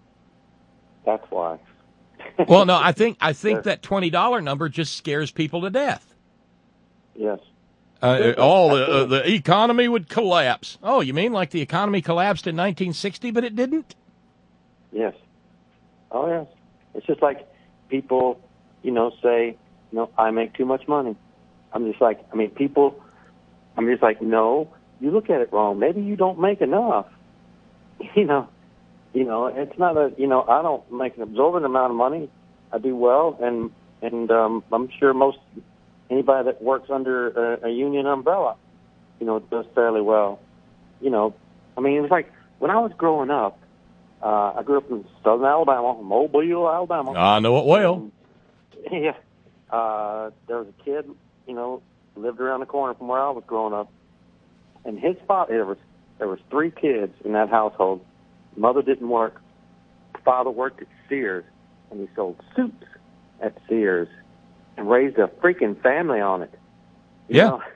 That's why. Well, no, I think I think Yes. that twenty dollar number just scares people to death. Yes. Uh, oh, the, uh, the economy would collapse. Oh, you mean like the economy collapsed in nineteen sixty, but it didn't? Yes. Oh, yes. It's just like people, you know, say, no, I make too much money. I'm just like, I mean, people, I'm just like, no, you look at it wrong. Maybe you don't make enough. You know, you know, it's not a, you know, I don't make an absorbent amount of money. I do well, and and um, I'm sure most anybody that works under a, a union umbrella, you know, does fairly well. You know, I mean, it was like when I was growing up. Uh, I grew up in southern Alabama, Mobile, Alabama. I know it well. Yeah. Uh, there was a kid, you know, lived around the corner from where I was growing up, and his father. There was there was three kids in that household. Mother didn't work. Father worked at Sears, and he sold suits at Sears, and raised a freaking family on it. You Yeah. know?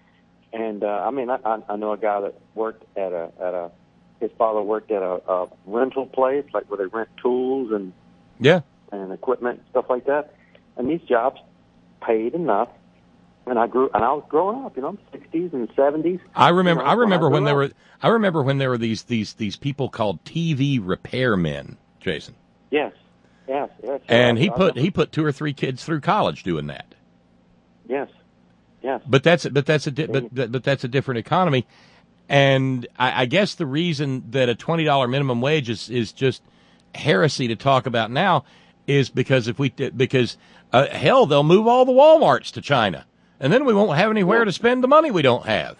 And uh, I mean, I, I I know a guy that worked at a at a. His father worked at a, a rental place, like where they rent tools and Yeah. and equipment, stuff like that. And these jobs paid enough. And I grew, and I was growing up, you know, sixties and seventies. I remember. You know, I remember I when grew there up. were. I remember when there were these these these people called T V repairmen, Jason. Yes, yes, yes. And yes, he I put remember. he put two or three kids through college doing that. Yes, yes. But that's but that's a di- but but but that's a different economy. And I, I guess the reason that a twenty dollar minimum wage is, is just heresy to talk about now is because if we because uh, hell they'll move all the Walmarts to China, and then we won't have anywhere to spend the money we don't have.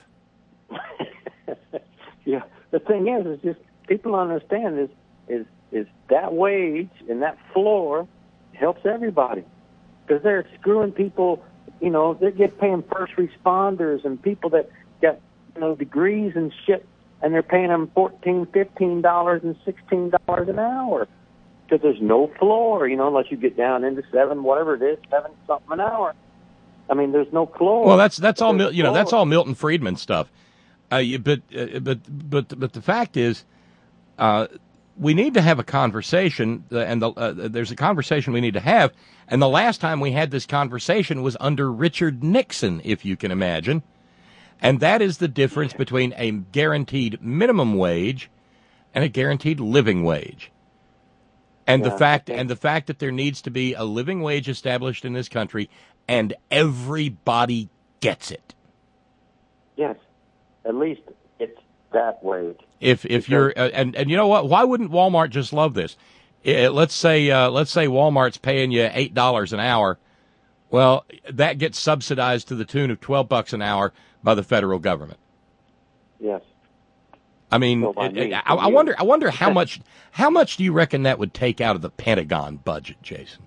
Yeah. The thing is, is just people don't understand is is is that wage and that floor helps everybody because they're screwing people. You know, they get paying first responders and people that got you know degrees and shit, and they're paying them fourteen, fifteen dollars and sixteen dollars an hour because there's no floor. You know, unless you get down into seven, whatever it is, seven something an hour. I mean, there's no floor. Well, that's that's all There's Mil- you know that's floor. all Milton Friedman stuff. Uh, you, but uh, but but but the fact is, uh, we need to have a conversation, uh, and the, uh, there's a conversation we need to have. And the last time we had this conversation was under Richard Nixon, if you can imagine. And that is the difference between a guaranteed minimum wage and a guaranteed living wage. And the Yeah. fact and the fact that there needs to be a living wage established in this country, and everybody gets it. Yes, at least it's that wage. If if you're uh, and and you know what? Why wouldn't Walmart just love this? it, let's say uh, let's say Walmart's paying you eight dollars an hour. Well, that gets subsidized to the tune of twelve bucks an hour by the federal government. Yes. I mean, Well, by it, me, it, I, I wonder. I wonder how much. How much do you reckon that would take out of the Pentagon budget, Jason?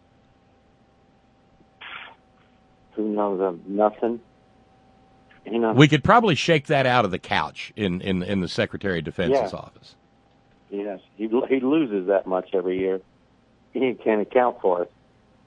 Who knows of nothing? You know. We could probably shake that out of the couch in, in, in the Secretary of Defense's Yeah. office. Yes, he he loses that much every year. He can't account for it.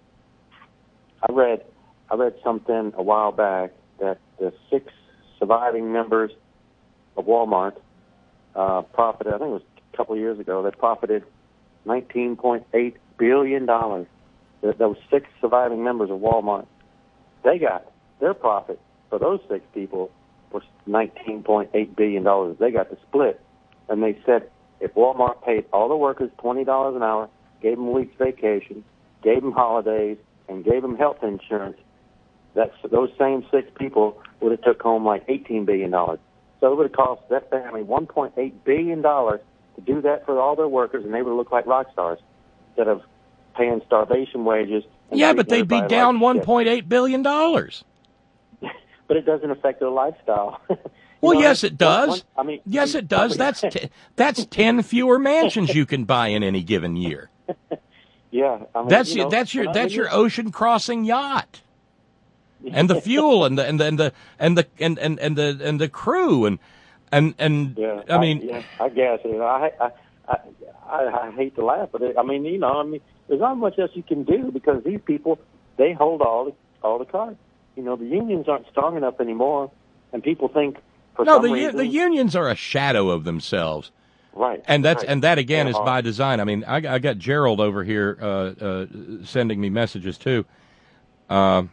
I read I read something a while back that the six surviving members of Walmart uh, profited. I think it was a couple of years ago. They profited nineteen point eight billion dollars. Those six surviving members of Walmart, they got their profit for those six people was nineteen point eight billion dollars. They got the split, and they said if Walmart paid all the workers twenty dollars an hour, gave them a week's vacation, gave them holidays, and gave them health insurance, that's those same six people would have took home like eighteen billion dollars. So it would have cost that family one point eight billion dollars to do that for all their workers, and they would look like rock stars instead of paying starvation wages. And Yeah, but they'd be everybody down like one shit. point eight billion dollars. But it doesn't affect their lifestyle. Well, know, yes, it one- does. one- I mean, yes, it does. That's t- that's ten fewer mansions you can buy in any given year. Yeah, I mean, That's you your know, that's your when I- that's when your you- ocean crossing yacht, and the fuel and the and the and the and the and, and, and the and the crew and and and Yeah, I mean, yeah, I guess you know, I, I I I I hate to laugh, but it, I mean, you know, I mean, there's not much else you can do because these people they hold all the all the cards. You know, the unions aren't strong enough anymore, and people think for no, some the reason, the unions are a shadow of themselves. right, And that's right. and that again They're is hard. by design. I mean, I, I got Gerald over here uh, uh, sending me messages too. Um,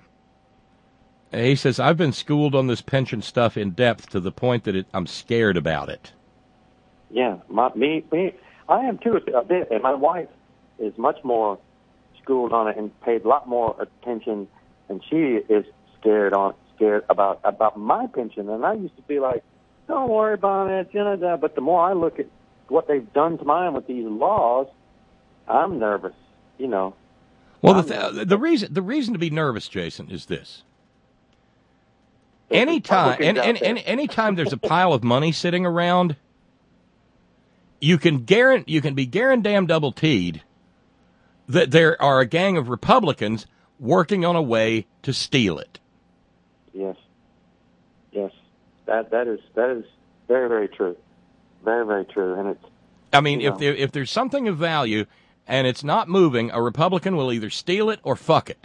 he says I've been schooled on this pension stuff in depth to the point that it, I'm scared about it. Yeah, my, me, me, I am too a bit, and my wife is much more schooled on it and paid a lot more attention, and she is scared on scared about about my pension. And I used to be like, don't worry about it, you know. that. But the more I look at what they've done to mine with these laws, I'm nervous. You know. Well, I'm the nervous. th- the reason the reason to be nervous, Jason, is this. The Anytime, Republicans any, out any, there- any, anytime there's a pile of money sitting around, you can guarantee you can be guaranteed double T'd that there are a gang of Republicans working on a way to steal it. Yes. Yes. That that is that is very very true. Very very true, and it's. I mean, You if know. there, if there's something of value and it's not moving, a Republican will either steal it or fuck it.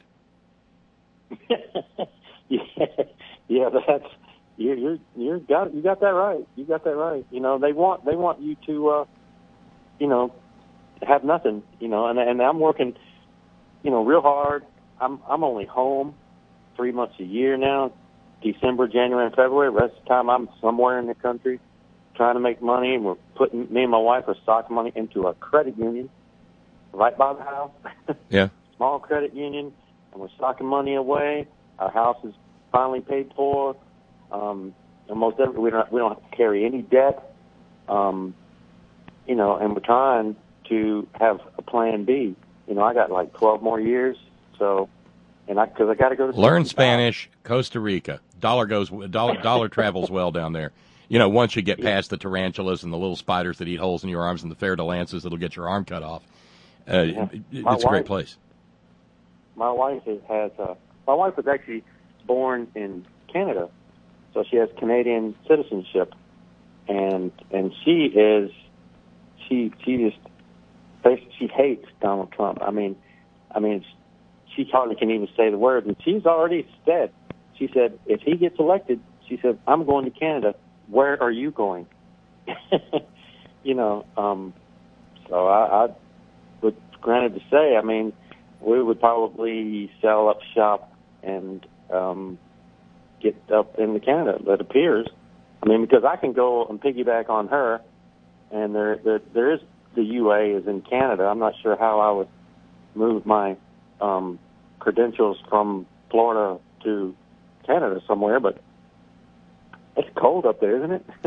yeah, yeah, that's you. You you got you got that right. You got that right. You know, they want they want you to, uh, you know, have nothing. You know, and and I'm working, you know, real hard. I'm I'm only home three months a year now, December, January, and February. The rest of the time I'm somewhere in the country trying to make money, and we're putting me and my wife are stocking money into a credit union right by the house. Yeah. Small credit union, and we're stocking money away. Our house is finally paid for. Um, almost every we don't we don't have to carry any debt. Um, you know, and we're trying to have a plan B. You know, I got like twelve more years, so and I because I got to go to Learn sixty-five. Spanish, Costa Rica. Dollar goes dollar dollar travels well down there. You know, once you get past the tarantulas and the little spiders that eat holes in your arms and the fer de lances that'll get your arm cut off, uh, Yeah. it- My it's a great wife- place. My wife is, has uh, my wife was actually born in Canada, so she has Canadian citizenship, and and she is she she just basically she hates Donald Trump. I mean, I mean she hardly can even say the word, and she's already said she said if he gets elected, she said I'm going to Canada. Where are you going? you know, um, so I, I would granted to say, I mean. We would probably sell up shop and um, get up into Canada. It appears. I mean, because I can go and piggyback on her, and there, there, there is the U A is in Canada. I'm not sure how I would move my um, credentials from Florida to Canada somewhere, but it's cold up there, isn't it?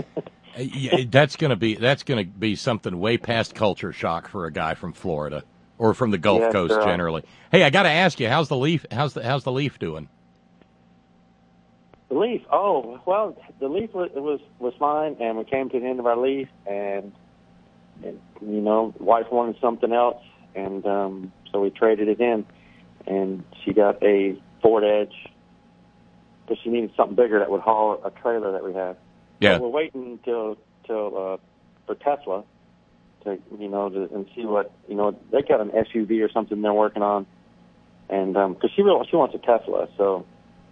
Yeah, that's gonna be that's gonna be something way past culture shock for a guy from Florida or from the Gulf Yes, Coast sir. generally. Hey, I got to ask you, how's the Leaf? How's the how's the Leaf doing? The Leaf. Oh, well, the Leaf was was, was fine, and we came to the end of our lease, and, and you know, wife wanted something else, and um, so we traded it in, and she got a Ford Edge because she needed something bigger that would haul a trailer that we had. Yeah. So we're waiting till till uh, for Tesla to you know to, and see what you know they got an S U V or something they're working on, and because um, she really she wants a Tesla, so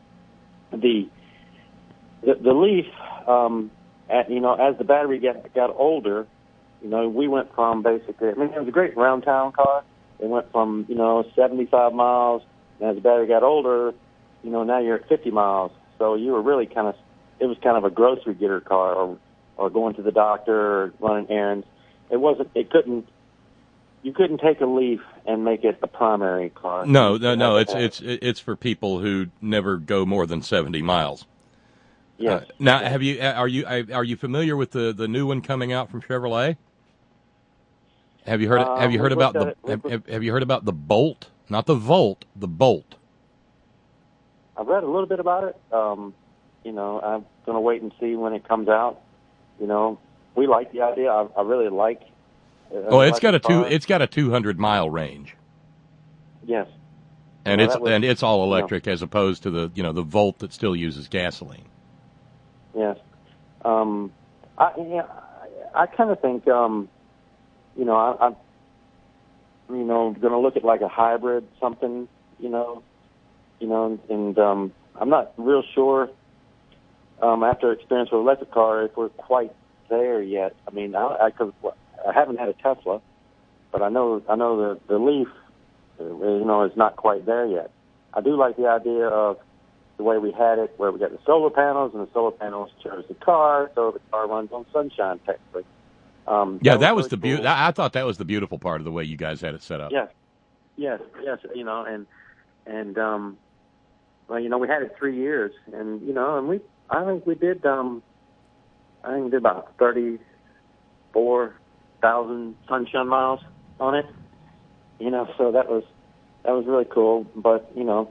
the the, the Leaf, um, at, you know, as the battery got got older, you know, we went from basically I mean it was a great round town car. It went from you know seventy-five miles, and as the battery got older, you know now you're at fifty miles, so you were really kind of it was kind of a grocery getter car, or or going to the doctor, or running errands. It wasn't. It couldn't. You couldn't take a Leaf and make it a primary car. No, no, no. It's it's it's for people who never go more than seventy miles. Yes. Uh, now, have you are you are you familiar with the, the new one coming out from Chevrolet? Have you heard Um, Have you heard we about looked the at it. have, have you heard about the Bolt? Not the Volt, the Bolt. I've read a little bit about it. Um, you know, I'm going to wait and see when it comes out. You know, we like the idea. I, I really like. Uh, Oh, it's got a two. car. It's got a two hundred mile range, Yes. and Well, it's that was- and it's all you know. electric as opposed to the you know the Volt that still uses gasoline. Yes. Um, I yeah, I, I kind of think um, you know I, I'm you know going to look at like a hybrid something you know you know and um, I'm not real sure um, after experience with electric car if we're quite there yet. I mean I I, cause I haven't had a Tesla, but I know I know the the Leaf uh, you know is not quite there yet. I do like the idea of the way we had it, where we got the solar panels, and the solar panels charge the car, so the car runs on sunshine, technically. Um, Yeah, that was really the beauty. cool. I thought that was the beautiful part of the way you guys had it set up. Yes, yes, yes. You know, and and um, well, you know, we had it three years, and you know, and we, I think we did, um, I think we did about thirty-four thousand sunshine miles on it. You know, so that was that was really cool. But you know.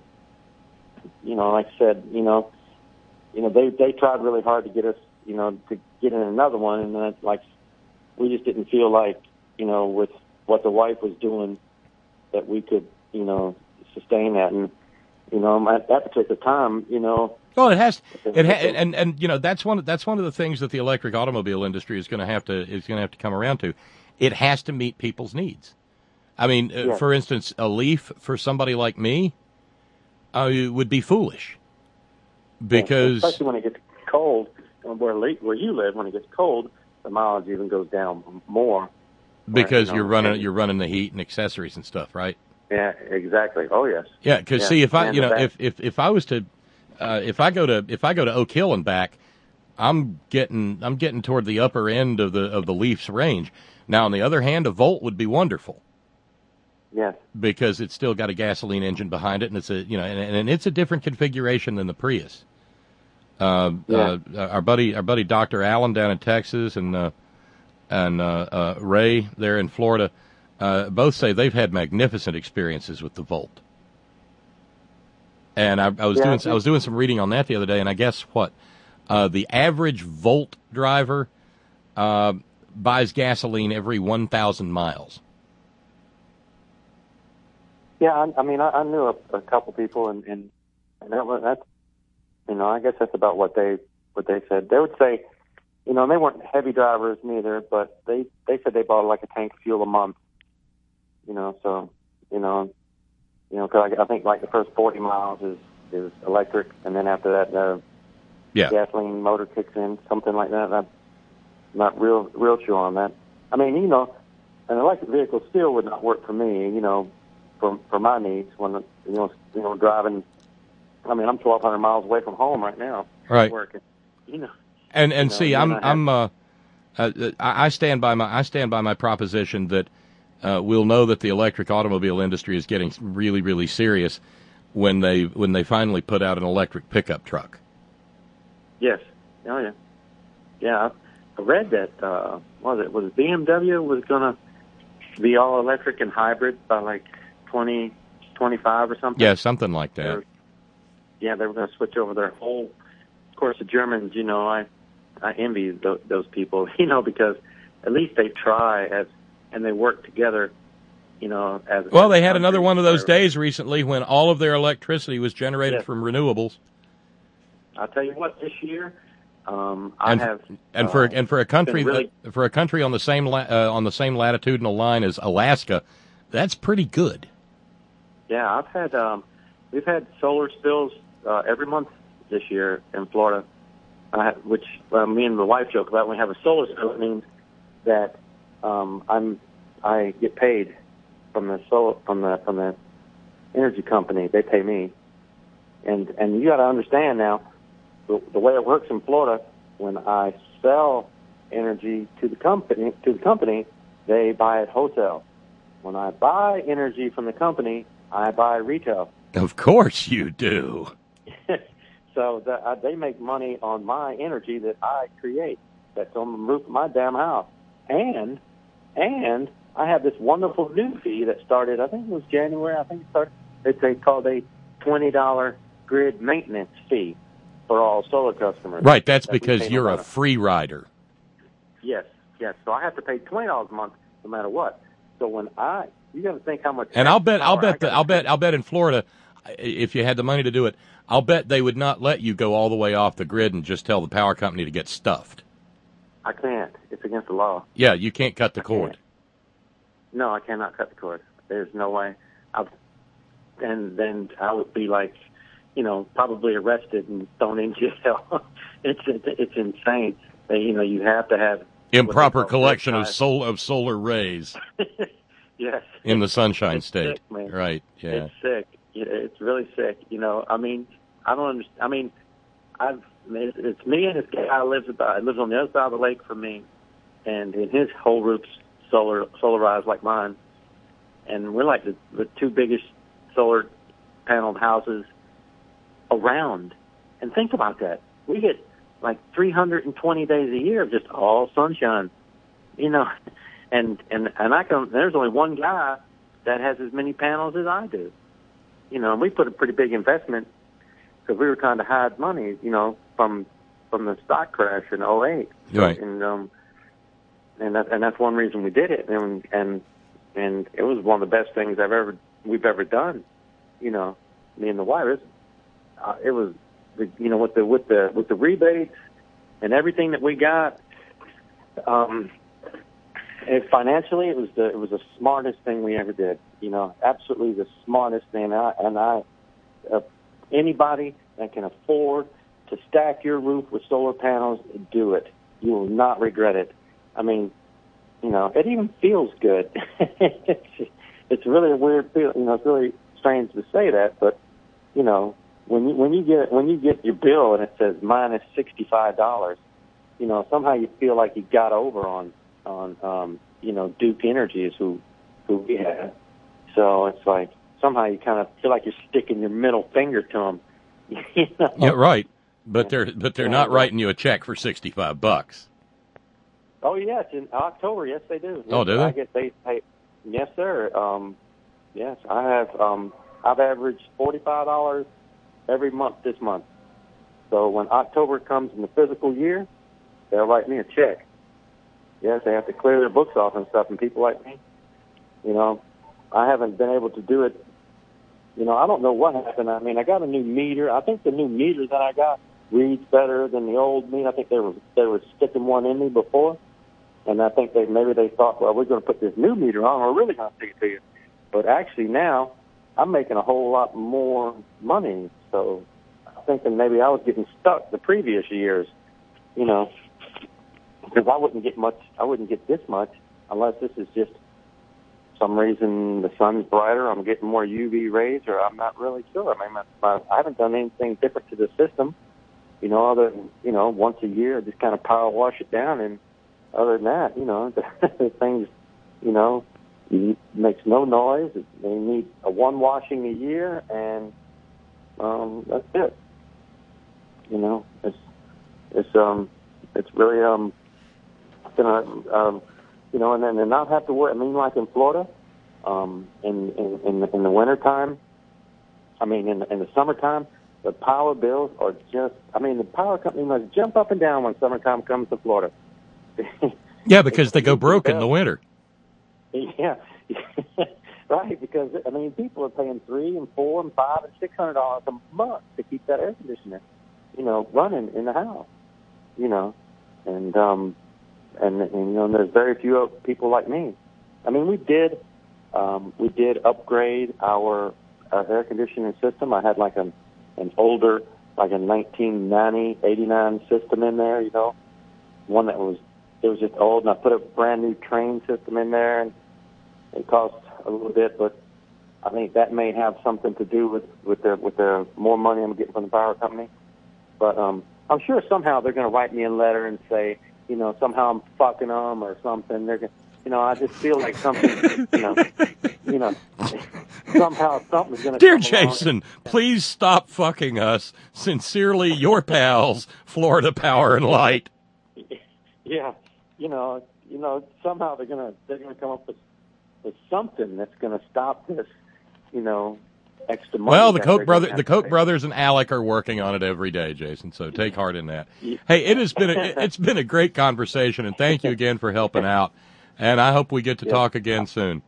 You know, like I said, you know, you know, they they tried really hard to get us, you know, to get in another one, and then like we just didn't feel like, you know, with what the wife was doing, that we could, you know, sustain that, and you know, at that particular time, you know. Well, it has, it ha, and and you know that's one that's one of the things that the electric automobile industry is going to have to is going to have to come around to. It has to meet people's needs. I mean, uh, Yeah. for instance, a Leaf for somebody like me. Uh, it would be foolish because especially when it gets cold, where le- where you live, when it gets cold, the mileage even goes down more. because you know, you're running and- you're running the heat and accessories and stuff, right? Yeah, exactly. Oh yes. Yeah, because Yeah, see, if I and you know that- if, if if I was to uh, if I go to if I go to Oak Hill and back, I'm getting I'm getting toward the upper end of the of the Leafs range. Now, on the other hand, a Volt would be wonderful. Yes. Because it's still got a gasoline engine behind it, and it's a you know, and, and it's a different configuration than the Prius. Uh, Yeah. uh, our buddy, our buddy Doctor Allen down in Texas, and uh, and uh, uh, Ray there in Florida, uh, both say they've had magnificent experiences with the Volt. And I, I was Yeah, I doing think- I was doing some reading on that the other day, and I guess what uh, the average Volt driver uh, buys gasoline every one thousand miles. Yeah, I, I mean, I, I knew a, a couple people, and and, and that was that's, you know, I guess that's about what they what they said. They would say, you know, and they weren't heavy drivers neither, but they they said they bought like a tank of fuel a month. You know, so you know, you know, because I, I think like the first forty miles is is electric, and then after that, the Yeah. gasoline motor kicks in, something like that. I'm not real real sure on that. I mean, you know, an electric vehicle still would not work for me. You know. For for my needs, when you know you know driving, I mean I'm twelve hundred miles away from home right now. Right. Working, you know. And and You know, see, and I'm then I I'm uh, uh, I I stand by my I stand by my proposition that uh, we'll know that the electric automobile industry is getting really really serious when they when they finally put out an electric pickup truck. Yes. Oh yeah. Yeah. I read that uh, what was it was it B M W was going to be all electric and hybrid by like twenty twenty-five or something. Yeah, something like that. They were, yeah, they were going to switch over their whole. Of course, the Germans, you know, I I envy th- those people, you know, because at least they try as and they work together, you know. As well, as they had another one of those or, days recently when all of their electricity was generated yes. from renewables. I'll tell you what, this year. Um, and, I have, and for uh, and for a country really, uh, for a country on the same la- uh, on the same latitudinal line as Alaska, that's pretty good. Yeah, I've had um, we've had solar spills uh, every month this year in Florida, uh, which uh, me and my wife joke about. When we have a solar spill, it means that um, I'm I get paid from the solar from the from the energy company. They pay me, and and you got to understand now. The, the way it works in Florida, when I sell energy to the company, to the company, they buy it wholesale. When I buy energy from the company, I buy retail. Of course you do. So the, uh, they make money on my energy that I create. That's on the roof of my damn house. And and I have this wonderful new fee that started. I think it was January. I think it started. It's a, called a twenty dollar grid maintenance fee. For all solar customers. Right, that's that because you're a free rider. Yes, yes. So I have to pay twenty dollars a month no matter what. So when I, you got to think how much. And I'll bet, I'll bet, the, gotta, I'll bet, I'll bet in Florida, if you had the money to do it, I'll bet they would not let you go all the way off the grid and just tell the power company to get stuffed. I can't. It's against the law. Yeah, you can't cut the I cord. Can't. No, I cannot cut the cord. There's no way. I've, and then I would be like. You know, probably arrested and thrown in jail. it's it's insane. You know, you have to have improper collection of sol of solar rays. Yes, in the Sunshine it's State, sick, man. Right? Yeah, it's sick. It's really sick. You know, I mean, I don't understand. I mean, I've it's, it's me and this guy lives about lives on the other side of the lake from me, and in his whole roof's solar solarized like mine, and we're like the, the two biggest solar paneled houses around. And think about that. We get like three hundred twenty days a year of just all sunshine, you know, and, and, and I can, there's only one guy that has as many panels as I do, you know, and we put a pretty big investment because we were trying to hide money, you know, from, from the stock crash in oh eight. Right. And, um, and that, and that's one reason we did it. And, and, and it was one of the best things I've ever, we've ever done, you know, me and the wife. Uh, it was, the, you know, with the with the with the rebates and everything that we got. Um, and financially, it was the it was the smartest thing we ever did. You know, absolutely the smartest thing. And I, and I uh, anybody that can afford to stack your roof with solar panels, do it. You will not regret it. I mean, you know, it even feels good. it's, it's really a weird feel. You know, it's really strange to say that, but you know. When you when you get when you get your bill and it says minus sixty five dollars, you know somehow you feel like you got over on on um, you know Duke Energy is who who we had, so it's like somehow you kind of feel like you're sticking your middle finger to them. You know? Yeah, right. But they're but they're Yeah, not right. writing you a check for sixty five bucks. Oh yes, in October, yes they do. Oh, do they? I guess they pay. Yes, sir. Um, yes, I have. Um, I've averaged forty five dollars. Every month this month. So when October comes in the physical year, they'll write me a check. Yes, they have to clear their books off and stuff, and people like me, you know, I haven't been able to do it. You know, I don't know what happened. I mean, I got a new meter. I think the new meter that I got reads better than the old meter. I think they were they were sticking one in me before, and I think they maybe they thought, well, we're going to put this new meter on. We're really going to stick it to you. But actually now, I'm making a whole lot more money. So I'm thinking maybe I was getting stuck the previous years, you know, because I wouldn't get much, I wouldn't get this much unless this is just some reason the sun's brighter, I'm getting more U V rays, or I'm not really sure. I mean, I, I haven't done anything different to the system, you know, other than, you know, once a year, I just kind of power wash it down. And other than that, you know, the things, you know, it makes no noise. They need a one washing a year, and um, that's it. You know, it's it's um it's really um gonna, um, you know, and then and not have to worry. I mean, like in Florida, um, in in in the, in the wintertime, I mean, in the, in the summertime, the power bills are just. I mean, the power company must jump up and down when summertime comes to Florida. Yeah, because they go broke in the winter. Yeah, right. Because I mean, people are paying three and four and five and six hundred dollars a month to keep that air conditioner, you know, running in the house. You know, and um, and, and you know, there's very few people like me. I mean, we did um, we did upgrade our, our air conditioning system. I had like an an older, like a nineteen ninety, eighty-nine system in there. You know, one that was it was just old, and I put a brand new train system in there, and it cost a little bit, but I think that may have something to do with with the with the more money I'm getting from the power company. But um, I'm sure somehow they're going to write me a letter and say, you know, somehow I'm fucking them or something. They're going, you know, I just feel like something, you know, you know, somehow something's going to. Dear come Jason, along. please stop fucking us. Sincerely, your pals, Florida Power and Light. Yeah, you know, you know, somehow they're going to they're going to come up with with something that's going to stop this, you know. Extra money. Well, the that Koch they're brother, gonna the have to Koch pay. brothers and Alec are working on it every day, Jason. So take heart in that. Hey, it has been a, it's been a great conversation, and thank you again for helping out. And I hope we get to Yeah. talk again soon.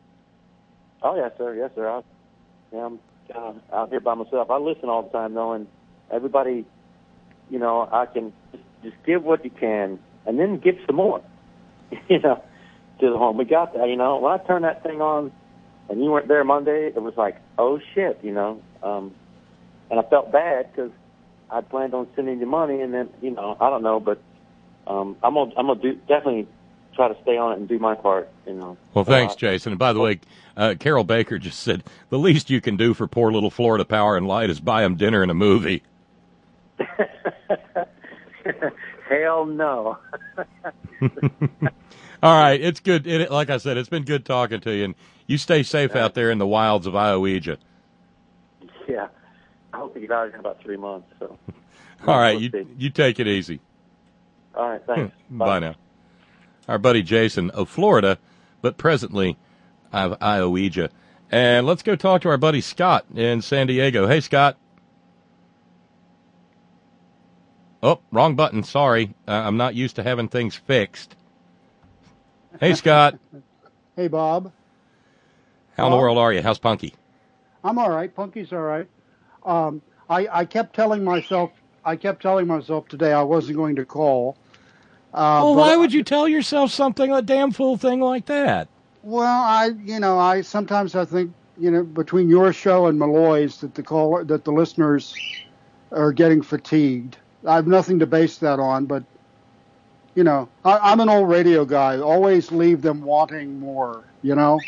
Oh yes, sir. Yes, sir. I, yeah, I'm uh, out here by myself. I listen all the time, though, and everybody, you know, I can just, just give what you can, and then give some more, you know, to the home. We got that, you know. When I turned that thing on, and you weren't there Monday, it was like, oh shit, you know. Um, and I felt bad because I planned on sending you money, and then, you know, I don't know, but um, I'm gonna, I'm gonna do definitely try to stay on it and do my part, you know. Well, So thanks, I- Jason. And by the way, uh, Carol Baker just said the least you can do for poor little Florida Power and Light is buy them dinner and a movie. Hell no. All right, it's good. It, like I said, it's been good talking to you, and you stay safe out there in the wilds of Ioweja. Yeah. I hope to get out of here in about three months. So. All right, We'll you see. you take it easy. All right, thanks. Bye now. Our buddy Jason of Florida, but presently of Ioweja. And let's go talk to our buddy Scott in San Diego. Hey, Scott. Oh, wrong button. Sorry. Uh, I'm not used to having things fixed. Hey, Scott. Hey, Bob. How in the world are you? How's Punky? I'm all right. Punky's all right. Um, I, I kept telling myself, I kept telling myself today I wasn't going to call. Uh, well, but why would you tell yourself something, a damn fool thing like that? Well, I, you know, I sometimes I think, you know, between your show and Malloy's that the caller, that the listeners are getting fatigued. I have nothing to base that on, but you know, I, I'm an old radio guy. Always leave them wanting more. You know.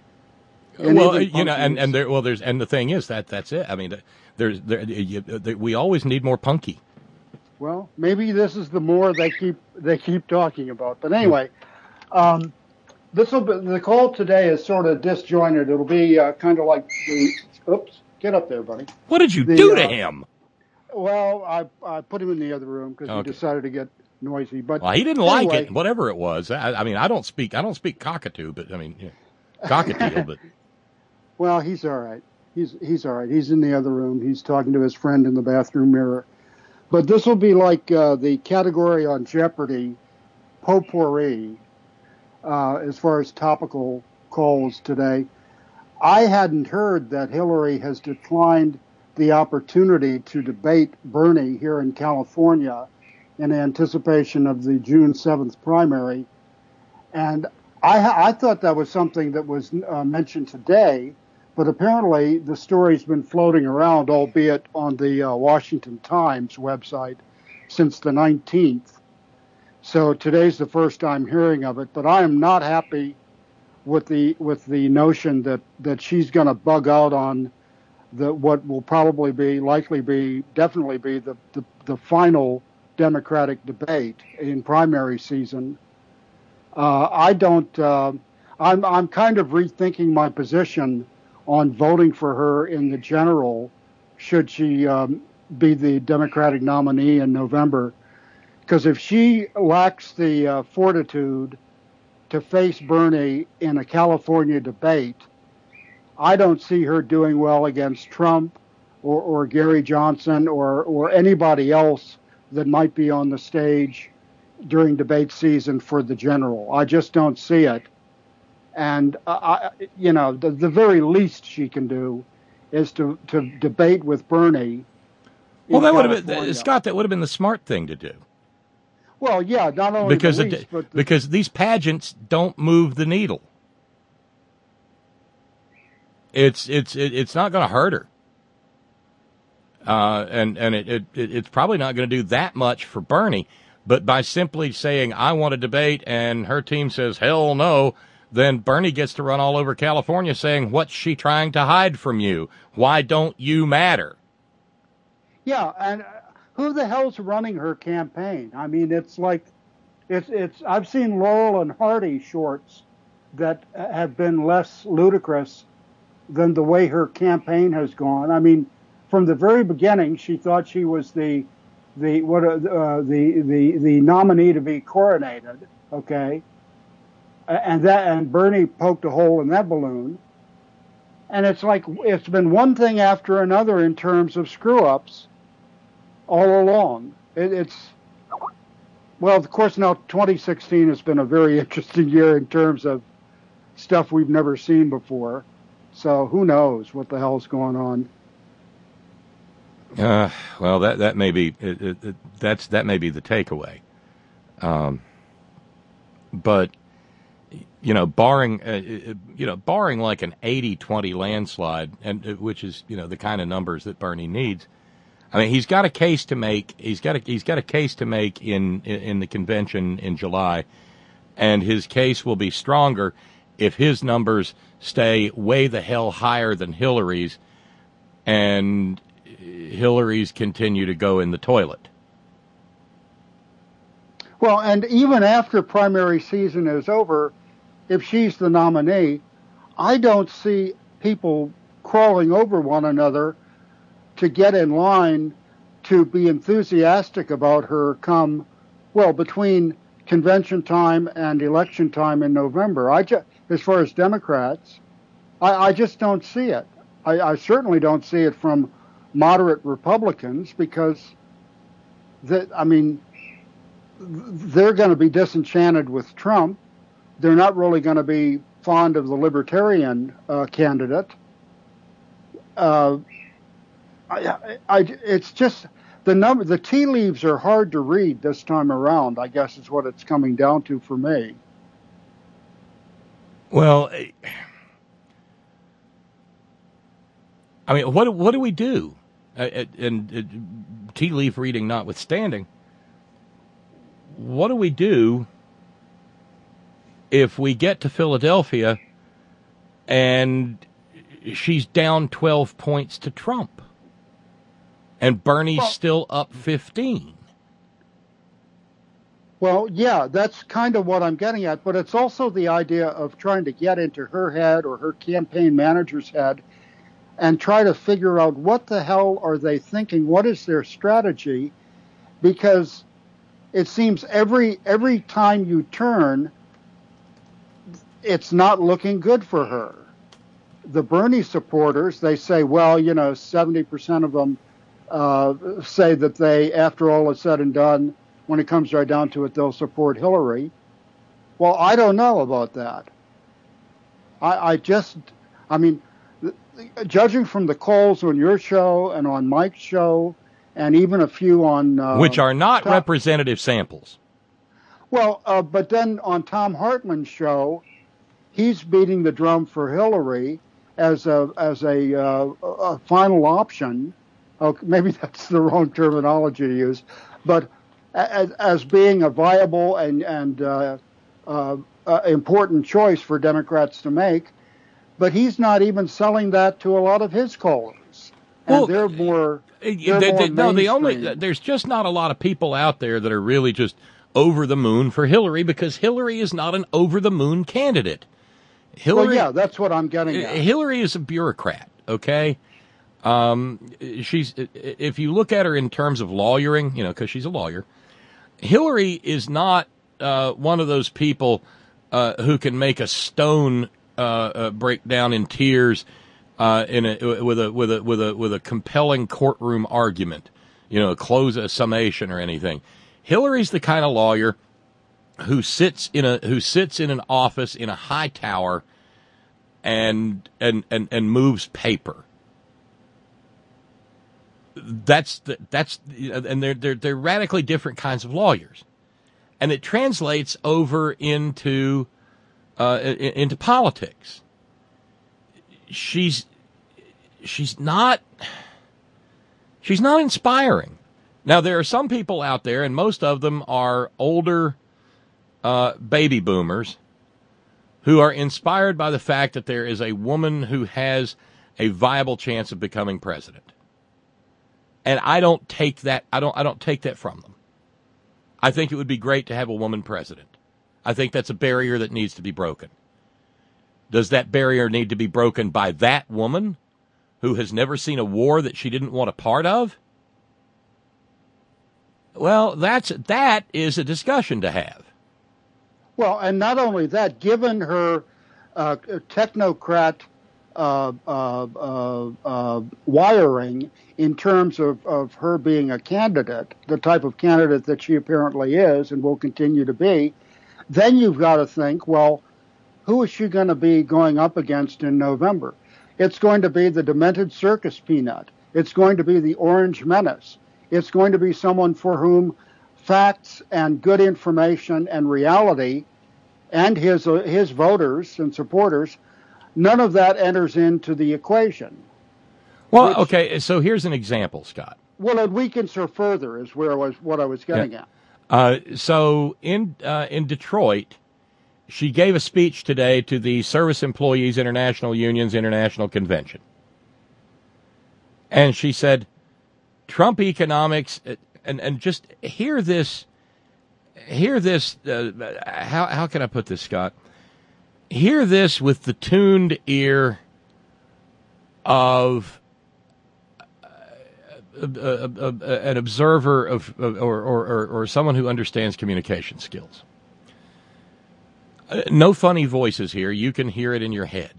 And well, even you know, and Punky and there, well, there's, and the thing is that that's it. I mean, there's, there, you, there, we always need more Punky. Well, maybe this is the more they keep they keep talking about. But anyway, um, this will be, the call today is sort of disjointed. It'll be uh, kind of like the. Oops, get up there, buddy. What did you The, do to uh, him? Well, I I put him in the other room because Okay. he decided to get noisy. But Well, he didn't like anyway, it, whatever it was. I, I mean, I don't speak, I don't speak cockatoo, but I mean, yeah, cockatiel, but Well, he's all right. He's he's all right. He's in the other room. He's talking to his friend in the bathroom mirror. But this will be like uh, the category on Jeopardy, potpourri, uh, as far as topical calls today. I hadn't heard that Hillary has declined the opportunity to debate Bernie here in California in anticipation of the June seventh primary. And I, I thought that was something that was uh, mentioned today, but apparently the story's been floating around, albeit on the uh, Washington Times website, since the nineteenth. So today's the first I'm hearing of it, but I am not happy with the with the notion that, that she's going to bug out on the what will probably be, likely be, definitely be the, the, the final Democratic debate in primary season. Uh, I don't. Uh, I'm I'm kind of rethinking my position on voting for her in the general, should she um, be the Democratic nominee in November. Because if she lacks the uh, fortitude to face Bernie in a California debate, I don't see her doing well against Trump or, or Gary Johnson or, or anybody else that might be on the stage during debate season for the general. I just don't see it. And, uh, I, you know, the, the very least she can do is to, to debate with Bernie. Well, that would have been, Scott, that would have been the smart thing to do. Well, yeah, not only because the it, least, but the, because these pageants don't move the needle. It's it's it, it's not going to hurt her, uh, and and it, it it's probably not going to do that much for Bernie. But by simply saying I want to debate and her team says hell no, then Bernie gets to run all over California saying what's she trying to hide from you? Why don't you matter? Yeah, and who the hell's running her campaign? I mean, it's like, it's it's. I've seen Laurel and Hardy shorts that have been less ludicrous than the way her campaign has gone. I mean, from the very beginning, she thought she was the the what uh, the the the nominee to be coronated. Okay, and that and Bernie poked a hole in that balloon. And it's like it's been one thing after another in terms of screw ups. All along. It, it's, well, of course, now twenty sixteen has been a very interesting year in terms of stuff we've never seen before. So who knows what the hell's going on? Uh, well, that that may be it, it, it, that's that may be the takeaway. Um, but you know, barring uh, you know, barring like an eighty twenty landslide, and which is you know the kind of numbers that Bernie needs. I mean, he's got a case to make. He's got a he's got a case to make in, in in the convention in July, and his case will be stronger if his numbers stay way the hell higher than Hillary's, and Hillary's continue to go in the toilet. Well, and even after primary season is over, if she's the nominee, I don't see people crawling over one another to get in line to be enthusiastic about her come, well, between convention time and election time in November. I just, as far as Democrats, I, I just don't see it. I, I certainly don't see it from moderate Republicans because, that, I mean, they're going to be disenchanted with Trump. They're not really going to be fond of the Libertarian uh, candidate. Uh, I, I, it's just the number. The tea leaves are hard to read this time around. I guess is what it's coming down to for me. Well, I mean, what what do we do? Uh, and uh, tea leaf reading notwithstanding, what do we do if we get to Philadelphia and she's down twelve points to Trump? And Bernie's well, still up fifteen. Well, yeah, that's kind of what I'm getting at. But it's also the idea of trying to get into her head or her campaign manager's head and try to figure out what the hell are they thinking? What is their strategy? Because it seems every every time you turn, it's not looking good for her. The Bernie supporters, they say, well, you know, seventy percent of them Uh, say that they, after all is said and done, when it comes right down to it, they'll support Hillary. Well, I don't know about that. I, I just, I mean, judging from the calls on your show and on Mike's show, and even a few on... Uh, Which are not Tom, representative samples. Well, uh, but then on Tom Hartman's show, he's beating the drum for Hillary as a, as a, uh, a final option. Oh, maybe that's the wrong terminology to use, but as, as being a viable and, and uh, uh, uh, important choice for Democrats to make. But he's not even selling that to a lot of his callers. And well, they're more, they're they, more they, no, the only mainstream. there's just not a lot of people out there that are really just over the moon for Hillary because Hillary is not an over the moon candidate. Hillary, well, yeah, that's what I'm getting at. Hillary is a bureaucrat, okay? Um, she's, if you look at her in terms of lawyering, you know, because she's a lawyer, Hillary is not uh, one of those people uh, who can make a stone uh, uh, break down in tears uh, in a, with a with a with a with a compelling courtroom argument, you know, close a summation or anything. Hillary's the kind of lawyer who sits in a who sits in an office in a high tower and and and, and moves paper. That's the, that's and they're they're they're radically different kinds of lawyers, and it translates over into uh, into politics. She's she's not she's not inspiring. Now there are some people out there, and most of them are older uh, baby boomers, who are inspired by the fact that there is a woman who has a viable chance of becoming president. And I don't take that I don't I don't take that from them. I think it would be great to have a woman president. I think that's a barrier that needs to be broken. Does that barrier need to be broken by that woman who has never seen a war that she didn't want a part of? Well, that's that is a discussion to have. Well, and not only that, given her uh, technocrat uh, uh, uh, uh, wiring in terms of, of her being a candidate, the type of candidate that she apparently is and will continue to be, then you've got to think, well, who is she going to be going up against in November? It's going to be the demented circus peanut. It's going to be the orange menace. It's going to be someone for whom facts and good information and reality and his uh, his voters and supporters, none of that enters into the equation. Well, Which, okay, so here's an example, Scott. Well, it weakens her further, is where I was what I was getting Yeah. at. Uh, so in uh, in Detroit, she gave a speech today to the Service Employees International Union's International Convention. And she said, Trump economics, and, and just hear this, hear this, uh, how, how can I put this, Scott? Hear this with the tuned ear of uh, uh, uh, uh, an observer of, of or, or, or, or someone who understands communication skills. Uh, no funny voices here. You can hear it in your head.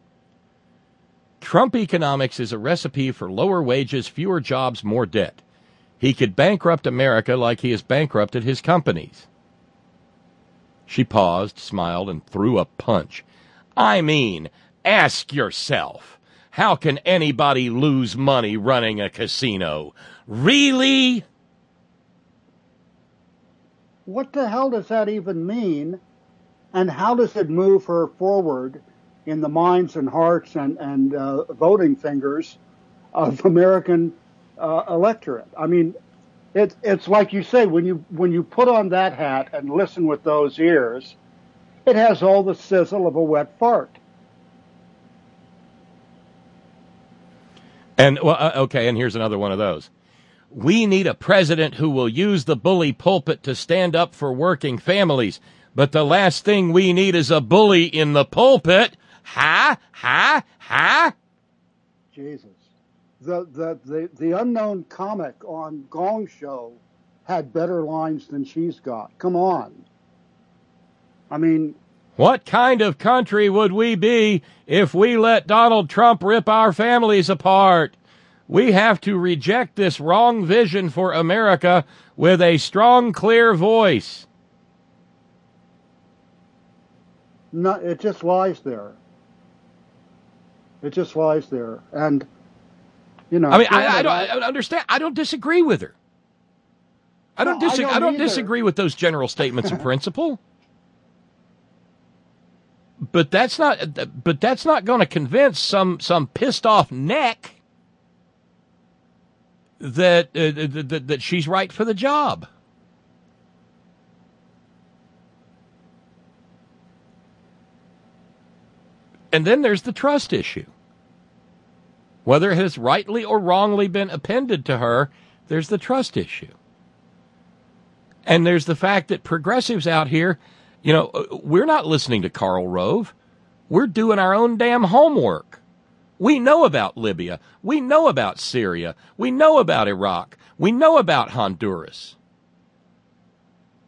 Trump economics is a recipe for lower wages, fewer jobs, more debt. He could bankrupt America like he has bankrupted his companies. She paused, smiled, and threw a punch. I mean, ask yourself, how can anybody lose money running a casino? Really? What the hell does that even mean? And how does it move her forward in the minds and hearts and, and uh, voting fingers of American uh, electorate? I mean, it, it's like you say, when you when you put on that hat and listen with those ears, it has all the sizzle of a wet fart. And, well, uh, okay, and here's another one of those. We need a president who will use the bully pulpit to stand up for working families. But the last thing we need is a bully in the pulpit. Ha, ha, ha. Jesus. The, the, the, the unknown comic on Gong Show had better lines than she's got. Come on. I mean... What kind of country would we be if we let Donald Trump rip our families apart? We have to reject this wrong vision for America with a strong, clear voice. No, it just lies there. It just lies there. And, you know... I mean, I, I, don't, I don't understand. I don't disagree with her. I don't, no, dis- I don't, I don't either. disagree with those general statements in principle. But that's not. But that's not going to convince some some pissed off neck that, uh, that that she's right for the job. And then there's the trust issue. Whether it has rightly or wrongly been appended to her, there's the trust issue. And there's the fact that progressives out here, you know, we're not listening to Karl Rove. We're doing our own damn homework. We know about Libya. We know about Syria. We know about Iraq. We know about Honduras.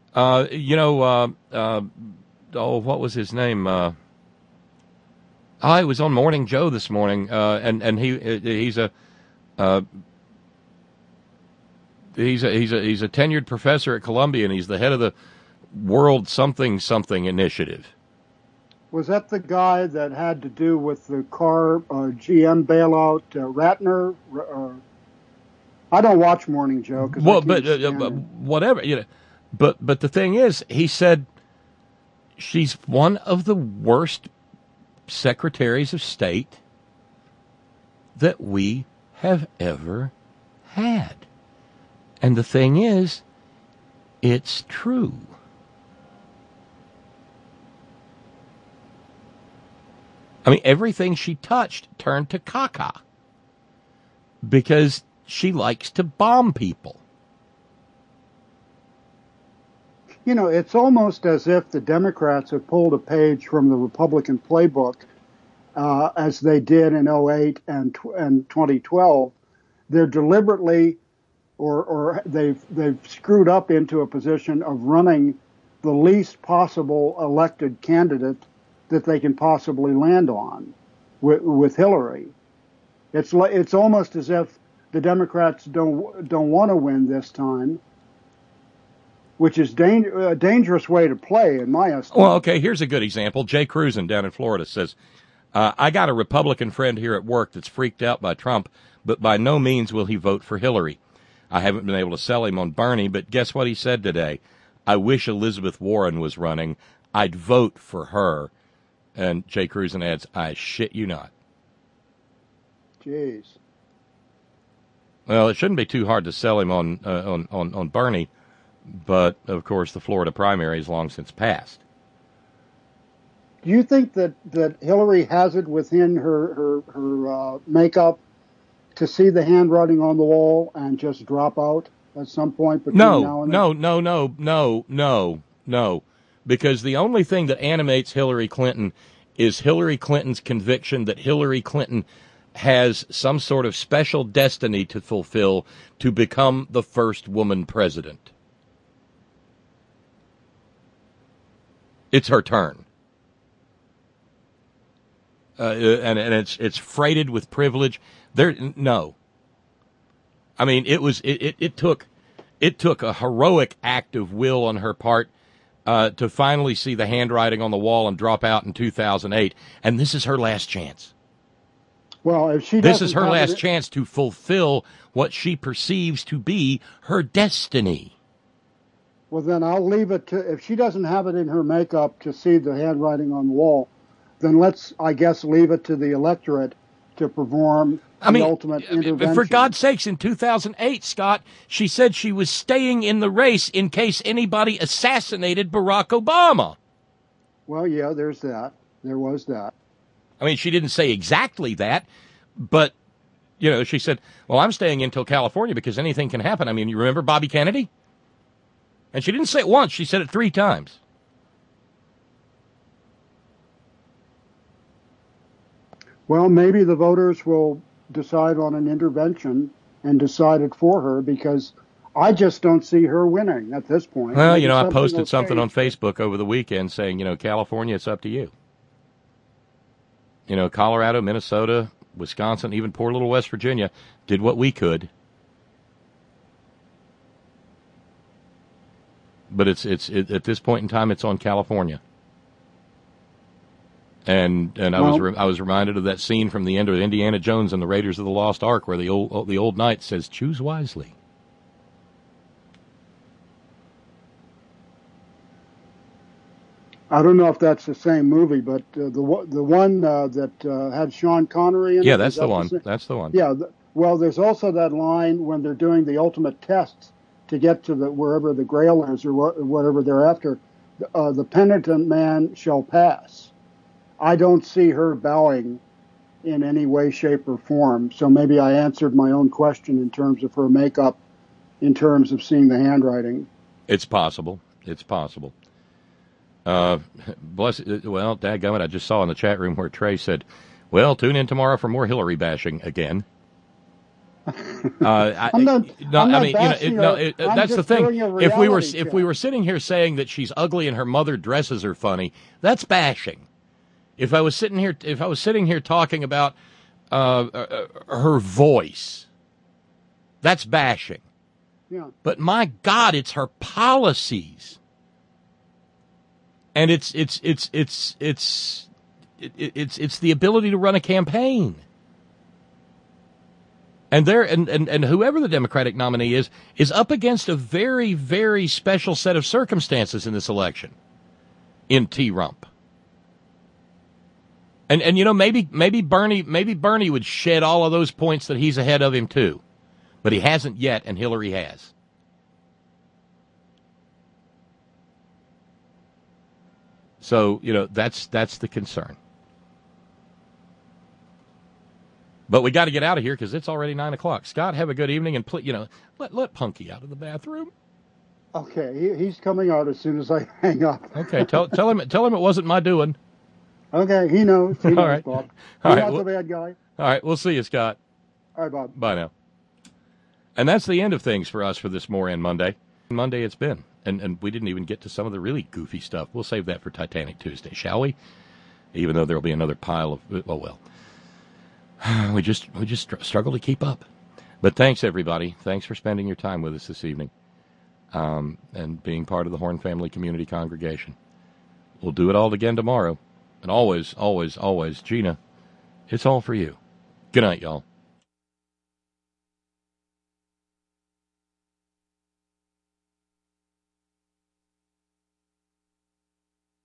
Uh, you know, uh, uh, oh, what was his name? Uh, oh, he was on Morning Joe this morning, uh, and and he he's a uh, he's a he's a he's a tenured professor at Columbia, and he's the head of the World Something Something Initiative. Was that the guy that had to do with the car uh, G M bailout, uh, Ratner? Uh, I don't watch Morning Joe. Cause Well, but uh, uh, whatever, you know. But but the thing is, he said she's one of the worst secretaries of state that we have ever had. And the thing is, it's true. I mean, everything she touched turned to caca because she likes to bomb people. You know, it's almost as if the Democrats have pulled a page from the Republican playbook, uh, as they did in oh eight and and twenty twelve. They're deliberately, or or they've they've screwed up into a position of running the least possible elected candidate that they can possibly land on, with, with Hillary. It's like, it's almost as if the Democrats don't don't want to win this time, which is dang, a dangerous way to play, in my estimation. Well, okay, here's a good example. Jay Cruzen down in Florida says, uh, I got a Republican friend here at work that's freaked out by Trump, but by no means will he vote for Hillary. I haven't been able to sell him on Bernie, but guess what he said today? I wish Elizabeth Warren was running. I'd vote for her. And Jay Cruzen adds, I shit you not. Jeez. Well, it shouldn't be too hard to sell him on uh, on, on, on Bernie, but, of course, the Florida primary is long since passed. Do you think that, that Hillary has it within her, her, her uh, makeup to see the handwriting on the wall and just drop out at some point between no, now and then? No, no, no, no, no, no. Because the only thing that animates Hillary Clinton is Hillary Clinton's conviction that Hillary Clinton has some sort of special destiny to fulfill to become the first woman president. It's her turn. Uh, and and it's it's freighted with privilege. There, no. I mean, it was it, it, it took it took a heroic act of will on her part uh, to finally see the handwriting on the wall and drop out in two thousand eight. And this is her last chance. Well, if she this is her have last it, chance to fulfill what she perceives to be her destiny. Well, then I'll leave it to, if she doesn't have it in her makeup to see the handwriting on the wall, then let's, I guess, leave it to the electorate to perform I the mean, ultimate intervention. for God's sakes, in two thousand eight, Scott, she said she was staying in the race in case anybody assassinated Barack Obama. Well, yeah, there's that. There was that. I mean, she didn't say exactly that, but, you know, she said, well, I'm staying until California because anything can happen. I mean, you remember Bobby Kennedy? And she didn't say it once. She said it three times. Well, maybe the voters will decide on an intervention and decide it for her, because I just don't see her winning at this point. Well, Maybe you know, I something posted will something on change. Facebook over the weekend saying, you know, California, it's up to you. You know, Colorado, Minnesota, Wisconsin, even poor little West Virginia did what we could. But it's it's it, at this point in time, it's on California. And and I Well, was re- I was reminded of that scene from the end of Indiana Jones and the Raiders of the Lost Ark, where the old the old knight says, "Choose wisely." I don't know if that's the same movie, but uh, the one- the one uh, that uh, had Sean Connery in it. Yeah, is that's that the one. same? That's the one. Yeah. Th- well, there's also that line when they're doing the ultimate tests to get to the wherever the Grail is or wh- whatever they're after. Uh, the penitent man shall pass. I don't see her bowing in any way, shape, or form. So maybe I answered my own question in terms of her makeup, in terms of seeing the handwriting. It's possible. It's possible. Uh, bless. Well, dadgummit, I just saw in the chat room where Trey said, "Well, tune in tomorrow for more Hillary bashing again." Uh, I, I'm not, no, I'm not I mean, you know, bashing it, no, her. it, I'm that's the just thing. doing a If we were, reality if check. we were sitting here saying that she's ugly and her mother dresses her funny, that's bashing. If I was sitting here, if I was sitting here talking about uh, uh, her voice, that's bashing. Yeah. But my God, it's her policies, and it's it's it's it's it's it, it's it's the ability to run a campaign. And there, and, and, and whoever the Democratic nominee is, is up against a very, very special set of circumstances in this election. In T-Rump. And and you know, maybe maybe Bernie maybe Bernie would shed all of those points that he's ahead of him too. But he hasn't yet, and Hillary has. So, you know, that's that's the concern. But we got to get out of here because it's already nine o'clock. Scott, have a good evening, and pl- you know, let let Punky out of the bathroom. Okay, he, he's coming out as soon as I hang up. Okay, tell tell him tell him it wasn't my doing. Okay, he knows. He knows, All right. Bob. All He's right, not well- the bad guy. All right, we'll see you, Scott. All right, Bob. Bye now. And that's the end of things for us for this Moran Monday. Monday it's been, and and we didn't even get to some of the really goofy stuff. We'll save that for Titanic Tuesday, shall we? Even though there'll be another pile of oh well. We just we just str- struggle to keep up. But thanks, everybody. Thanks for spending your time with us this evening um, and being part of the Horn Family Community Congregation. We'll do it all again tomorrow. And always, always, always, Gina, it's all for you. Good night, y'all.